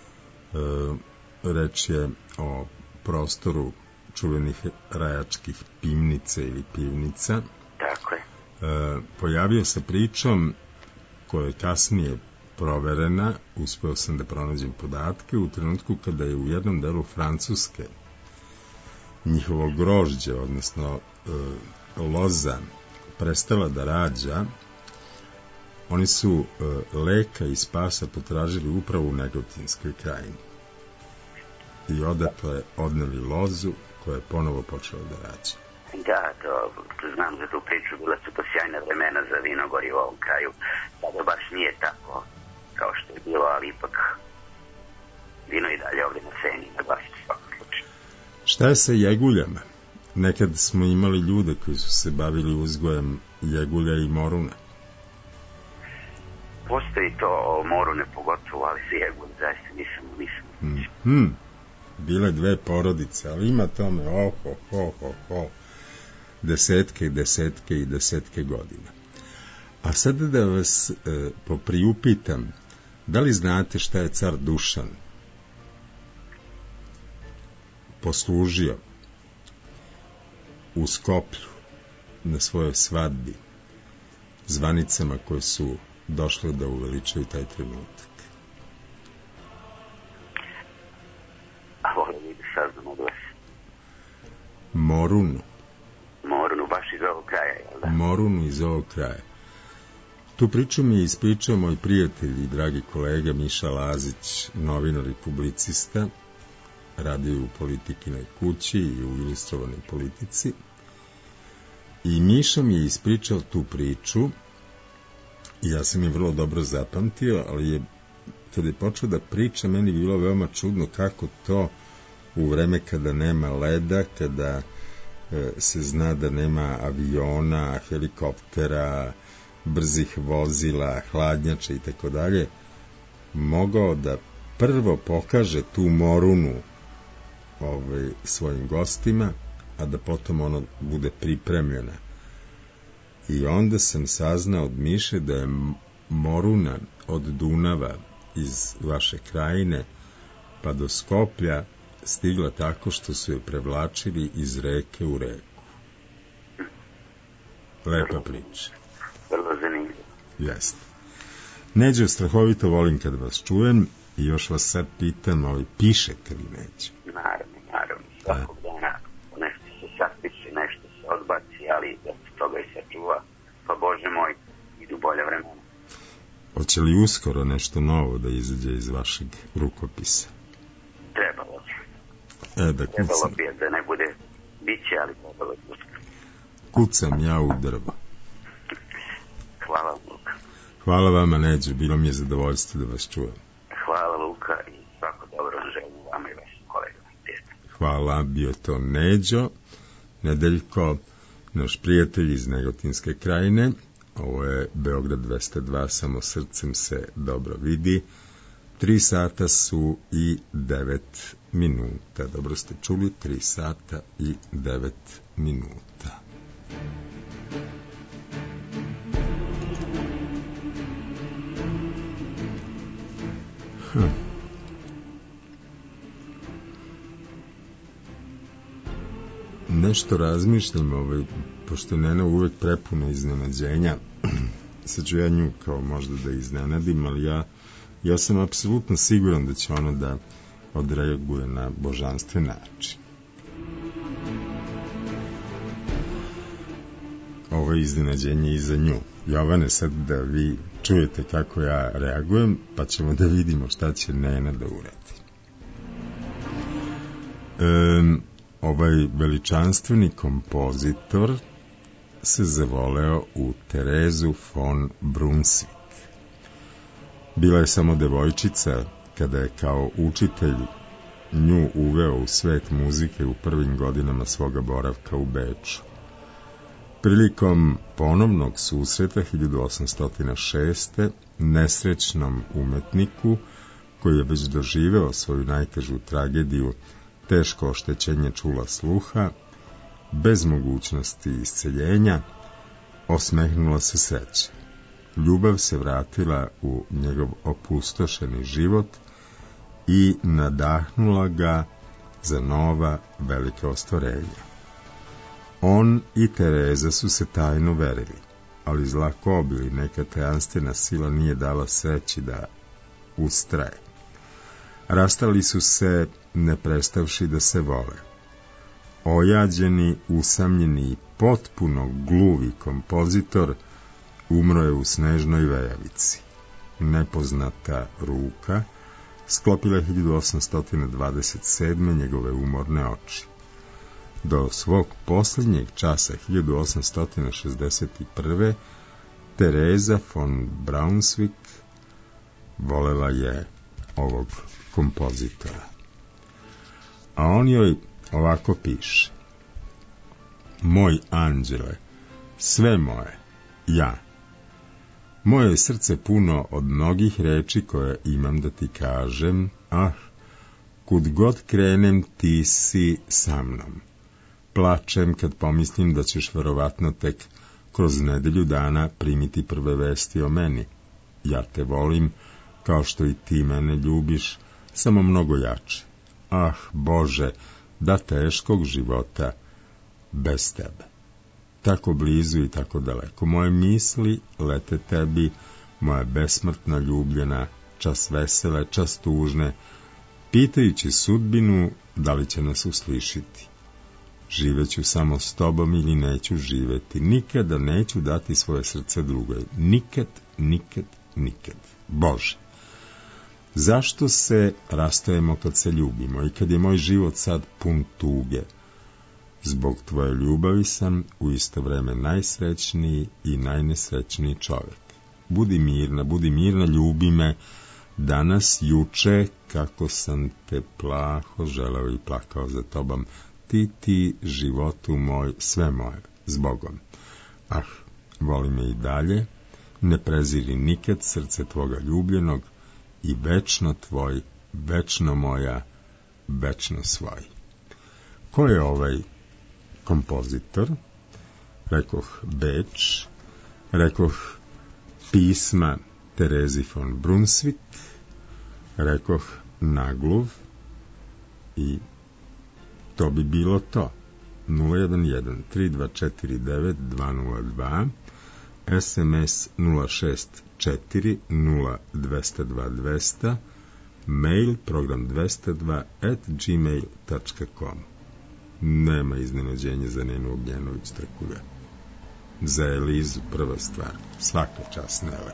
reč je o prostoru čuvenih rajačkih pivnica ili pivnica. Tako je. E, pojavio se pričom koja je kasnije proverena, uspeo sam da pronađem podatke, u trenutku kada je u jednom delu Francuske njihovo grožđe, odnosno e, loza, prestala da rađa, oni su e, leka i spasa potražili upravo u Negotinskoj krajini. I odatle odneli lozu koja je ponovo počela da rađa. Da, to, to znam za tu priču, bila su to sjajna vremena za vinogori u ovom kraju. Sada baš nije tako kao što je bilo, ali ipak Šta je sa jeguljama? Nekad smo imali ljude koji su se bavili uzgojem jegulja i moruna. Postoji to o morune pogotovo, ali za jegulj zaista nisam, nisam. Mm-hmm. Bile dve porodice, ali ima tome oh, oh, oh, oh, oh. desetke i desetke i desetke godina. A sada da vas e, popriupitam, da li znate šta je car Dušan poslužio u Skoplju na svojoj svadbi zvanicama koje su došle da uveličaju taj trenutak? A volim i da saznam od vas. Morunu. Morunu, baš iz ovog kraja, jel da? Morunu iz ovog kraja. Tu priču mi je ispričao moj prijatelj i dragi kolega Miša Lazić, novinar i publicista, radio u Politikinoj kući i u Ilustrovanoj politici. I Miša mi je ispričao tu priču i ja sam je vrlo dobro zapamtio, ali je, kada je počeo da priča, meni bilo veoma čudno kako to u vreme kada nema leda, kada e, se zna da nema aviona, helikoptera, brzih vozila, hladnjača i tako dalje, mogao da prvo pokaže tu morunu ovaj, svojim gostima, a da potom ono bude pripremljena. I onda sam saznao od Miše da je moruna od Dunava iz vaše krajine pa do Skoplja stigla tako što su je prevlačili iz reke u reku. Lepa priča. Vrlo zanimljivo. Jeste. Neđe, strahovito volim kad vas čujem i još vas sad pitam, ali pišete li Neđe? Naravno, naravno. Svakog dana nešto se sapiše, nešto se odbaci, ali da se toga i sačuva, pa Bože moj, idu bolje vremena. Hoće li uskoro nešto novo da izađe iz vašeg rukopisa? Trebalo bi. E, da kucam. Trebalo bi, da ne bude biće, ali trebalo bi uskoro. Kucam ja u drvo. Hvala vam, Luka. Hvala vama, Neđo, bilo mi je zadovoljstvo da vas čujem. Hvala, Luka, i svako dobro želim vama i vašim kolegama. Hvala, bio to Neđo, Nedeljko, naš prijatelj iz Negotinske krajine. Ovo je Beograd dvesta dva, samo srcem se dobro vidi. Tri sata su i devet minuta. Dobro ste čuli, tri sata i devet minuta. Hm. Nešto razmišljam, ovaj, pošto je Nena uvek prepuna iznenađenja, sad ću ja nju kao možda da iznenadim, ali ja, ja sam apsolutno siguran da će ona da odreaguje na božanstven način. Ovo je iznenađenje i za nju. Jovane, sad da vi čujete kako ja reagujem, pa ćemo da vidimo šta će Nena da uradi. Um, ovaj veličanstveni kompozitor se zavoleo u Terezu von Brunswick. Bila je samo devojčica kada je kao učitelj nju uveo u svet muzike u prvim godinama svoga boravka u Beču. Prilikom ponovnog susreta hiljadu osamsto šeste nesrećnom umetniku koji je već doživeo svoju najtežu tragediju, teško oštećenje čula sluha, bez mogućnosti isceljenja, osmehnula se sreća. Ljubav se vratila u njegov opustošeni život i nadahnula ga za nova velika ostvarenja. On i Tereza su se tajno verili, ali zla kobil i neka tajanstvena sila nije dala sreći da ustraje. Rastali su se ne prestavši da se vole. Ojađeni, usamljeni i potpuno gluvi kompozitor umro je u Snežnoj Vejavici. Nepoznata ruka sklopila je hiljadu osamsto dvadeset sedme njegove umorne oči. Do svog posljednjeg časa hiljadu osamsto šezdeset prve Tereza von Brunswick volela je ovog kompozitora. A on joj ovako piše: Moj anđele, sve moje, ja. Moje srce puno od mnogih reči koje imam da ti kažem, ah, kud god krenem ti si sa mnom. Plačem kad pomislim da ćeš verovatno tek kroz nedelju dana primiti prve vesti o meni. Ja te volim, kao što i ti mene ljubiš, samo mnogo jače. Ah, Bože, da teškog života bez tebe. Tako blizu i tako daleko. Moje misli lete tebi, moja besmrtna ljubljena, čas vesele, čas tužne, pitajući sudbinu da li će nas uslišiti. Živeću samo s tobom ili neću živeti. Nikada neću dati svoje srce drugoj. Nikad, nikad, nikad. Bože, zašto se rastajemo kad se ljubimo i kad je moj život sad pun tuge? Zbog tvoje ljubavi sam u isto vreme najsrećniji i najnesrećniji čovjek. Budi mirna, budi mirna, ljubi me. Danas, juče, kako sam te plaho želeo i plakao za tobom. Ti, ti, životu moj, sve moje, s Bogom. Ah, voli me i dalje, ne preziri nikad srce tvoga ljubljenog i večno tvoj, večno moja, večno svoj. Ko je ovaj kompozitor? Rekoh Beč, rekoh pisma Terezi von Brunswick, rekoh Nagluv i to bi bilo to. nula jedan jedan tri dva četiri devet dva nula dva, es em es nula šest četiri nula dva nula dva dva nula nula, mail program dvesta dva at gmail tačka com. Nema iznenađenja za Nenu Ognjenović Trkulja. Za Elizu prva stvar. Svaka čast, Nele.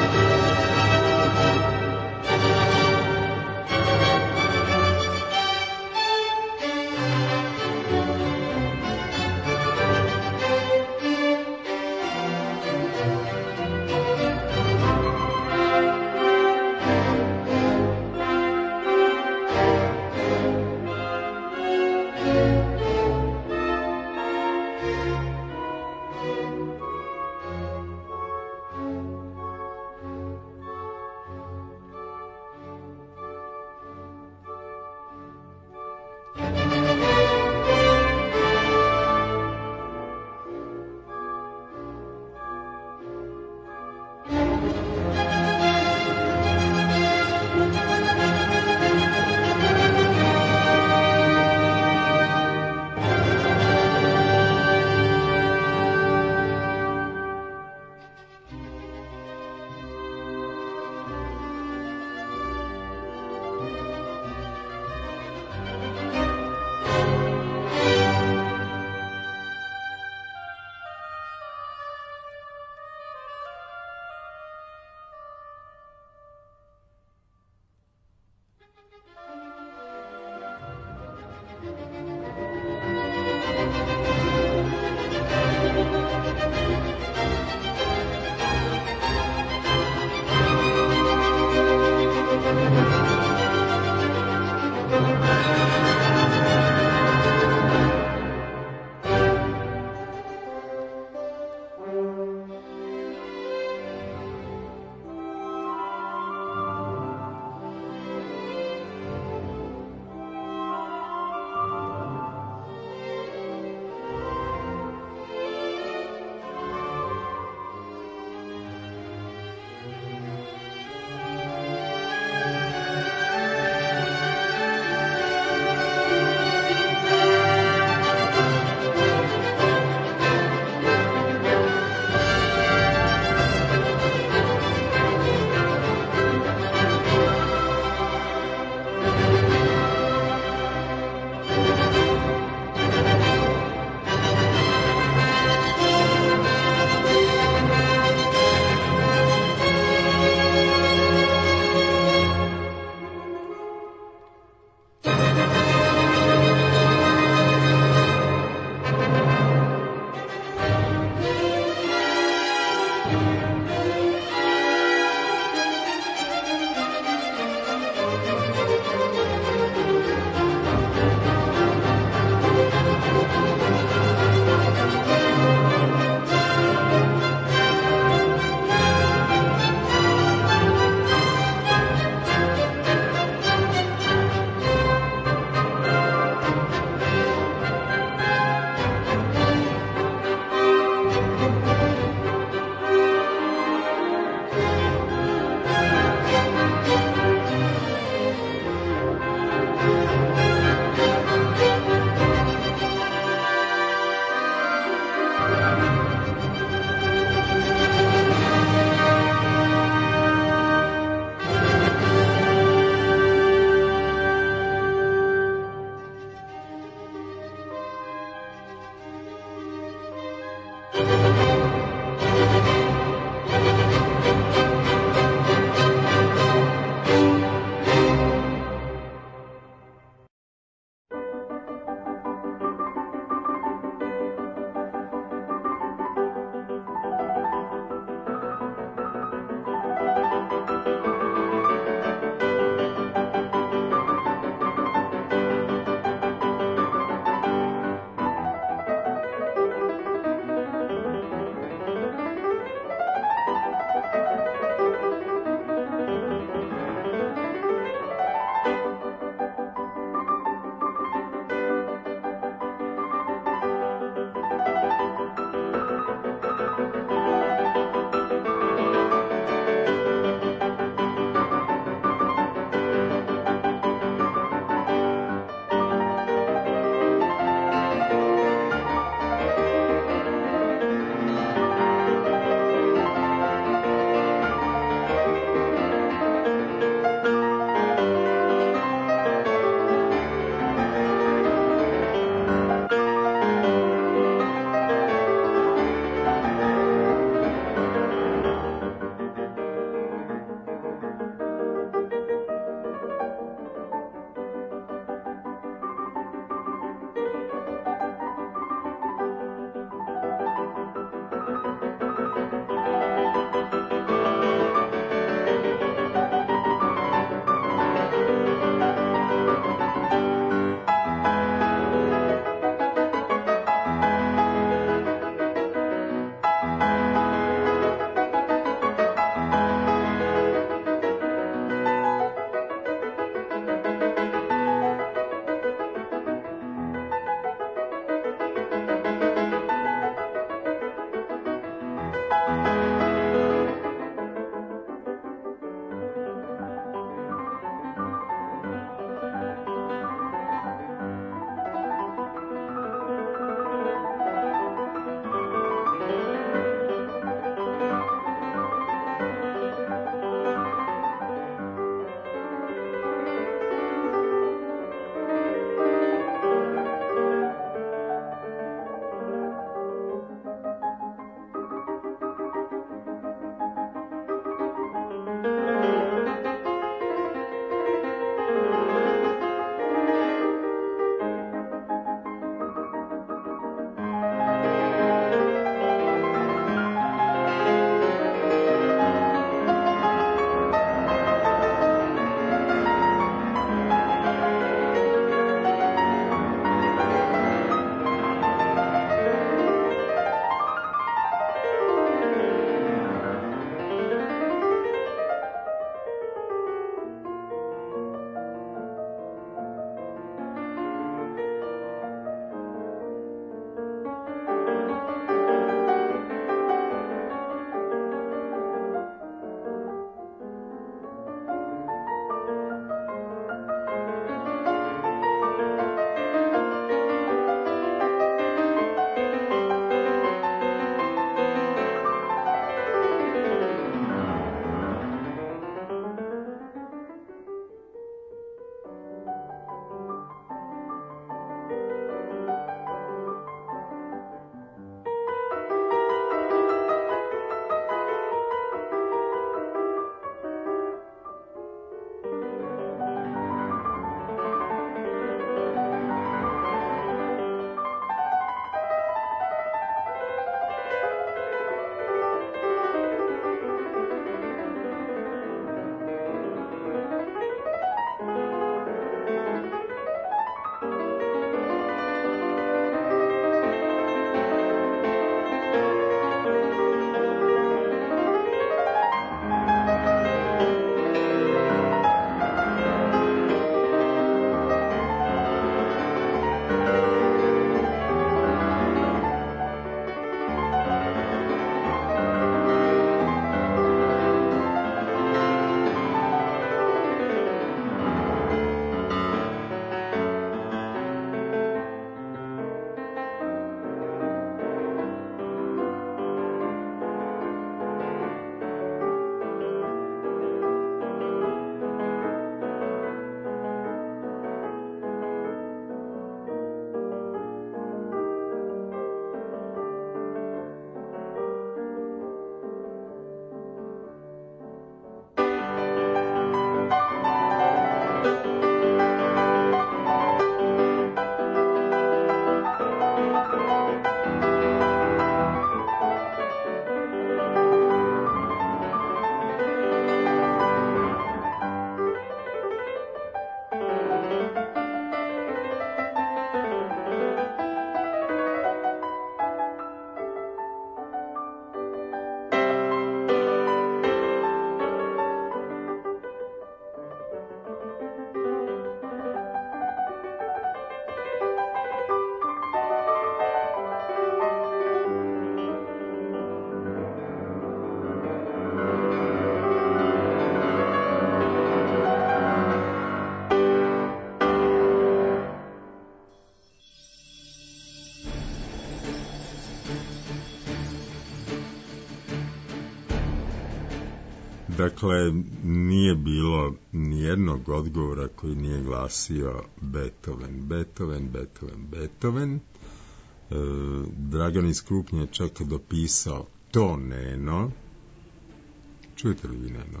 Dakle, nije bilo nijednog odgovora koji nije glasio Beethoven, Beethoven, Beethoven, Beethoven. E, Dragan iz Krupnje je čak dopisao to Neno. Čujete li vi Neno?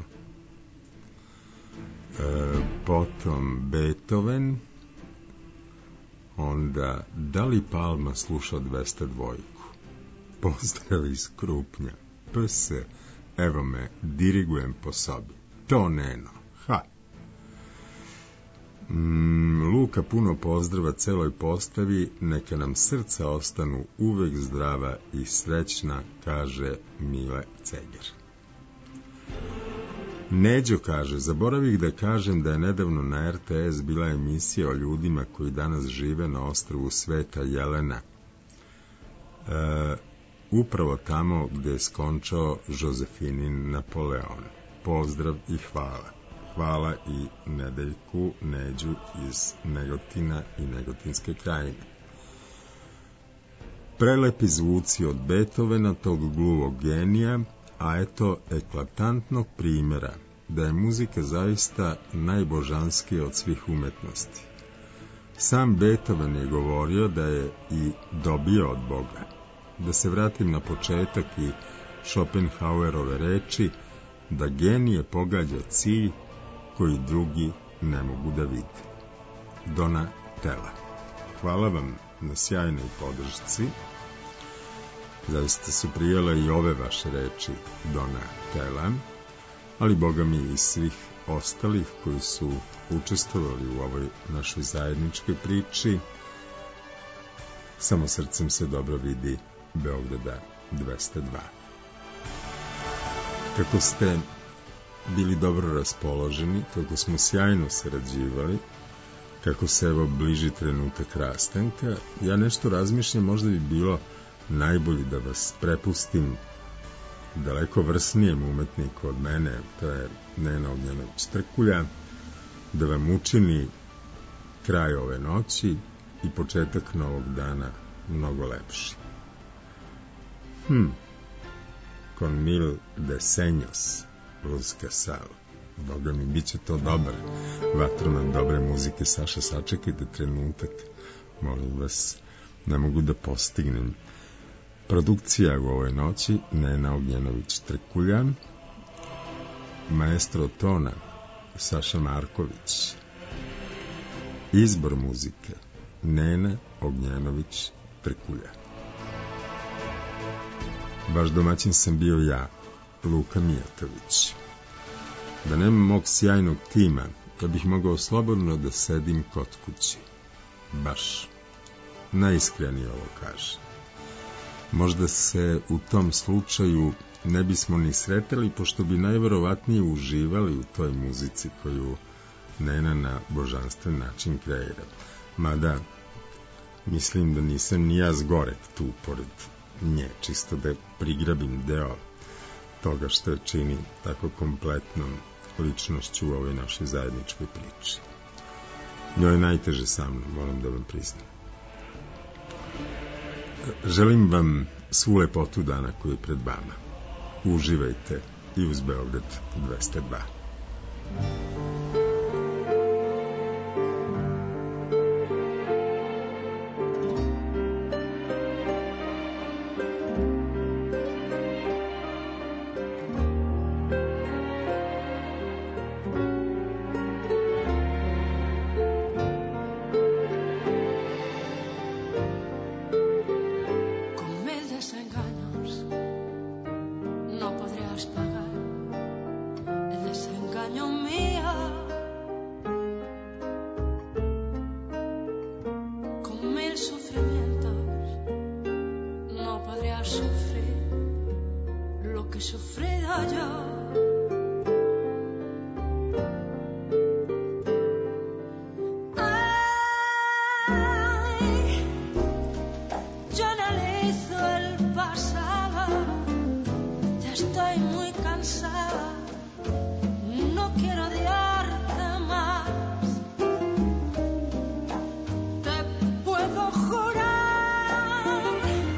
E, potom Beethoven. Onda, da li Palma sluša dvesta dvojku? Pozdrav iz Krupnja. P S. Evo me, dirigujem po sobi. To Neno. Ha. Mm, Luka, puno pozdrava celoj postavi. Neka nam srca ostanu uvek zdrava i srećna, kaže Mile Ceger. Neđo kaže, zaboravih da kažem da je nedavno na R T S bila emisija o ljudima koji danas žive na ostrvu Sveta Jelena. E, upravo tamo gde je skončao Josefinin Napoleon. Pozdrav i hvala. Hvala i Nedeljku Neđu iz Negotina i Negotinske krajine. Prelepi zvuci od Beethovena, tog gluvog genija, a eto eklatantnog primjera da je muzika zaista najbožanskija od svih umetnosti. Sam Beethoven je govorio da je i dobio od Boga. Da se vratim na početak i Schopenhauerove reči da genije pogađa cilj koji drugi ne mogu da vide. Donatella. Hvala vam na sjajnoj podršci. Zaista su prijele i ove vaše reči, Donatella, ali Boga mi i svih ostalih koji su učestvovali u ovoj našoj zajedničkoj priči. Samo srcem se dobro vidi Beograda dvesta dva. Kako ste bili dobro raspoloženi, kako smo sjajno sarađivali, kako se evo bliži trenutak rastanka, ja nešto razmišljam, možda bi bilo najbolje da vas prepustim daleko vrsnijem umetniku od mene, to je Nena Ognjanović-Trkulja, da vam učini kraj ove noći i početak novog dana mnogo lepši. Hm, con mil deseños, Luz Casal. Boga mi, bit će to dobar vatroman dobre muzike. Saša, sačekajte trenutak, molim vas, ne mogu da postignem. Produkcija u ovoj noći Nena Ognjanović-Trkulja, maestro tona Saša Marković, izbor muzike Nena Ognjanović-Trkulja. Vaš domaćin sam bio ja, Luka Mijatović. Da nema mog sjajnog tima, da bih mogao slobodno da sedim kod kući. Baš najiskrenije ovo kaže. Možda se u tom slučaju ne bismo ni sretali, pošto bi najverovatnije uživali u toj muzici koju Nena na božanstven način kreira. Mada, mislim da nisam ni ja zgorek tu pored nje, čisto da prigrabim deo toga što je čini tako kompletnom ličnošću u ovoj našoj zajedničkoj priči. Njoj je najteže sa mnom, moram da vam priznam. Želim vam svu lepotu dana koji je pred vama. Uživajte i uz Beograd dvesta dva.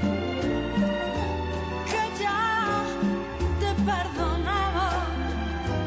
Perdonaba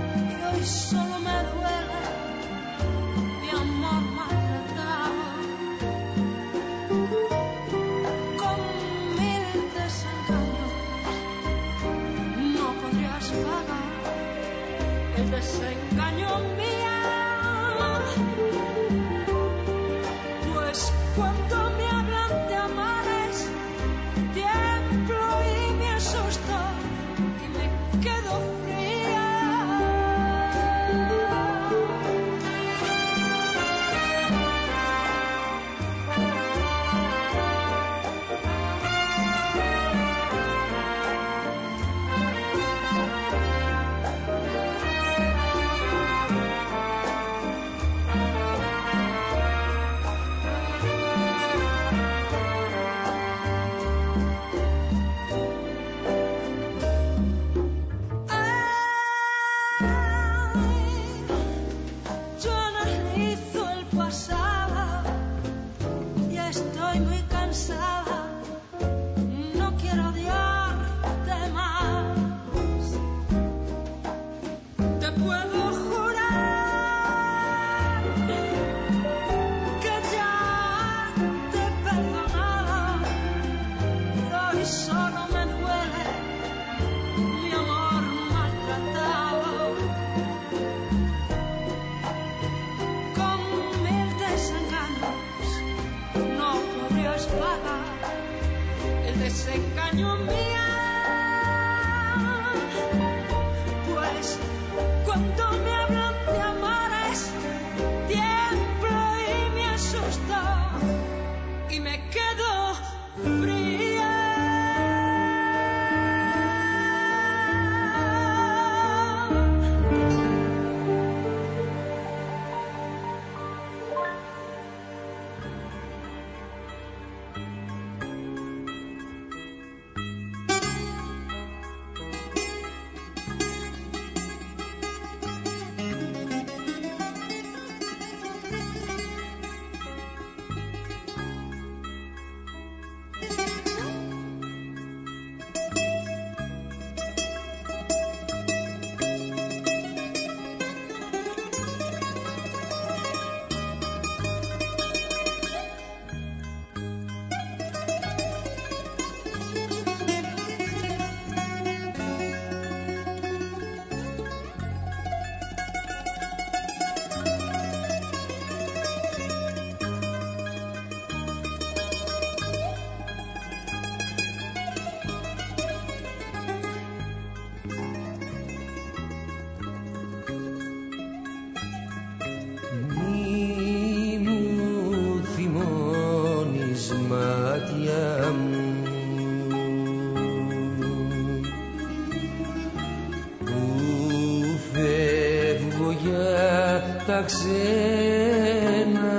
ξένα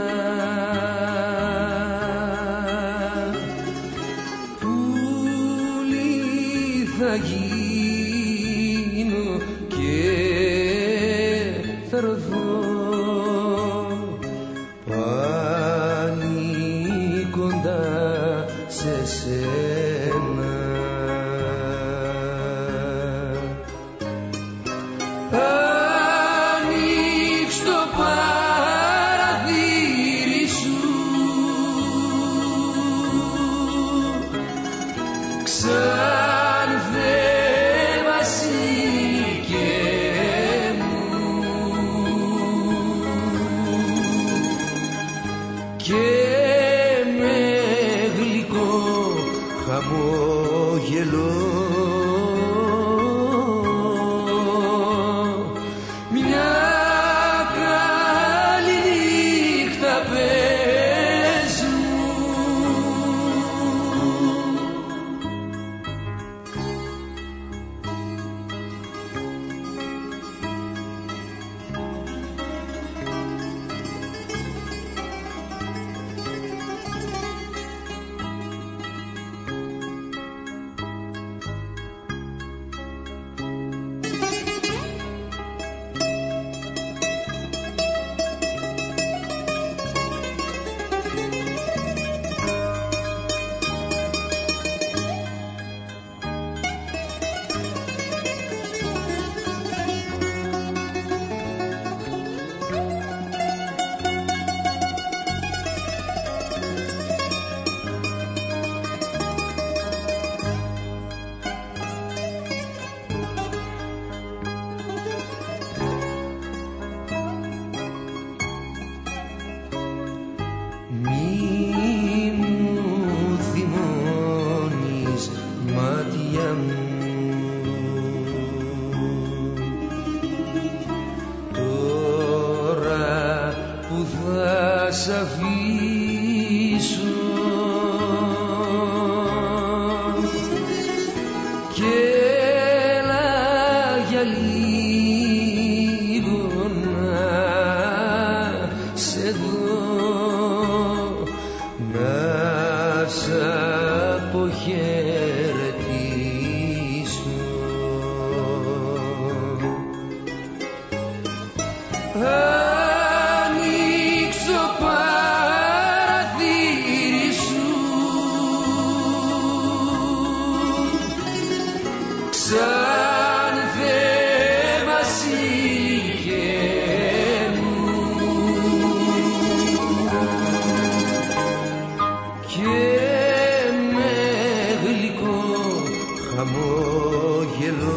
πουλί θα γίνω και θα έρθω πάλι κοντά σε σένα. να σ' αποχαιρετήσω. Ανοίξω παραθύρι σου, σαν θέμα συγγέ μου, και με γλυκό χαμόγελο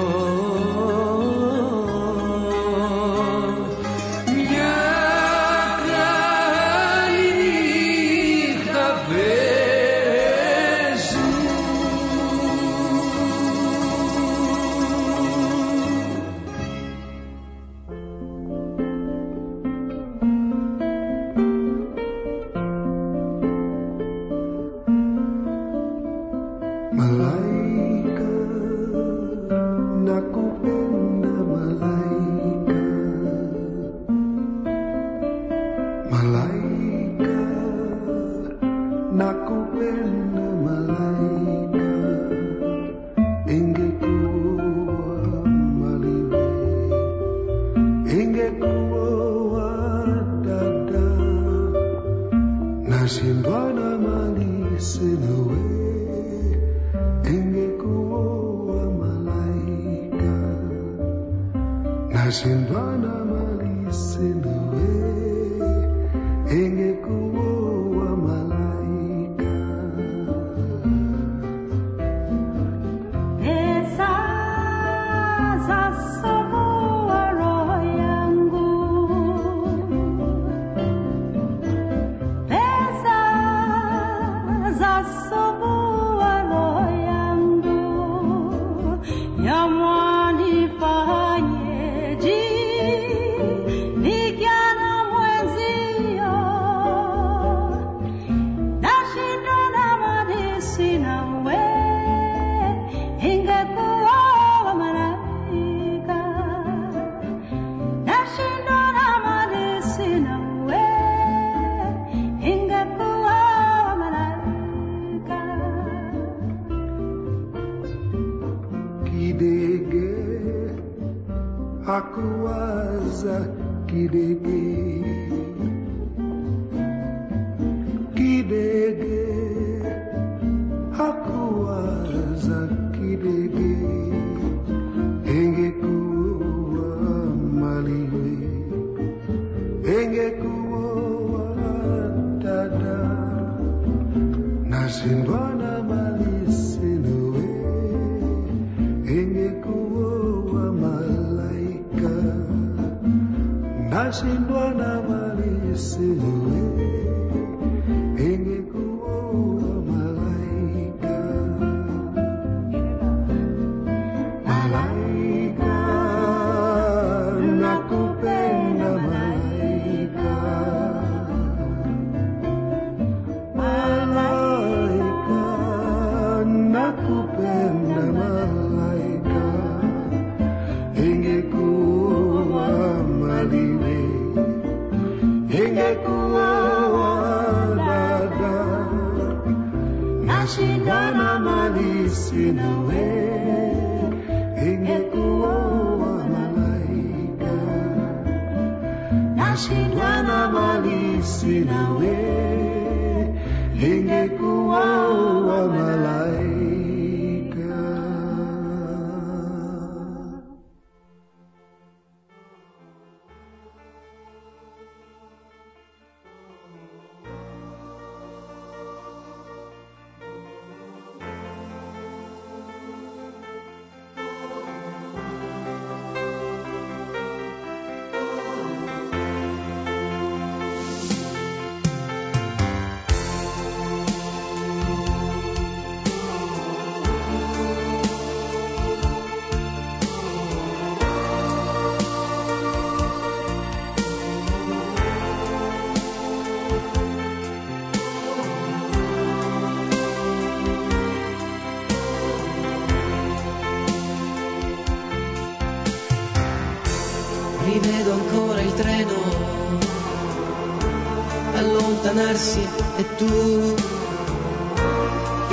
rivedo ancora il treno allontanarsi e tu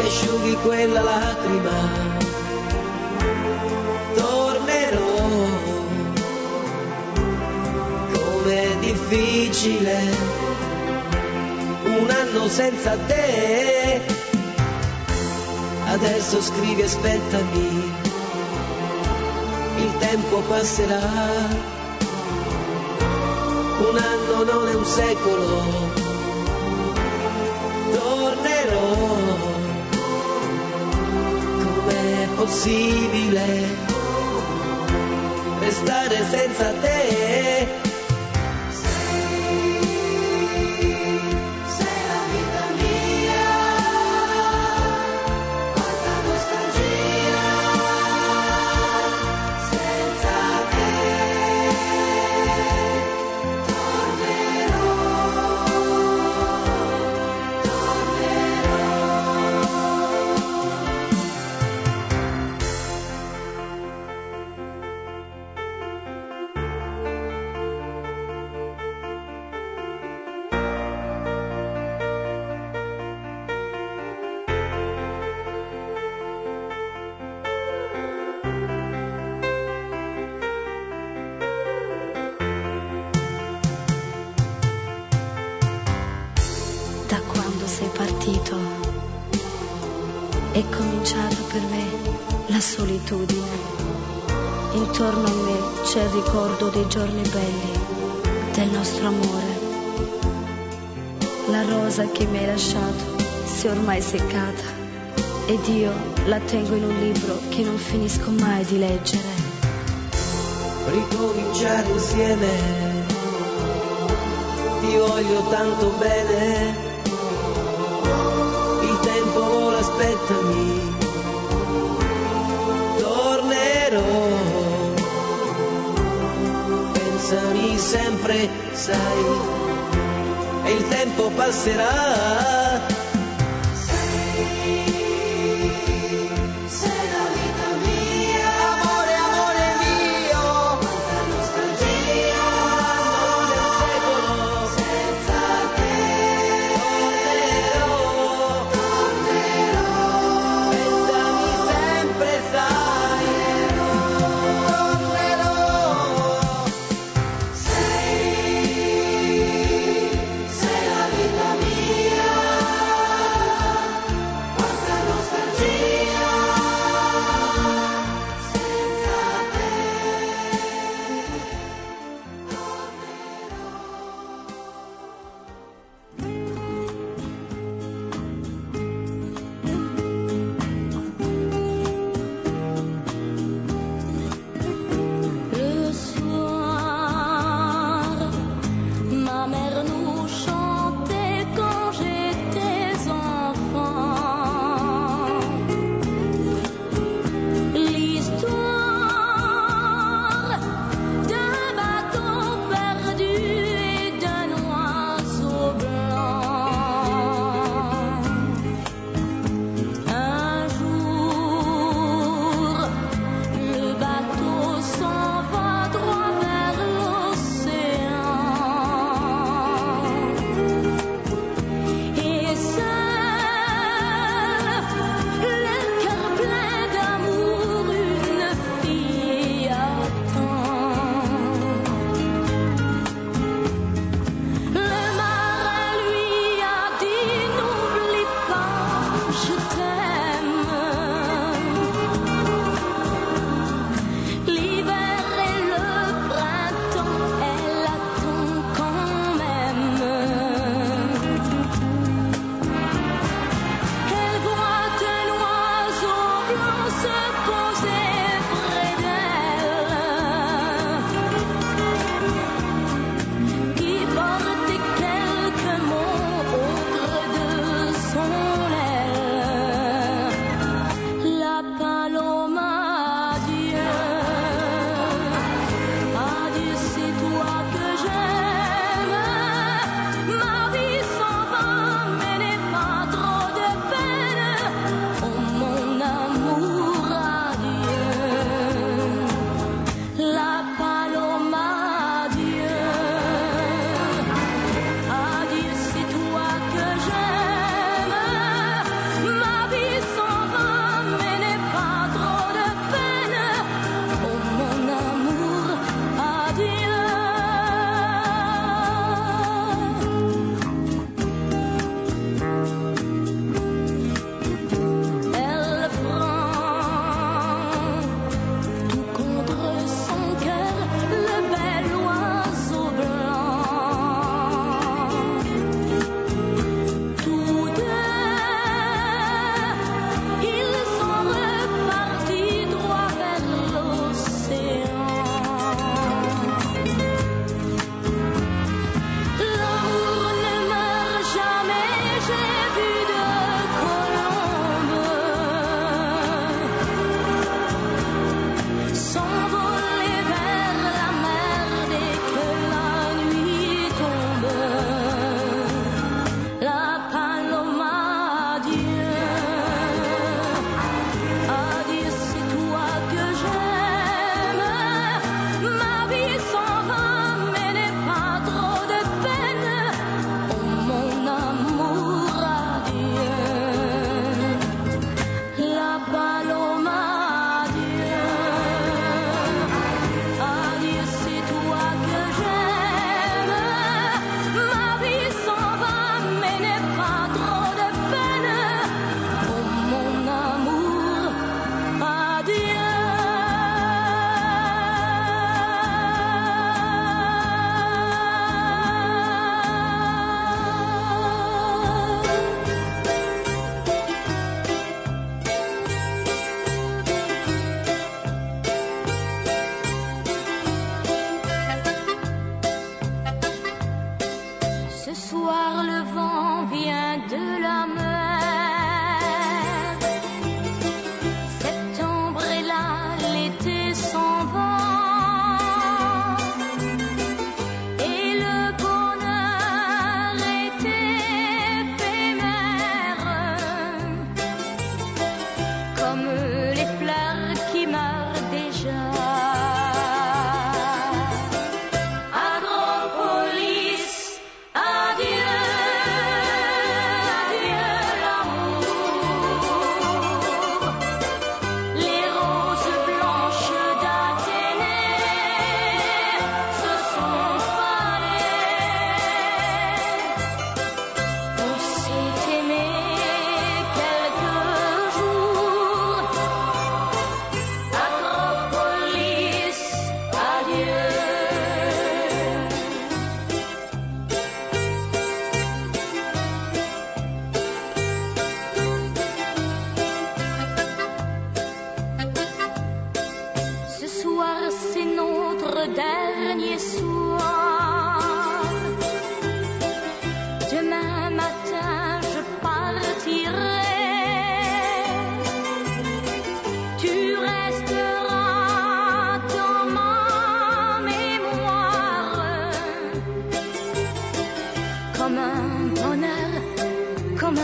asciughi quella lacrima, tornerò. Com'è difficile un anno senza te. Adesso scrivi aspettami, il tempo passerà. Un anno non è un secolo, tornerò. Com'è possibile restare senza te? È cominciata per me la solitudine. Intorno a me c'è il ricordo dei giorni belli, del nostro amore. La rosa che mi hai lasciato si è ormai seccata ed io la tengo in un libro che non finisco mai di leggere. Ricominciare insieme, ti voglio tanto bene. Il tempo vola, aspettami, tornerò. Pensami sempre, sai, e il tempo passerà. Sei la vita mia.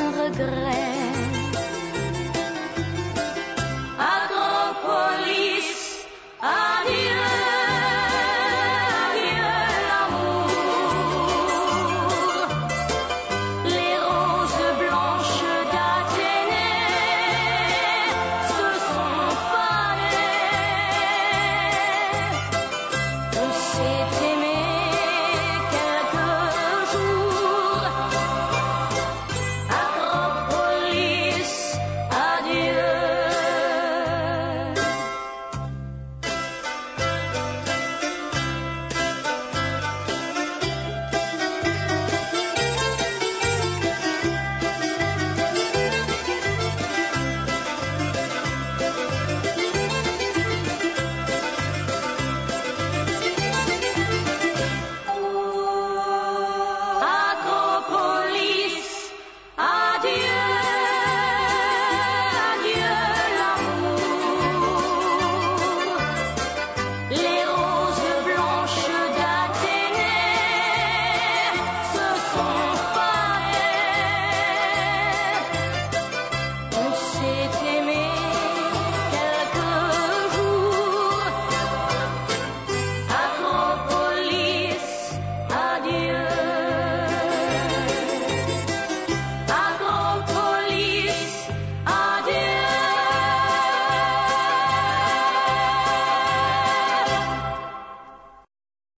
un regret.